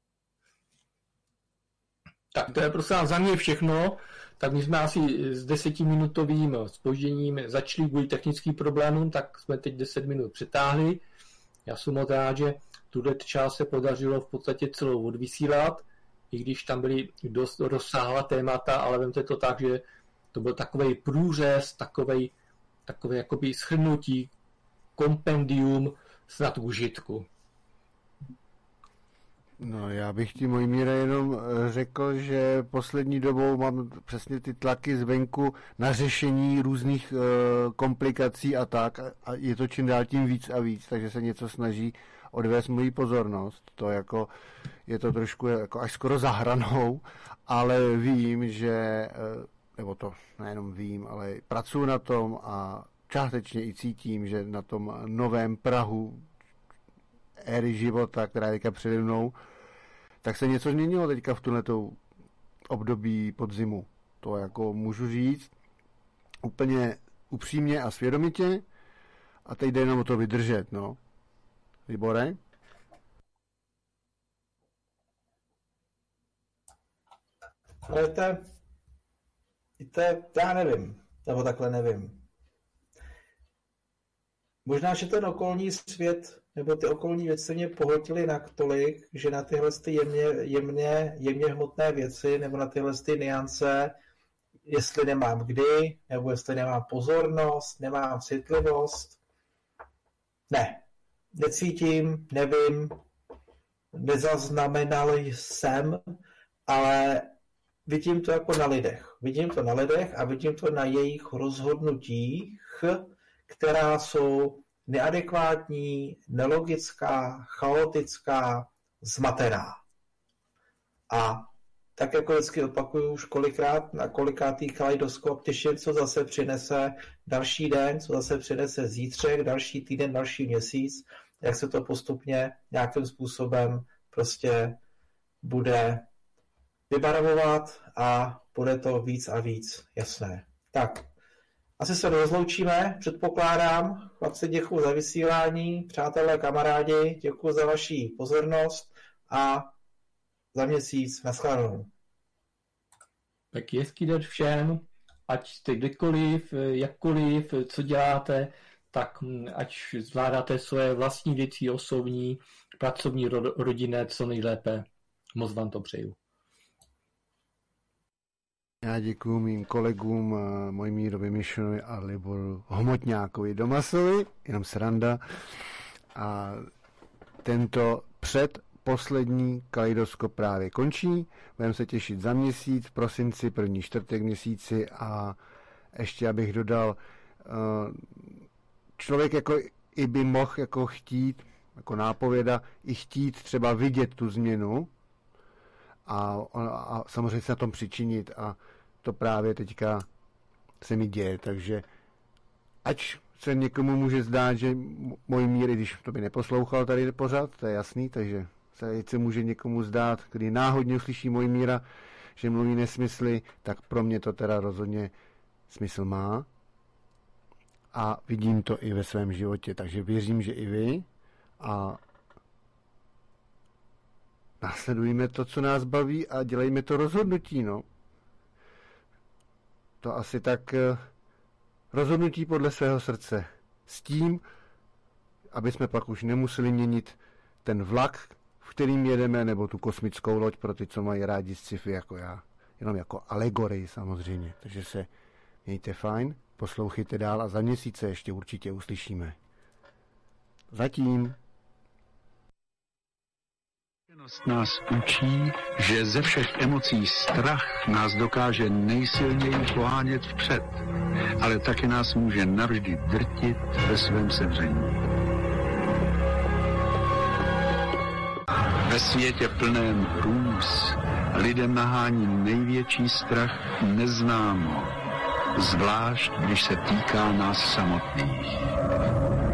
Tak to je prosím za mě všechno. Tak my jsme asi s 10minutovým zpožděním začali kvůli technickým problémům, tak jsme teď 10 minut přetáhli. Já jsem moc rád, že tuhle část se podařilo v podstatě celou odvysílat, i když tam byly dost rozsáhlá témata, ale vemte to tak, že to byl takovej průřez, takovej jakoby shrnutí, kompendium snad užitku.
No, já bych ti, Mojmíre, jenom řekl, že poslední dobou mám přesně ty tlaky zvenku na řešení různých komplikací a tak. A je to čím dál tím víc a víc, takže se něco snaží odvést moji pozornost. To jako, je to trošku jako až skoro za hranou, ale vím, že, nebo to nejenom vím, ale pracuji na tom a částečně i cítím, že na tom novém prahu éry života, která je teďka přede mnou, tak se něco změnilo teďka v tuhletou období podzimu. To jako můžu říct úplně upřímně a svědomitě a teď jde jenom o to vydržet, no. Libore?
Já nevím, nebo takhle nevím. Možná, že ten okolní svět nebo ty okolní věci mě pohltily natolik, že na tyhle jemně hmotné věci nebo na tyhle niance, jestli nemám kdy, nebo jestli nemám pozornost, nemám citlivost, necítím, nevím, nezaznamenal jsem, ale vidím to jako na lidech. Vidím to na lidech a vidím to na jejich rozhodnutích, která jsou neadekvátní, nelogická, chaotická, zmatená. A tak jako vždycky opakuju už kolikrát, na kolikátý kaleidoskop, těším, co zase přinese další den, co zase přinese zítřek, další týden, další měsíc, jak se to postupně nějakým způsobem prostě bude vybarvovat a bude to víc a víc jasné. Tak, asi se rozloučíme, předpokládám. Chlapci, děkuji za vysílání, přátelé, kamarádi, děkuji za vaši pozornost a za měsíc nashledanou.
Tak hezký den všem, ať jste kdekoliv, jakkoliv, co děláte, tak ať zvládáte svoje vlastní věci, osobní, pracovní, rodinné, co nejlépe. Moc vám to přeju.
Já děkuji mým kolegům Mojmírovi Mišovi a Liboru Homotňákovi Domasovi, jenom sranda. A tento předposlední kaleidoskop právě končí. Budeme se těšit za měsíc, v prosinci, první čtvrtek měsíci a ještě abych dodal, člověk jako i by mohl jako chtít, jako nápověda, i chtít třeba vidět tu změnu a samozřejmě se na tom přičinit a to právě teďka se mi děje, takže ať se někomu může zdát, že můj mír, i když to by neposlouchal tady pořád, to je jasný, takže se může někomu zdát, kdy náhodně uslyší můj míra, že mluví nesmysly, tak pro mě to teda rozhodně smysl má a vidím to i ve svém životě, takže věřím, že i vy a následujme to, co nás baví a dělejme to rozhodnutí, no. To asi tak rozhodnutí podle svého srdce. S tím, aby jsme pak už nemuseli měnit ten vlak, v kterým jedeme, nebo tu kosmickou loď pro ty, co mají rádi sci-fi jako já. Jenom jako alegorii samozřejmě. Takže se mějte fajn, poslouchejte dál a za měsíce ještě určitě uslyšíme. Zatím.
Nás učí, že ze všech emocí strach nás dokáže nejsilněji pohánět vpřed, ale taky nás může navždy drtit ve svém sevření. Ve světě plném hrůz lidem nahání největší strach neznámo, zvlášť když se týká nás samotných.